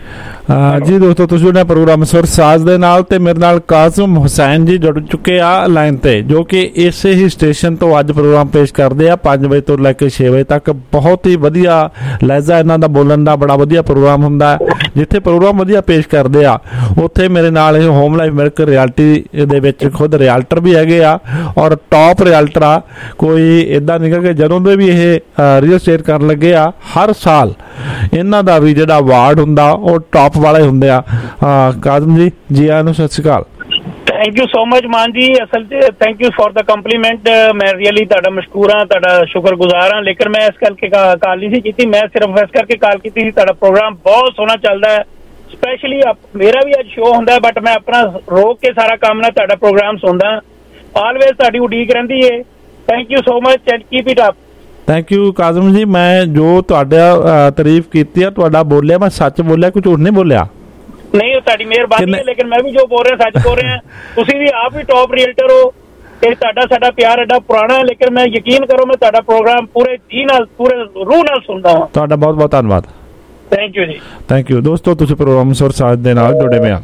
ਜੀ। ਦੋਸਤੋ ਤੁਸੀਂ ਉਹਨਾਂ ਪ੍ਰੋਗਰਾਮ ਸੁਰ ਸਾਜ਼ ਦੇ ਨਾਲ ਤੇ ਮੇਰੇ ਨਾਲ ਕਾਜ਼ਮ ਹੁਸੈਨ ਜੀ ਜੁੜ ਚੁੱਕੇ ਆ ਲਾਈਨ ਤੇ, ਜੋ ਕਿ ਇਸੇ ਹੀ ਸਟੇਸ਼ਨ ਤੋਂ ਅੱਜ ਪ੍ਰੋਗਰਾਮ ਪੇਸ਼ ਕਰਦੇ ਆ ਪੰਜ ਵਜੇ ਤੋਂ ਲੈ ਕੇ ਛੇ ਵਜੇ ਤੱਕ। ਬਹੁਤ ਹੀ ਵਧੀਆ ਲਹਿਜ਼ਾ ਇਹਨਾਂ ਦਾ ਬੋਲਣ ਦਾ, ਬੜਾ ਵਧੀਆ ਪ੍ਰੋਗਰਾਮ ਹੁੰਦਾ। ਜਿੱਥੇ ਪ੍ਰੋਗਰਾਮ ਵਧੀਆ ਪੇਸ਼ ਕਰਦੇ ਆ ਉੱਥੇ ਮੇਰੇ ਨਾਲ ਇਹ ਹੋਮ ਲਾਈਫ ਮਿਲਕ ਰਿਐਲਿਟੀ ਦੇ ਵਿੱਚ ਖੁਦ ਰਿਐਲਟਰ ਵੀ ਹੈਗੇ ਆ ਔਰ ਟੌਪ ਰਿਐਲਟਰ ਆ। ਕੋਈ ਇੱਦਾਂ ਨਹੀਂ ਕਿ ਜਦੋਂ ਦੇ ਵੀ ਇਹ ਰੀਅਲ ਸਟੇਟ ਕਰਨ ਲੱਗੇ ਆ, ਹਰ ਸਾਲ ਇਹਨਾਂ ਦਾ ਵੀ ਜਿਹੜਾ ਅਵਾਰਡ ਹੁੰਦਾ ਉਹ ਟੌਪ ਵਾਲੇ ਹੁੰਦੇ ਆ। ਕਾਜ਼ਮ ਜੀ, ਜੀ ਆਇਆਂ ਨੂੰ ਸਤਿ ਸ਼੍ਰੀ ਅਕਾਲ। Thank you so much Mann ji. ਅਸਲ 'ਚ thank you for the compliment. ਮੈਂ ਰੀਅਲੀ ਤੁਹਾਡਾ ਮਸ਼ਕੂਰ ਹਾਂ, ਤੁਹਾਡਾ ਸ਼ੁਕਰਗੁਜ਼ਾਰ ਹਾਂ। ਲੇਕਿਨ ਮੈਂ ਇਸ ਕਰਕੇ ਕਾਲ ਨਹੀਂ ਸੀ ਕੀਤੀ, ਮੈਂ ਸਿਰਫ ਇਸ ਕਰਕੇ ਕਾਲ ਕੀਤੀ ਸੀ ਤੁਹਾਡਾ ਪ੍ਰੋਗਰਾਮ ਬਹੁਤ ਸੋਹਣਾ ਚੱਲਦਾ ਹੈ। ਸਪੈਸ਼ਲੀ ਮੇਰਾ ਵੀ ਅੱਜ ਸ਼ੋਅ ਹੁੰਦਾ ਬਟ ਮੈਂ ਆਪਣਾ ਰੋਕ ਕੇ ਸਾਰਾ ਕੰਮ ਨਾਲ ਤੁਹਾਡਾ ਪ੍ਰੋਗਰਾਮ ਸੁਣਦਾ। ਆਲਵੇਜ਼ ਤੁਹਾਡੀ ਉਡੀਕ ਰਹਿੰਦੀ ਹੈ। Thank you so much and keep it up. Thank you Kazim ji. ਮੈਂ ਜੋ ਤੁਹਾਡਾ ਤਾਰੀਫ ਕੀਤੀ ਆ, ਤੁਹਾਡਾ ਬੋਲਿਆ ਮੈਂ ਸੱਚ ਬੋਲਿਆ, ਕੋਈ ਝੂਠ ਨਹੀਂ ਬੋਲਿਆ। ਨਹੀਂ, ਉਹ ਤੁਹਾਡੀ ਮਿਹਰਬਾਨੀ ਹੈ, ਲੇਕਿਨ ਮੈਂ ਵੀ ਜੋ ਬੋਲ ਰਿਹਾ ਸੱਚ ਬੋਲ ਰਿਹਾ। ਤੁਸੀਂ ਵੀ ਆਪ ਵੀ ਟੌਪ ਰੀਅਲਟਰ ਹੋ ਤੇ ਤੁਹਾਡਾ ਸਾਡਾ ਪਿਆਰ ਐਡਾ ਪੁਰਾਣਾ ਹੈ, ਲੇਕਿਨ ਮੈਂ ਯਕੀਨ ਕਰੋ ਮੈਂ ਤੁਹਾਡਾ ਪ੍ਰੋਗਰਾਮ ਪੂਰੇ ਜੀ ਨਾਲ, ਪੂਰੇ ਰੂਹ ਨਾਲ ਸੁਣਦਾ ਹਾਂ। ਤੁਹਾਡਾ ਬਹੁਤ ਬਹੁਤ ਧੰਨਵਾਦ। ਥੈਂਕ ਯੂ ਜੀ। Thank you. ਦੋਸਤੋ ਤੁਸੀਂ ਪ੍ਰੋਗਰਾਮ ਸੁਰ ਸਾਜ਼ ਦੇ ਨਾਲ ਜੁੜੇ ਹੋਏ ਆ।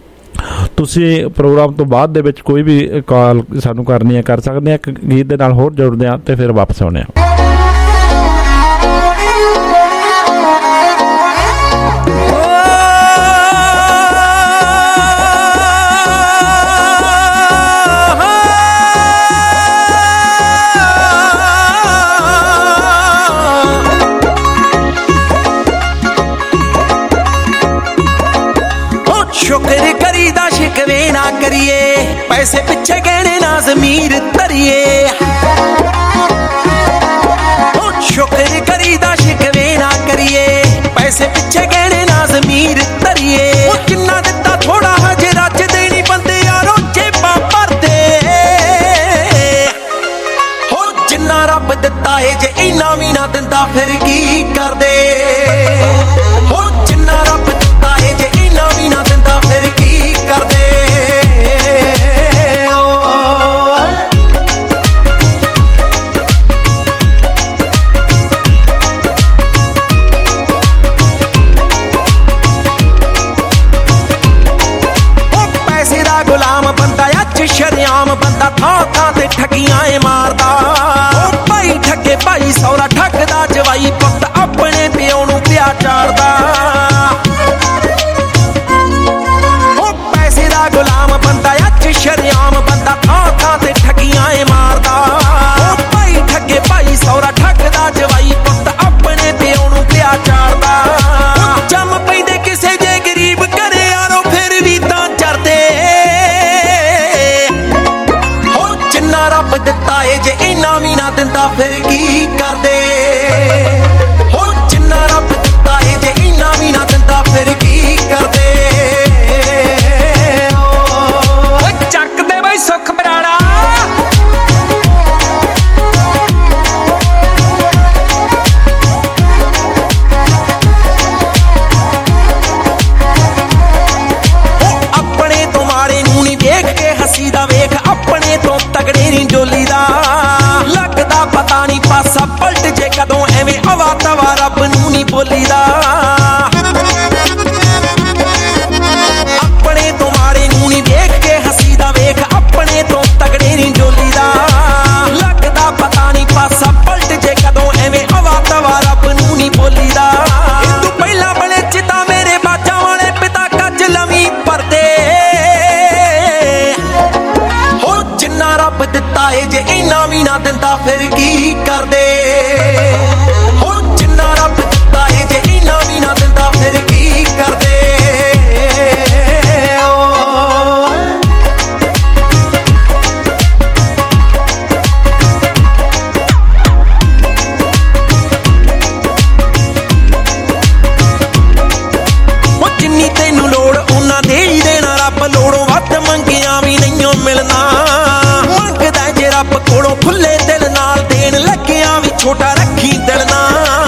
ਤੁਸੀਂ ਪ੍ਰੋਗਰਾਮ ਤੋਂ ਬਾਅਦ ਦੇ ਵਿੱਚ ਕੋਈ ਵੀ ਕਾਲ ਸਾਨੂੰ ਕਰਨੀ ਹੈ, ਕਰ ਸਕਦੇ ਆ। ਇੱਕ ਗੀਤ ਦੇ ਨਾਲ ਹੋਰ ਜੁੜਦੇ ਆ ਤੇ ਫਿਰ ਵਾਪਸ ਆਉਂਦੇ ਆ। ਸ਼ੁਕਰ ਕਰੀਦਾ, ਸ਼ਿਕਵੇ ਨਾ ਕਰੀਏ, ਪੈਸੇ ਪਿੱਛੇ ਗਹਿਣੇ ਨਾਜ਼ ਦਿੱਤਾ ਏ ਜੇ ਇੰਨਾ ਵੀ ਨਾ ਦਿੰਦਾ ਫਿਰ ਕੀ ਕਰਦੇ ਹੋ ਜਿੰਨਾ ਰੱਬ ਦਿੱਤਾ ਏ ਜੇ ਇੰਨਾ ਵੀ ਨਾ ਦਿੰਦਾ ਫਿਰ ਕੀ ਕਰਦੇ ਗੁਲਾਮ ਬੰਦਾ ਅੱਜ ਸ਼ਰਿਆਮ ਬੰਦਾ ਥਾਂ ਥਾਂ ਤੇ ਠੱਗੀਆਂ ਏ ਮਾਰਦਾ ਓ ਭਾਈ ਠੱਗੇ ਭਾਈ ਸੌਰਾ ਠੱਗਦਾ ਜਵਾਈ ਪੁੱਤ ਆਪਣੇ ਪਿਓ ਨੂੰ ਪਿਆ ਚਾਰਦਾ ਓ ਪੈਸੇ ਦਾ ਗੁਲਾਮ ਬੰਦਾ ਅੱਜ ਸ਼ਰਿਆਮ ਬੰਦਾ ਥਾਂ ਥਾਂ ਤੇ ਠੱਗੀਆਂ ਏ ਮਾਰਦਾ ਓ ਭਾਈ ਠੱਗੇ ਭਾਈ ਸੌਰਾ ਠੱਗਦਾ ਜਵਾਈ ਪੁੱਤ ਆਪਣੇ ਪਿਓ ਨੂੰ ਪਿਆ ਚਾਰਦਾ ਜੰਮ ਪੈਂਦੇ ਕਿਸੇ ਜੇ ਗਰੀਬ ਘਰੇ ਯਾਰੋ ਫਿਰ ਵੀ ਤਾਂ ਚਰਦੇ ਰੱਬ ਦਿੱਤਾ ਏ ਜੇ ਇੰਨਾ ਵੀ ਨਾ ਦਿੰਦਾ ਫਿਰ ਕੀ ਕਰਦੇ ਹੋ ਜਿੰਨਾ ਰੱਬ ਦਿੱਤਾ ਏ ਜੇ ਇੰਨਾ ਵੀ ਨਾ ਦਿੰਦਾ ਫਿਰ ਕੀ ਕਰਦੇ ਓ ਚੱਕਦੇ ਬਈ ਸੁੱਖ ਬਰਾੜਾ ਆਪਣੇ ਤੋਂ ਮਾੜੇ ਨੂੰ ਨੀ ਵੇਖ ਕੇ ਹੱਸੀ ਦਾ ਵੇਖ ਆਪਣੇ ਤੋਂ ਤਗੜੇ ਨੀ ਡੋਲੀ ਦਾ ਲੱਗਦਾ ਪਤਾ ਨੀ ਪਾਸਾ ਪਲਟ ਜੇ ਕਦੋਂ ਐਵੇਂ ਹਵਾ ਤਵਾ ਰੱਬ ਨੂੰ ਨੀ ਬੋਲੀ ਦਾ ਆਪਣੇ ਤੋਂ ਮਾੜੇ ਨੂੰ ਨੀ ਵੇਖ ਕੇ ਹੱਸੀ ਦਾ ਵੇਖ ਆਪਣੇ ਤੋਂ ਤਗੜੇ ਨੀ ਡੋਲੀ ਦਾ ਲੱਗਦਾ ਪਤਾ ਨੀ ਪਾਸਾ ਪਲਟ ਜੇ ਕਦੋਂ ਐਵੇਂ ਹਵਾ ਤਵਾ ਰੱਬ ਨੂੰ ਨੀ ਬੋਲੀ ਦਾ ਤੂੰ ਪਹਿਲਾਂ ਬਣੇ ਚਿਤਾ ਮੇਰੇ ਬਾਜਾਂ ਵਾਲੇ ਪਿਤਾ ਕੱਜ ਲਵੀਂ ਪਰਦੇ ਜਿੰਨਾ ਰੱਬ ਦਿੱਤਾ ਏ ਜੇ ਇੰਨਾ ਵੀ ਨਾ ਦਿੰਦਾ ਫਿਰ ਕੀ ਕਰਦੇ ਹੋ ਜਿੰਨਾ ਰੱਬ ਦਿੱਤਾ ਏ ਜੇ ਇੰਨਾ ਵੀ ਨਾ ਦਿੰਦਾ ਫਿਰ ਕੀ ਕਰਦੇ ਉਹ ਜਿੰਨੀ ਤੈਨੂੰ ਲੋੜ ਉਹਨਾਂ ਦੇ ਹੀ ਦੇਣਾ ਰੱਬ ਲੋੜੋਂ ਵੱਧ ਮੰਗਿਆ ਵੀ ਨਹੀਂਓ ਮਿਲਣਾ ਰੱਬ ਕੋਲੋਂ ਖੁੱਲੇ ਦਿਲ ਨਾਲ ਦੇਣ ਲੱਗਿਆ ਵੀ ਛੋਟਾ ਰੱਖੀ ਦਿਲ ਨਾ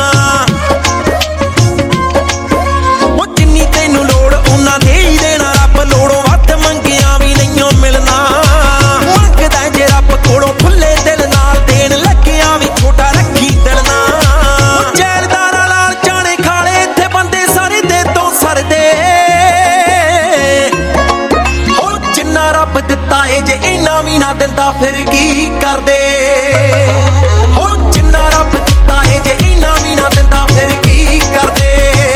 ਉਹ ਜਿੰਨੀ ਤੈਨੂੰ ਲੋੜ ਉਹਨਾਂ ਦੇ ਹੀ ਦੇਣਾ ਰੱਬ ਲੋੜੋਂ ਵੱਧ ਮੰਗਿਆ ਵੀ ਨਹੀਂਓ ਮਿਲਣਾ ਮੰਗਦਾ ਜੇ ਰੱਬ ਕੋਲੋਂ ਖੁੱਲੇ ਦਿਲ ਨਾਲ ਦੇਣ ਲੱਗਿਆ ਵੀ ਛੋਟਾ ਰੱਖੀ ਦਿਲ ਨਾ ਉਹ ਜੈਲਦਾਰਾਂ ਨਾਲ ਜਾਣੇ ਖਾਲੇ ਇੱਥੇ ਬੰਦੇ ਸਾਰੇ ਦੇ ਤੋਂ ਸਰਦੇ ਉਹ ਜਿੰਨਾ ਰੱਬ ਦਿੱਤਾ ਏ ਜੇ ਇੰਨਾ ਵੀ ਨਾ ਦਿੰਦਾ ਫਿਰ ਕੀ ਕਰਦੇ ਹੋ ਜਿੰਨਾ ਰੱਬ ਦਿੱਤਾ ਏ ਜੇ ਇੰਨਾ ਵੀ ਨਾ ਦਿੰਦਾ ਫਿਰ ਕੀ ਕਰਦੇ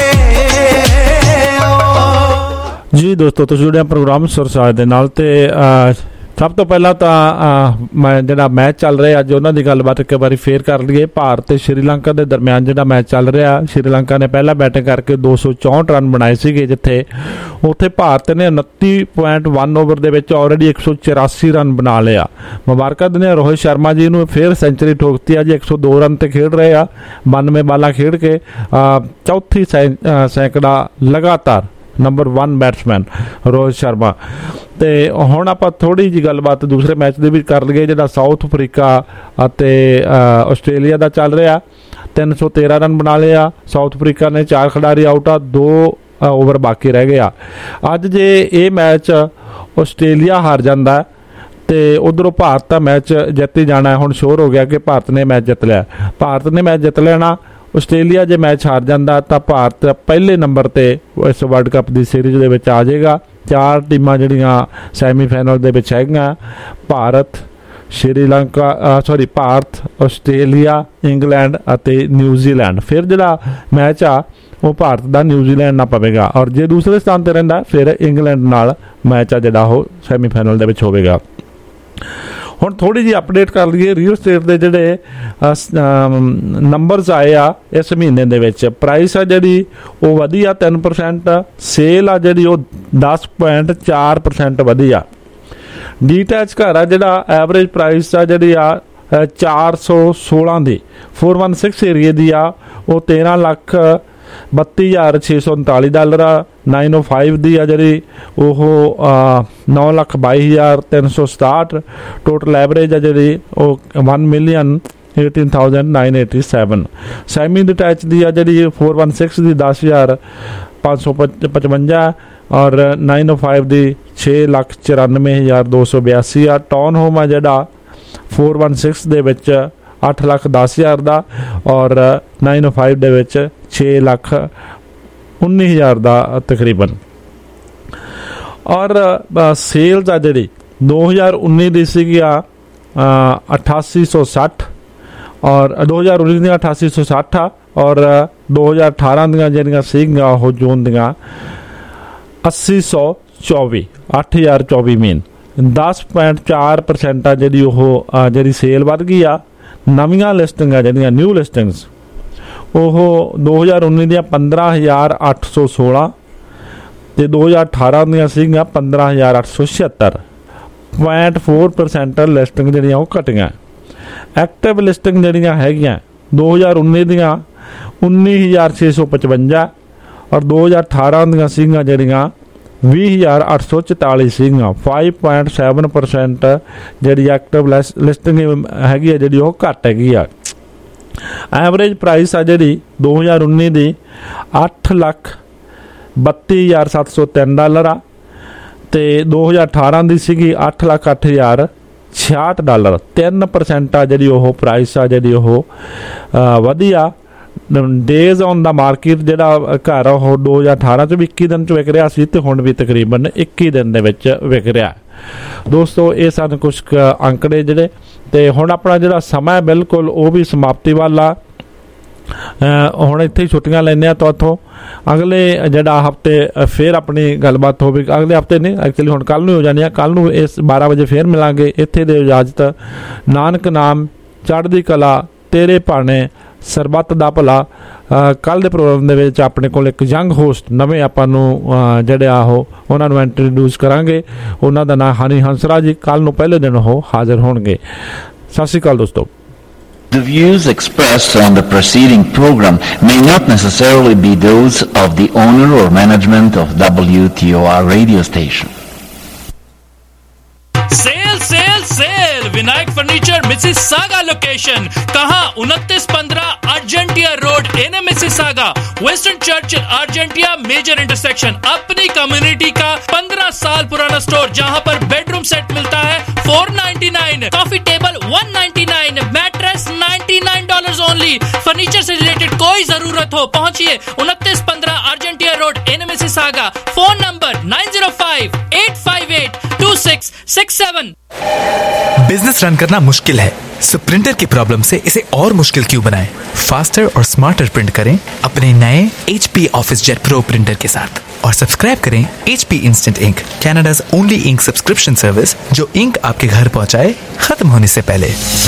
ਜੀ ਦੋਸਤੋ ਤੁਸੀਂ ਜੁੜੇ ਪ੍ਰੋਗਰਾਮ ਸੁਰਸਾਜ ਦੇ ਨਾਲ ਤੇ ਸਭ ਤੋਂ ਪਹਿਲਾਂ ਤਾਂ ਮੈਂ ਜਿਹੜਾ ਮੈਚ ਚੱਲ ਰਿਹਾ ਅੱਜ ਉਹਨਾਂ ਦੀ ਗੱਲਬਾਤ ਇੱਕ ਵਾਰੀ ਫੇਰ ਕਰ ਲਈਏ। ਭਾਰਤ ਤੇ ਸ਼੍ਰੀਲੰਕਾ ਦੇ ਦਰਮਿਆਨ ਜਿਹੜਾ ਮੈਚ ਚੱਲ ਰਿਹਾ, ਸ਼੍ਰੀਲੰਕਾ ਨੇ ਪਹਿਲਾਂ ਬੈਟਿੰਗ ਕਰਕੇ ਦੋ ਸੌ ਚੌਂਹਠ ਰਨ ਬਣਾਏ ਸੀਗੇ, ਜਿੱਥੇ ਉੱਥੇ ਭਾਰਤ ਨੇ ਉਨੱਤੀ ਪੁਆਇੰਟ ਇੱਕ ਓਵਰ ਦੇ ਵਿੱਚ ਆਲਰੇਡੀ ਇੱਕ ਸੌ ਚੁਰਾਸੀ ਰਨ ਬਣਾ ਲਿਆ। ਮੁਬਾਰਕਾਂ ਦਿੰਦੇ ਰੋਹਿਤ ਸ਼ਰਮਾ ਜੀ ਨੂੰ, ਫੇਰ ਸੈਂਚੁਰੀ ਠੋਕਤੀ ਆ ਜੀ, ਇੱਕ ਸੌ ਦੋ ਰਨ ਤੇ ਖੇਡ ਰਹੇ ਆ, ਬਾਨਵੇਂ ਬਾਲਾਂ ਖੇਡ ਕੇ ਚੌਥੀ ਸੈਂਕੜਾ ਲਗਾਤਾਰ number one batsman Rohit Sharma. ਤੇ ਹੁਣ ਆਪਾਂ ਥੋੜੀ ਜੀ ਗੱਲਬਾਤ ਦੂਸਰੇ ਮੈਚ ਦੇ ਵੀ ਕਰ ਲਈਏ ਜਿਹੜਾ ਸਾਊਥ ਅਫਰੀਕਾ ਅਤੇ ਆਸਟ੍ਰੇਲੀਆ ਦਾ ਚੱਲ ਰਿਹਾ। ਤਿੰਨ ਸੌ ਤੇਰਾਂ ਰਨ ਬਣਾ ਲਿਆ ਸਾਊਥ ਅਫਰੀਕਾ ਨੇ, ਚਾਰ ਖਿਡਾਰੀ ਆਊਟ ਆ, ਦੋ ਓਵਰ ਬਾਕੀ ਰਹਿ ਗਿਆ। ਅੱਜ ਜੇ ਇਹ ਮੈਚ ਆਸਟ੍ਰੇਲੀਆ ਹਾਰ ਜਾਂਦਾ ਤੇ ਉਧਰੋਂ ਭਾਰਤ ਦਾ ਮੈਚ ਜਿੱਤ ਹੀ ਜਾਣਾ। ਹੁਣ ਸ਼ੋਰ ਹੋ ਗਿਆ ਕਿ ਭਾਰਤ ਨੇ ਮੈਚ ਜਿੱਤ ਲਿਆ, ਭਾਰਤ ਨੇ ਮੈਚ ਜਿੱਤ ਲੈਣਾ। ਆਸਟ੍ਰੇਲੀਆ ਜੇ ਮੈਚ ਹਾਰ ਜਾਂਦਾ ਤਾਂ ਭਾਰਤ ਪਹਿਲੇ ਨੰਬਰ ਤੇ ਇਸ ਵਰਲਡ ਕੱਪ ਦੀ ਸੀਰੀਜ਼ ਦੇ ਵਿੱਚ ਆ ਜਾਏਗਾ। ਚਾਰ ਟੀਮਾਂ ਜਿਹੜੀਆਂ ਸੈਮੀਫਾਈਨਲ ਦੇ ਵਿੱਚ ਹੈਗੀਆਂ, Bharat, Sri Lanka sorry Bharat, Australia, England ਅਤੇ ਨਿਊਜ਼ੀਲੈਂਡ। ਫਿਰ ਜਿਹੜਾ ਮੈਚ ਆ ਉਹ ਭਾਰਤ ਦਾ ਨਿਊਜ਼ੀਲੈਂਡ ਨਾਲ ਪਵੇਗਾ, ਔਰ ਜੇ ਦੂਸਰੇ ਸਥਾਨ ਤੇ ਰਹਿੰਦਾ ਫਿਰ ਇੰਗਲੈਂਡ ਨਾਲ ਮੈਚ ਆ ਜਿਹੜਾ ਉਹ ਸੈਮੀਫਾਈਨਲ ਦੇ ਵਿੱਚ ਹੋਵੇਗਾ। ਹੁਣ ਥੋੜੀ ਜਿਹੀ ਅਪਡੇਟ ਕਰ ਲਈਏ ਰੀਅਲ ਸਟੇਟ ਦੇ ਜਿਹੜੇ ਨੰਬਰਸ ਆਏ ਆ ਇਸ ਮਹੀਨੇ ਦੇ ਵਿੱਚ। ਪ੍ਰਾਈਸ ਆ ਜਿਹੜੀ ਉਹ ਵਧੀ ਆ ਤਿੰਨ ਪਰਸੈਂਟ, ਸੇਲ ਆ ਜਿਹੜੀ ਉਹ ਦਸ ਪੁਆਇੰਟ ਚਾਰ ਪਰਸੈਂਟ ਵਧੀ ਆ। ਡੀਟੈਚ ਘਰ ਆ ਜਿਹੜਾ ਐਵਰੇਜ ਪ੍ਰਾਈਸ ਆ ਜਿਹੜੀ ਆ ਚਾਰ ਸੌ ਸੋਲਾਂ ਦੀ ਫੋਰ ਵਨ ਸਿਕਸ ਏਰੀਏ ਦੀ ਆ ਉਹ ਤੇਰਾਂ ਲੱਖ ਬੱਤੀ ਹਜ਼ਾਰ ਛੇ ਸੌ ਉਨਤਾਲੀ ਡਾਲਰ ਆ। ਨਾਈਨ ਓ ਫਾਈਵ ਦੀ ਆ ਜਿਹੜੀ ਉਹ ਨੌ ਲੱਖ ਬਾਈ ਹਜ਼ਾਰ ਤਿੰਨ ਸੌ ਸਤਾਹਠ। ਟੋਟਲ ਐਵਰੇਜ ਆ ਜਿਹੜੀ ਉਹ one million eighteen thousand nine eighty seven. Semi detached दी आ जी फोर वन सिक्स की दस हज़ार पाँच सौ पचवंजा और नाइन ओ फाइव की छे लख चौरानवे हज़ार दो सौ बयासी आ। टाउन होम आ जोड़ा फोर वन सिक्स के अठ लख दस हज़ार का और नाइन ओ फाइव के छे लख उन्नी हज़ार का तकरीबन। और सेल्स आ जी दो हज़ार उन्नी की सी अठासी सौ सठ और दो हज़ार उन्नीस दियाँ अठासी सौ सठ आ और दो हज़ार अठारह दियाँ ਜਿਹੜੀਆਂ ਸੀਗੀਆਂ ਉਹ ਜੂਨ ਦੀਆਂ अस्सी सौ चौबी अठ हज़ार चौबी मीन दस पॉइंट चार परसेंट आ जी जी सेल वध गई आ। नवीं लिस्टिंग जी न्यू लिस्टिंग्स वो दो हज़ार उन्नीस दियाँ पंद्रह हज़ार अठ सौ सोलह तो दो हज़ार अठारह दियाँ सीगियां पंद्रह हज़ार अठ सौ छिहत्तर पॉइंट फोर परसेंट लिस्टिंग जी घटिया। एक्टिव लिस्टिंग जड़ियाँ हैगियां दो हज़ार उन्नीस दियाँ उन्नी हज़ार छे सौ पचवंजा और दो हज़ार अठारह दियाँ सीगियां जड़ियाँ भी हज़ार अठ सौ चौताली सीगियां। फाइव पॉइंट सैवन परसेंट जी एक्टिव लिस्टिंग हैगी जी घट हैगी आ। एवरेज प्राइस आ जी दो हज़ार उन्नीस की अठ लख बत्ती हज़ार सत्त सौ तीन डॉलर आ तो दो हज़ार अठारह की सी अठ लख अठ हज़ार छियाठ डॉलर। तीन परसेंट आ जी प्राइस आ जी वधी आ। डेज ऑन द मार्केट जोड़ा घर वो दो हज़ार अठारह च भी इक्की दिन च विक रहा सी ते हुण भी तकरीबन इक्की दिन दे विच विक रहा। दोस्तों ये सन कुछ अंकड़े जिहड़े ते हुण अपना जिहड़ा समा है बिल्कुल वो भी समाप्ति वाला। हुण इत्थे छुट्टियां लैने तो इत्थों अगले जिहड़ा हफ्ते फिर अपनी गलबात होगी। अगले हफ्ते नहीं एक्चुअली हुण कल नूं हो जानी है। कल नूं इस बारह बजे फिर मिलांगे। इत्थे दे इजाजत। नानक नाम चढ़दी कला तेरे भाने सरबत दा भला। कल दे प्रोग्राम दे विच अपने कोल एक यंग होस्ट नवें आपां नूं जिहड़े आहो उन्हां नूं इंट्रोड्यूस करांगे। उन्हां दा नाम हनी हंसरा जी कल नूं पहले दिन हो हाज़र होणगे। सत श्री अकाल दोस्तों। The views expressed on the preceding program may not necessarily be those of the owner or management of W T O R radio station. Sale sale sale Vinayak furniture Mississauga location कहाँ उनतीस पंद्रह Argentia road in Mississauga western church Argentia major intersection. अपनी community का पंद्रह साल पुराना store जहाँ पर बेडरूम सेट मिलता है four ninety nine, coffee table one ninety nine, mattress ninety nine dollars only. Furniture से रिलेटेड कोई जरूरत हो पहुंचिए उनतीस पंद्रह Argentia road in Mississauga. Phone number nine zero five eight five eight two six six seven. Business run करना मुश्किल है, सो प्रिंटर की प्रॉब्लम से इसे और मुश्किल क्यों बनाएं? फास्टर और स्मार्टर प्रिंट करें अपने नए H P OfficeJet pro printer के साथ और सब्सक्राइब करें H P instant ink, Canada's only ink subscription service जो इंक आपके घर पहुंचाए खत्म होने से पहले।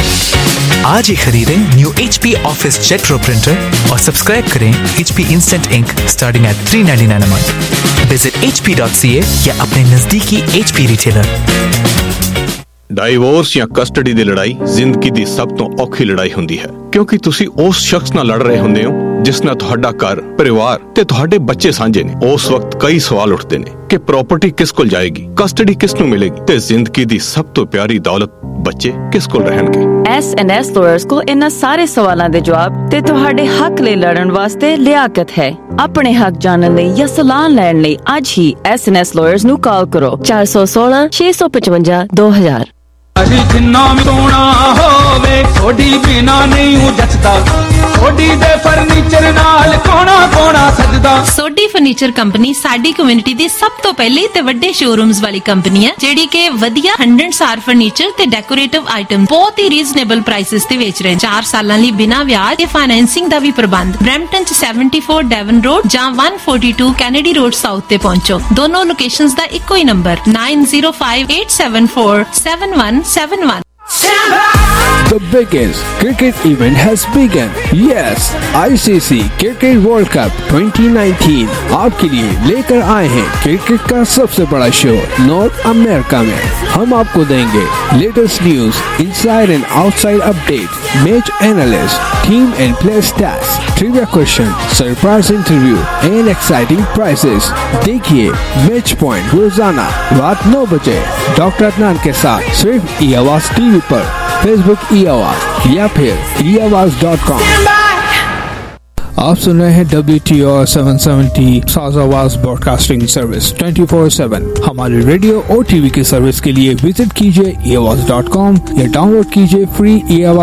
आज ही खरीदें new H P OfficeJet pro printer और सब्सक्राइब करें H P instant ink starting at three ninety nine a month. Visit H P dot C A या अपने नजदीकी H P रिटेलर। डाइवोर्स या कस्टडी ਦੀ ਲੜਾਈ ਜ਼ਿੰਦਗੀ ਦੀ ਸਭ ਤੋਂ ਔਖੀ ਲੜਾਈ ਹੁੰਦੀ ਹੈ ਕਿਉਂਕਿ ਤੁਸੀਂ ਉਸ ਸ਼ਖਸ ਨਾਲ ਲੜ ਰਹੇ ਹੁੰਦੇ ਹੋ ਜਿਸ ਨਾਲ ਤੁਹਾਡਾ ਘਰ, ਪਰਿਵਾਰ ਤੇ ਤੁਹਾਡੇ ਬੱਚੇ ਸਾਂਝੇ ਨੇ। ਉਸ ਵਕਤ ਕਈ ਸਵਾਲ ਉੱਠਦੇ ਨੇ ਕਿ ਪ੍ਰਾਪਰਟੀ ਕਿਸ ਕੋਲ ਜਾਏਗੀ, ਕਸਟਡੀ ਕਿਸ ਨੂੰ ਮਿਲੇਗੀ ਤੇ ਜ਼ਿੰਦਗੀ ਦੀ ਸਭ ਤੋਂ ਪਿਆਰੀ ਦੌਲਤ ਬੱਚੇ ਕਿਸ ਕੋਲ ਰਹਿਣਗੇ। ਐਸ ਐਂਡ ਐਸ ਲਾਇਰਸ ਕੋਲ ਇਹਨਾਂ ਸਾਰੇ ਸਵਾਲਾਂ ਦੇ ਜਵਾਬ ਤੇ ਤੁਹਾਡੇ ਹੱਕ ਲਈ ਲੜਨ ਵਾਸਤੇ ਲਿਆਕਤ ਹੈ। ਆਪਣੇ ਹੱਕ ਜਾਣਨ ਲਈ ਜਾਂ ਸਲਾਹ ਲੈਣ ਲਈ ਅੱਜ ਹੀ ਐਸ ਐਂਡ ਐਸ ਲਾਇਰਸ ਨੂੰ ਕਾਲ ਕਰੋ ਚਾਰ ਸੌ ਸੋਲਾਂ ਛੇ ਸੌ ਪਚਵੰਜਾ ਦੋ ਹਜ਼ਾਰ। अजी जिन्ना भी सोना होवे थोड़ी बिना नहीं जचदा सोडी दे फर्नीचर नाल कोना कोना सजदा। सोडी फर्नीचर कंपनी साडी कम्युनिटी दी सब तो पहले ते वड्डे शोरूम्स वाली कंपनी है जेडी के वधिया हंड्रेड सार फर्नीचर ते डेकोरेटिव आइटम बहुत ही रीजनेबल प्राइसेस ते बेच रहे हैं। चार सालां लई बिना ब्याज ते फाइनेंसिंग दा भी प्रबंध। ब्रैम्पटन च सेवेंटी फोर डेवन रोड जां one forty two Kennedy road south ते पहुंचो। दोनों लोकेशंस दा इक्को ही number nine zero five eight seven four seven one seven one. The biggest cricket event has begun. Yes, I C C Cricket World Cup twenty nineteen आपके लिए लेकर आए हैं क्रिकेट का सबसे बड़ा शो नॉर्थ अमेरिका में। हम आपको देंगे latest news, inside and outside update, match analyst, team and player stats, trivia question, surprise interview and exciting prizes. देखिए मैच पॉइंट रोजाना रात नौ बजे डॉक्टर अदनान के साथ सिर्फ ई आवाज टीवी पर। फेसबुक ई आवाज, या फिर ई आवाज डॉट कॉम। आप सुन रहे हैं W T O seven seventy Saaz Awaaz broadcasting service twenty four seven. हमारे रेडियो और टीवी की सर्विस के लिए विजिट कीजिए ई आवाज डॉट कॉम या डाउनलोड कीजिए फ्री ई आवाज